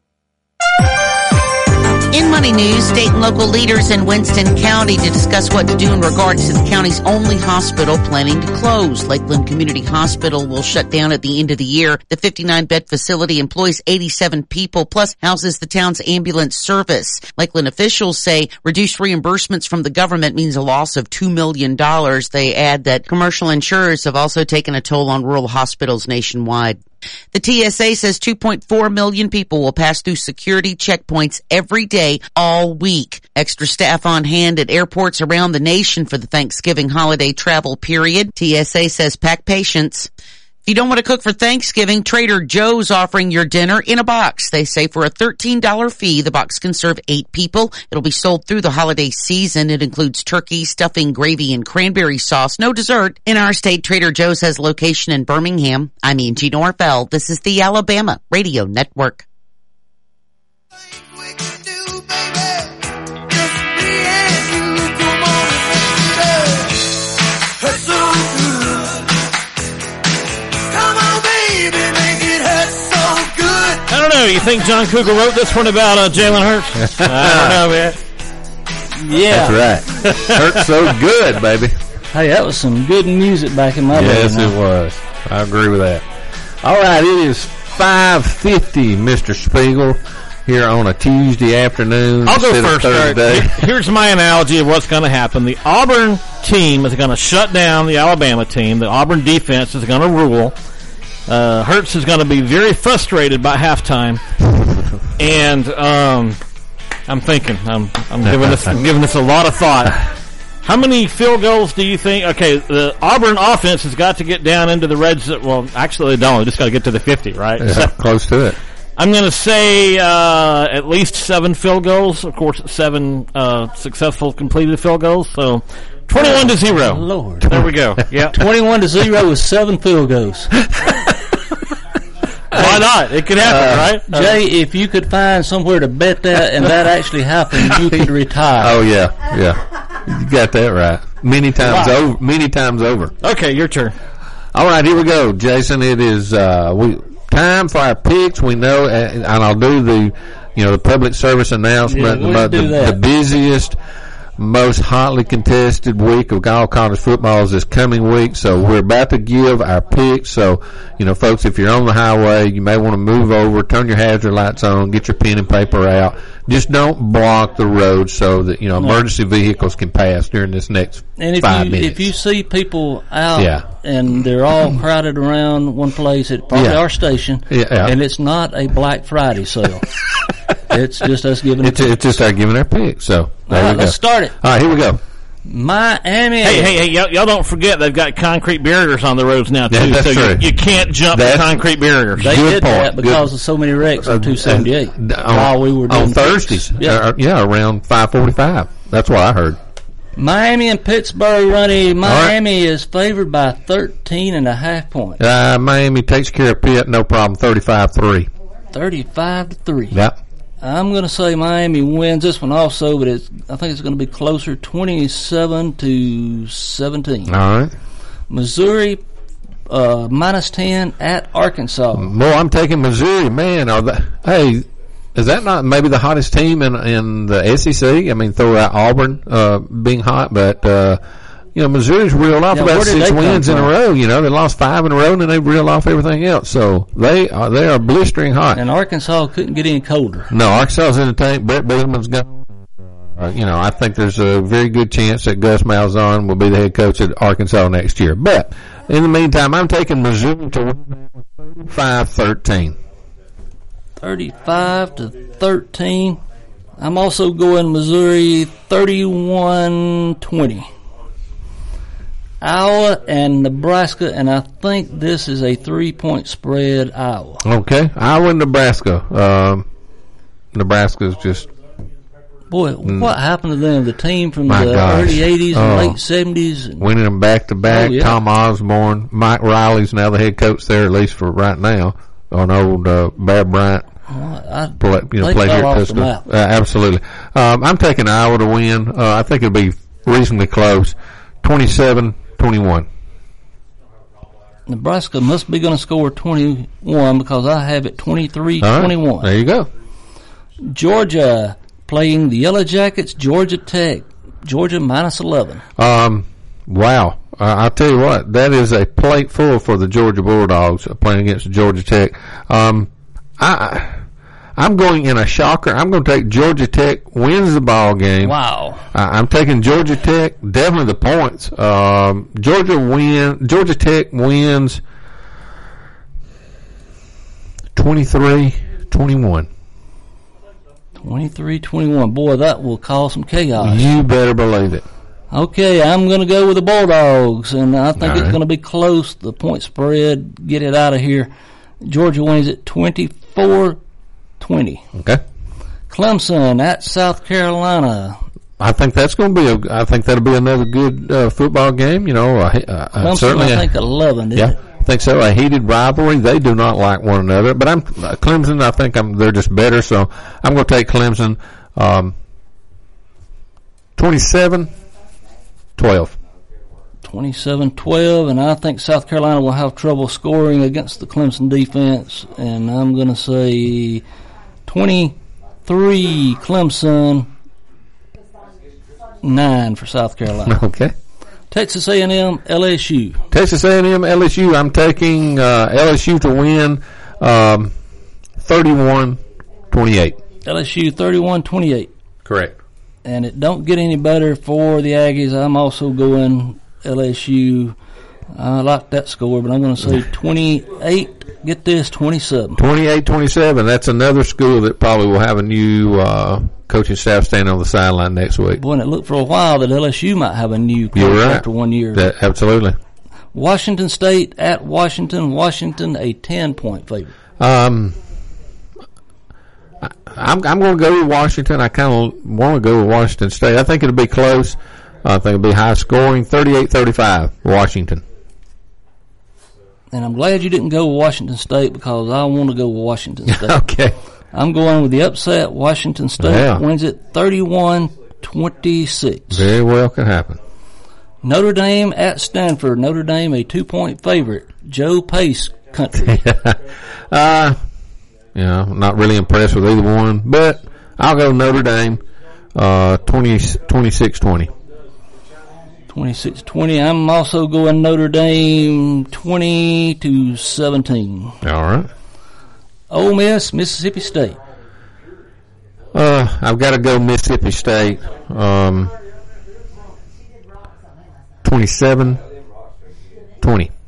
In Money News, state and local leaders in Winston County to discuss what to do in regards to the county's only hospital planning to close. Lakeland Community Hospital will shut down at the end of the year. The fifty-nine bed facility employs eighty-seven people, plus houses the town's ambulance service. Lakeland officials say reduced reimbursements from the government means a loss of two million dollars. They add that commercial insurers have also taken a toll on rural hospitals nationwide. The T S A says two point four million people will pass through security checkpoints every day, all week. Extra staff on hand at airports around the nation for the Thanksgiving holiday travel period. T S A says pack patience. If you don't want to cook for Thanksgiving, Trader Joe's offering your dinner in a box. They say for a thirteen dollars fee, the box can serve eight people. It'll be sold through the holiday season. It includes turkey, stuffing, gravy, and cranberry sauce. No dessert. In our state, Trader Joe's has a location in Birmingham. I'm Angie Norfeld. This is the Alabama Radio Network.
I don't know. You think John Cougar wrote this one about uh, Jalen Hurts? I don't know, man.
Yeah.
That's right. Hurts so good, baby.
Hey, that was some good music back in my day.
Yes, it was. I agree with that. All right, it is five fifty, Mister Spiegel, here on a Tuesday afternoon.
I'll go first. Thursday. Here's my analogy of what's going to happen. The Auburn team is going to shut down the Alabama team. The Auburn defense is going to rule. Uh, Hurts is going to be very frustrated by halftime, and um, I'm thinking, I'm, I'm giving this, I'm giving this a lot of thought. How many field goals do you think? Okay, the Auburn offense has got to get down into the red zone. Well, actually, they don't. They just got to get to the fifty, right?
Yeah, so, close to it.
I'm going to say uh, at least seven field goals. Of course, seven uh, successful completed field goals. So. twenty-one to zero.
Lord.
There we go. Yeah.
twenty-one to zero with seven field goals.
Why not? It could happen,
uh,
right?
Jay, uh, if you could find somewhere to bet that and that actually happened, you could retire.
Oh, yeah. Yeah. You got that right. Many times
wow.
over. Many times over.
Okay, your turn.
All right, here we go, Jason. It is uh, we time for our picks. We know, and I'll do the, you know, the public service announcement.
Yeah, we'll
the,
do that.
the busiest, most hotly contested week of all college football is this coming week, so we're about to give our picks. So, you know, folks, if you're on the highway, you may want to move over, turn your hazard lights on, get your pen and paper out. Just don't block the road so that, you know, emergency vehicles can pass during this next
and if
five
you,
minutes.
if you see people out
yeah.
and they're all crowded around one place at probably
Yeah.
our station.
Yeah, yeah.
And it's not a Black Friday sale. It's just us giving
It's,
it.
it's just our giving our pick. So there
All right,
we go.
let's start it.
All right, here we go.
Miami.
Hey, hey, hey! Y'all, y'all don't forget they've got concrete barriers on the roads now too,
Yeah, that's
so you,
true.
you can't jump
That's-
the concrete barriers.
They
Good
did that
point.
because
Good.
of so many wrecks on two seventy-eight
Uh,
while we were doing
on Thursdays.
picks. Yeah.
Uh, yeah, around five forty-five. That's what I heard.
Miami and Pittsburgh, Ronnie. Miami is favored by thirteen and a half points.
Uh, Miami takes care of Pitt, no problem, thirty-five three.
thirty-five to three.
Yep.
I'm going to say Miami wins this one also, but it's, I think it's going to be closer, twenty-seven to seventeen.
All right.
Missouri uh, minus ten at Arkansas.
Well, I'm taking Missouri. Man, are they, hey, is that not maybe the hottest team in in the S E C? I mean, throw out Auburn uh, being hot, but uh, you know, Missouri's reeled off
Yeah,
about
where did
six
they come
wins in a
from?
row. You know, they lost five in a row, and then they reeled off everything else. So they are they are blistering hot.
And Arkansas couldn't get any colder.
No, Arkansas's in the tank. Brett Bielema's gone. Uh, you know, I think there's a very good chance that Gus Malzahn will be the head coach at Arkansas next year. But in the meantime, I'm taking Missouri to win thirty-five thirteen.
thirty-five to thirteen. I'm also going Missouri thirty-one twenty. Iowa and Nebraska, and I think this is a three-point spread, Iowa.
Okay, Iowa and Nebraska. Um, Nebraska's just
Boy, what happened to them? The team from
My
the
gosh.
early eighties and
Oh.
late seventies. And,
winning them back to back.
Oh, yeah.
Tom Osborne, Mike Riley's now the head coach there, at least for right now. An old uh, Bear Bryant.
I,
Play, you know,
they
played
fell
here at
off the
Tuscaloosa.
map.
Uh, absolutely. Um, I'm taking Iowa to win. Uh, I think it'll be reasonably close. twenty-seven twenty-one.
Nebraska must be going to score twenty-one because I have it twenty-three twenty-one.
All right, there you go.
Georgia playing the Yellow Jackets, Georgia Tech. Georgia minus eleven.
Um, wow. Uh, I'll tell you what, that is a plate full for the Georgia Bulldogs uh, playing against Georgia Tech. Um, I, I'm going in a shocker. I'm going to take Georgia Tech wins the ball game.
Wow.
I, I'm taking Georgia Tech, definitely the points. Um, Georgia win. Georgia Tech wins twenty-three twenty-one.
twenty-three twenty-one. Boy, that will cause some chaos.
You better believe it.
Okay, I'm going to go with the Bulldogs, and I think
All
it's
right.
going to be close. The point spread, get it out of here. Georgia wins it twenty-four twenty.
Okay.
Clemson at South Carolina.
I think that's going to be a. I think that'll be another good uh, football game. You know, uh, uh,
Clemson,
certainly.
I
a-
think eleven. Didn't
yeah,
it?
I think so. A heated rivalry. They do not like one another. But I'm uh, Clemson. I think I'm. They're just better. So I'm going to take Clemson. Um, twenty-seven twelve.
twenty-seven twelve, and I think South Carolina will have trouble scoring against the Clemson defense, and I'm going to say twenty-three Clemson, nine for South Carolina.
Okay.
Texas A and M, L S U.
Texas A and M, L S U. I'm taking uh, L S U to win um, thirty-one twenty-eight.
L S U thirty-one twenty-eight.
Correct.
And it don't get any better for the Aggies. I'm also going L S U. I like that score, but I'm going to say twenty-eight. Get this, twenty-seven.
twenty-eight twenty-seven. That's another school that probably will have a new uh, coaching staff standing on the sideline next week.
Boy, and it looked for a while that L S U might have a new coach
You're right.
after one year.
That, absolutely.
Washington State at Washington. Washington a ten-point favorite.
Um, I, I'm I'm going to go with Washington. I kind of want to go with Washington State. I think it'll be close. I think it'll be high scoring, thirty-eight thirty-five, Washington.
And I'm glad you didn't go with Washington State because I want to go with Washington State.
Okay.
I'm going with the upset. Washington State
Yeah.
wins it thirty-one twenty-six.
Very well can happen.
Notre Dame at Stanford. Notre Dame a two-point favorite. Joe Pace country.
uh, you know, not really impressed with either one, but I'll go Notre Dame, uh, twenty, twenty-six twenty.
twenty-six twenty. I'm also going Notre Dame twenty to seventeen.
All right.
Ole Miss, Mississippi State.
Uh, I've got to go Mississippi State. Um, twenty-seven twenty.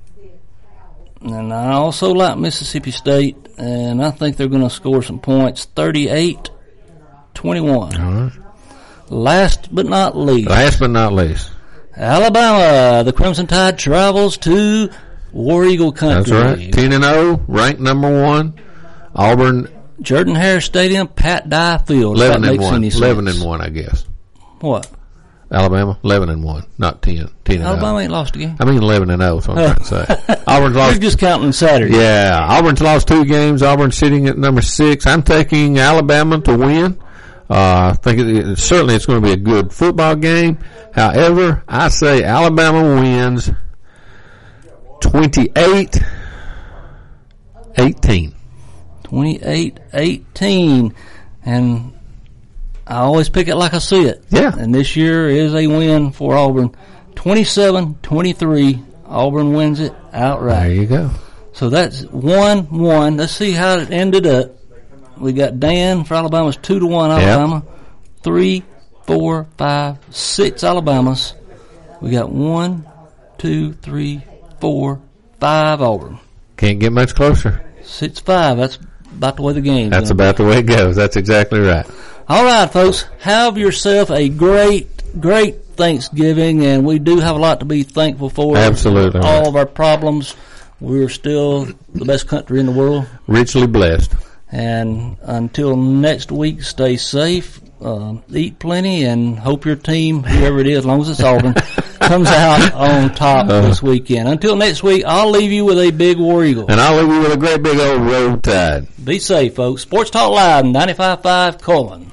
And I also like Mississippi State, and I think they're going to score some points, thirty-eight twenty-one.
All right.
Last but not least.
Last but not least.
Alabama. The Crimson Tide travels to War Eagle country.
That's right. ten and oh, ranked number one. Auburn.
Jordan Hare Stadium, Pat Dye Field.
eleven and one. eleven and one, I guess.
What?
Alabama, eleven and one, not ten. ten and
Alabama
oh.
ain't lost a game.
I mean eleven and oh, that's what I'm trying to say. Auburn's lost.
You're just counting Saturday.
Yeah, Auburn's lost two games. Auburn's sitting at number six. I'm taking Alabama to win. Uh, I think it, it, certainly it's going to be a good football game. However, I say Alabama wins twenty-eight eighteen.
twenty-eight eighteen. And I always pick it like I see it.
Yeah.
And this year is a win for Auburn. twenty-seven twenty-three. Auburn wins it outright.
There you go.
So that's one one. Let's see how it ended up. We got Dan for Alabama's two to one Alabama. Yep. Three, four, five, six Alabamas. We got one, two, three, four, five Auburn.
Can't get much closer.
Six five. That's about the way the game.
That's about the way it goes. That's exactly right.
All right, folks. Have yourself a great, great Thanksgiving, and we do have a lot to be thankful for.
Absolutely.
For all
right.
of our problems. We're still the best country in the world.
Richly blessed.
And until next week, stay safe, uh, eat plenty, and hope your team, whoever it is, as long as it's Auburn, comes out on top uh, this weekend. Until next week, I'll leave you with a big War Eagle.
And I'll leave you with a great big old Roll Tide.
Be safe, folks. Sports Talk Live, ninety-five point five Coleman.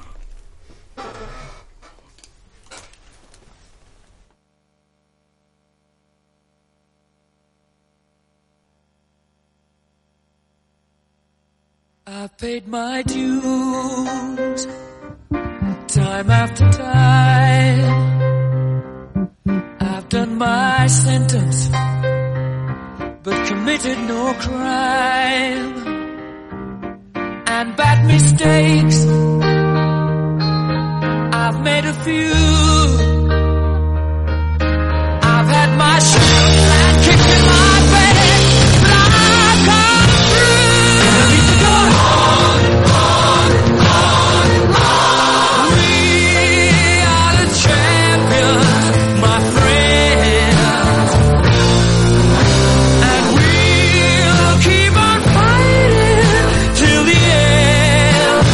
I've paid my dues time after time. I've done my sentence, but committed no crime. And bad mistakes, I've made a few. I've had my share of land kicked in my bed, but I've come through. I need to go on, on, on, on. We are the champions, my friends, and we'll keep on fighting till the end.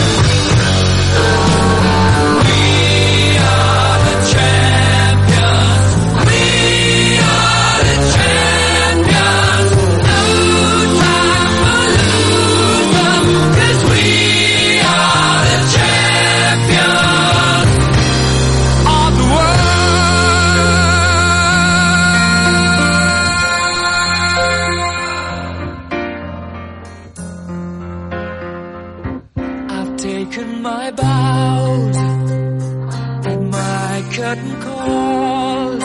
We are the champions. We are the champions. No time for losing, 'cause we are the champions of the world. I've taken my bows and my curtain calls.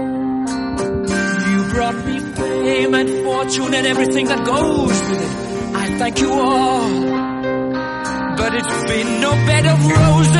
You brought me fame and fortune and everything that goes with it. I thank you all, but it's been no bed of roses.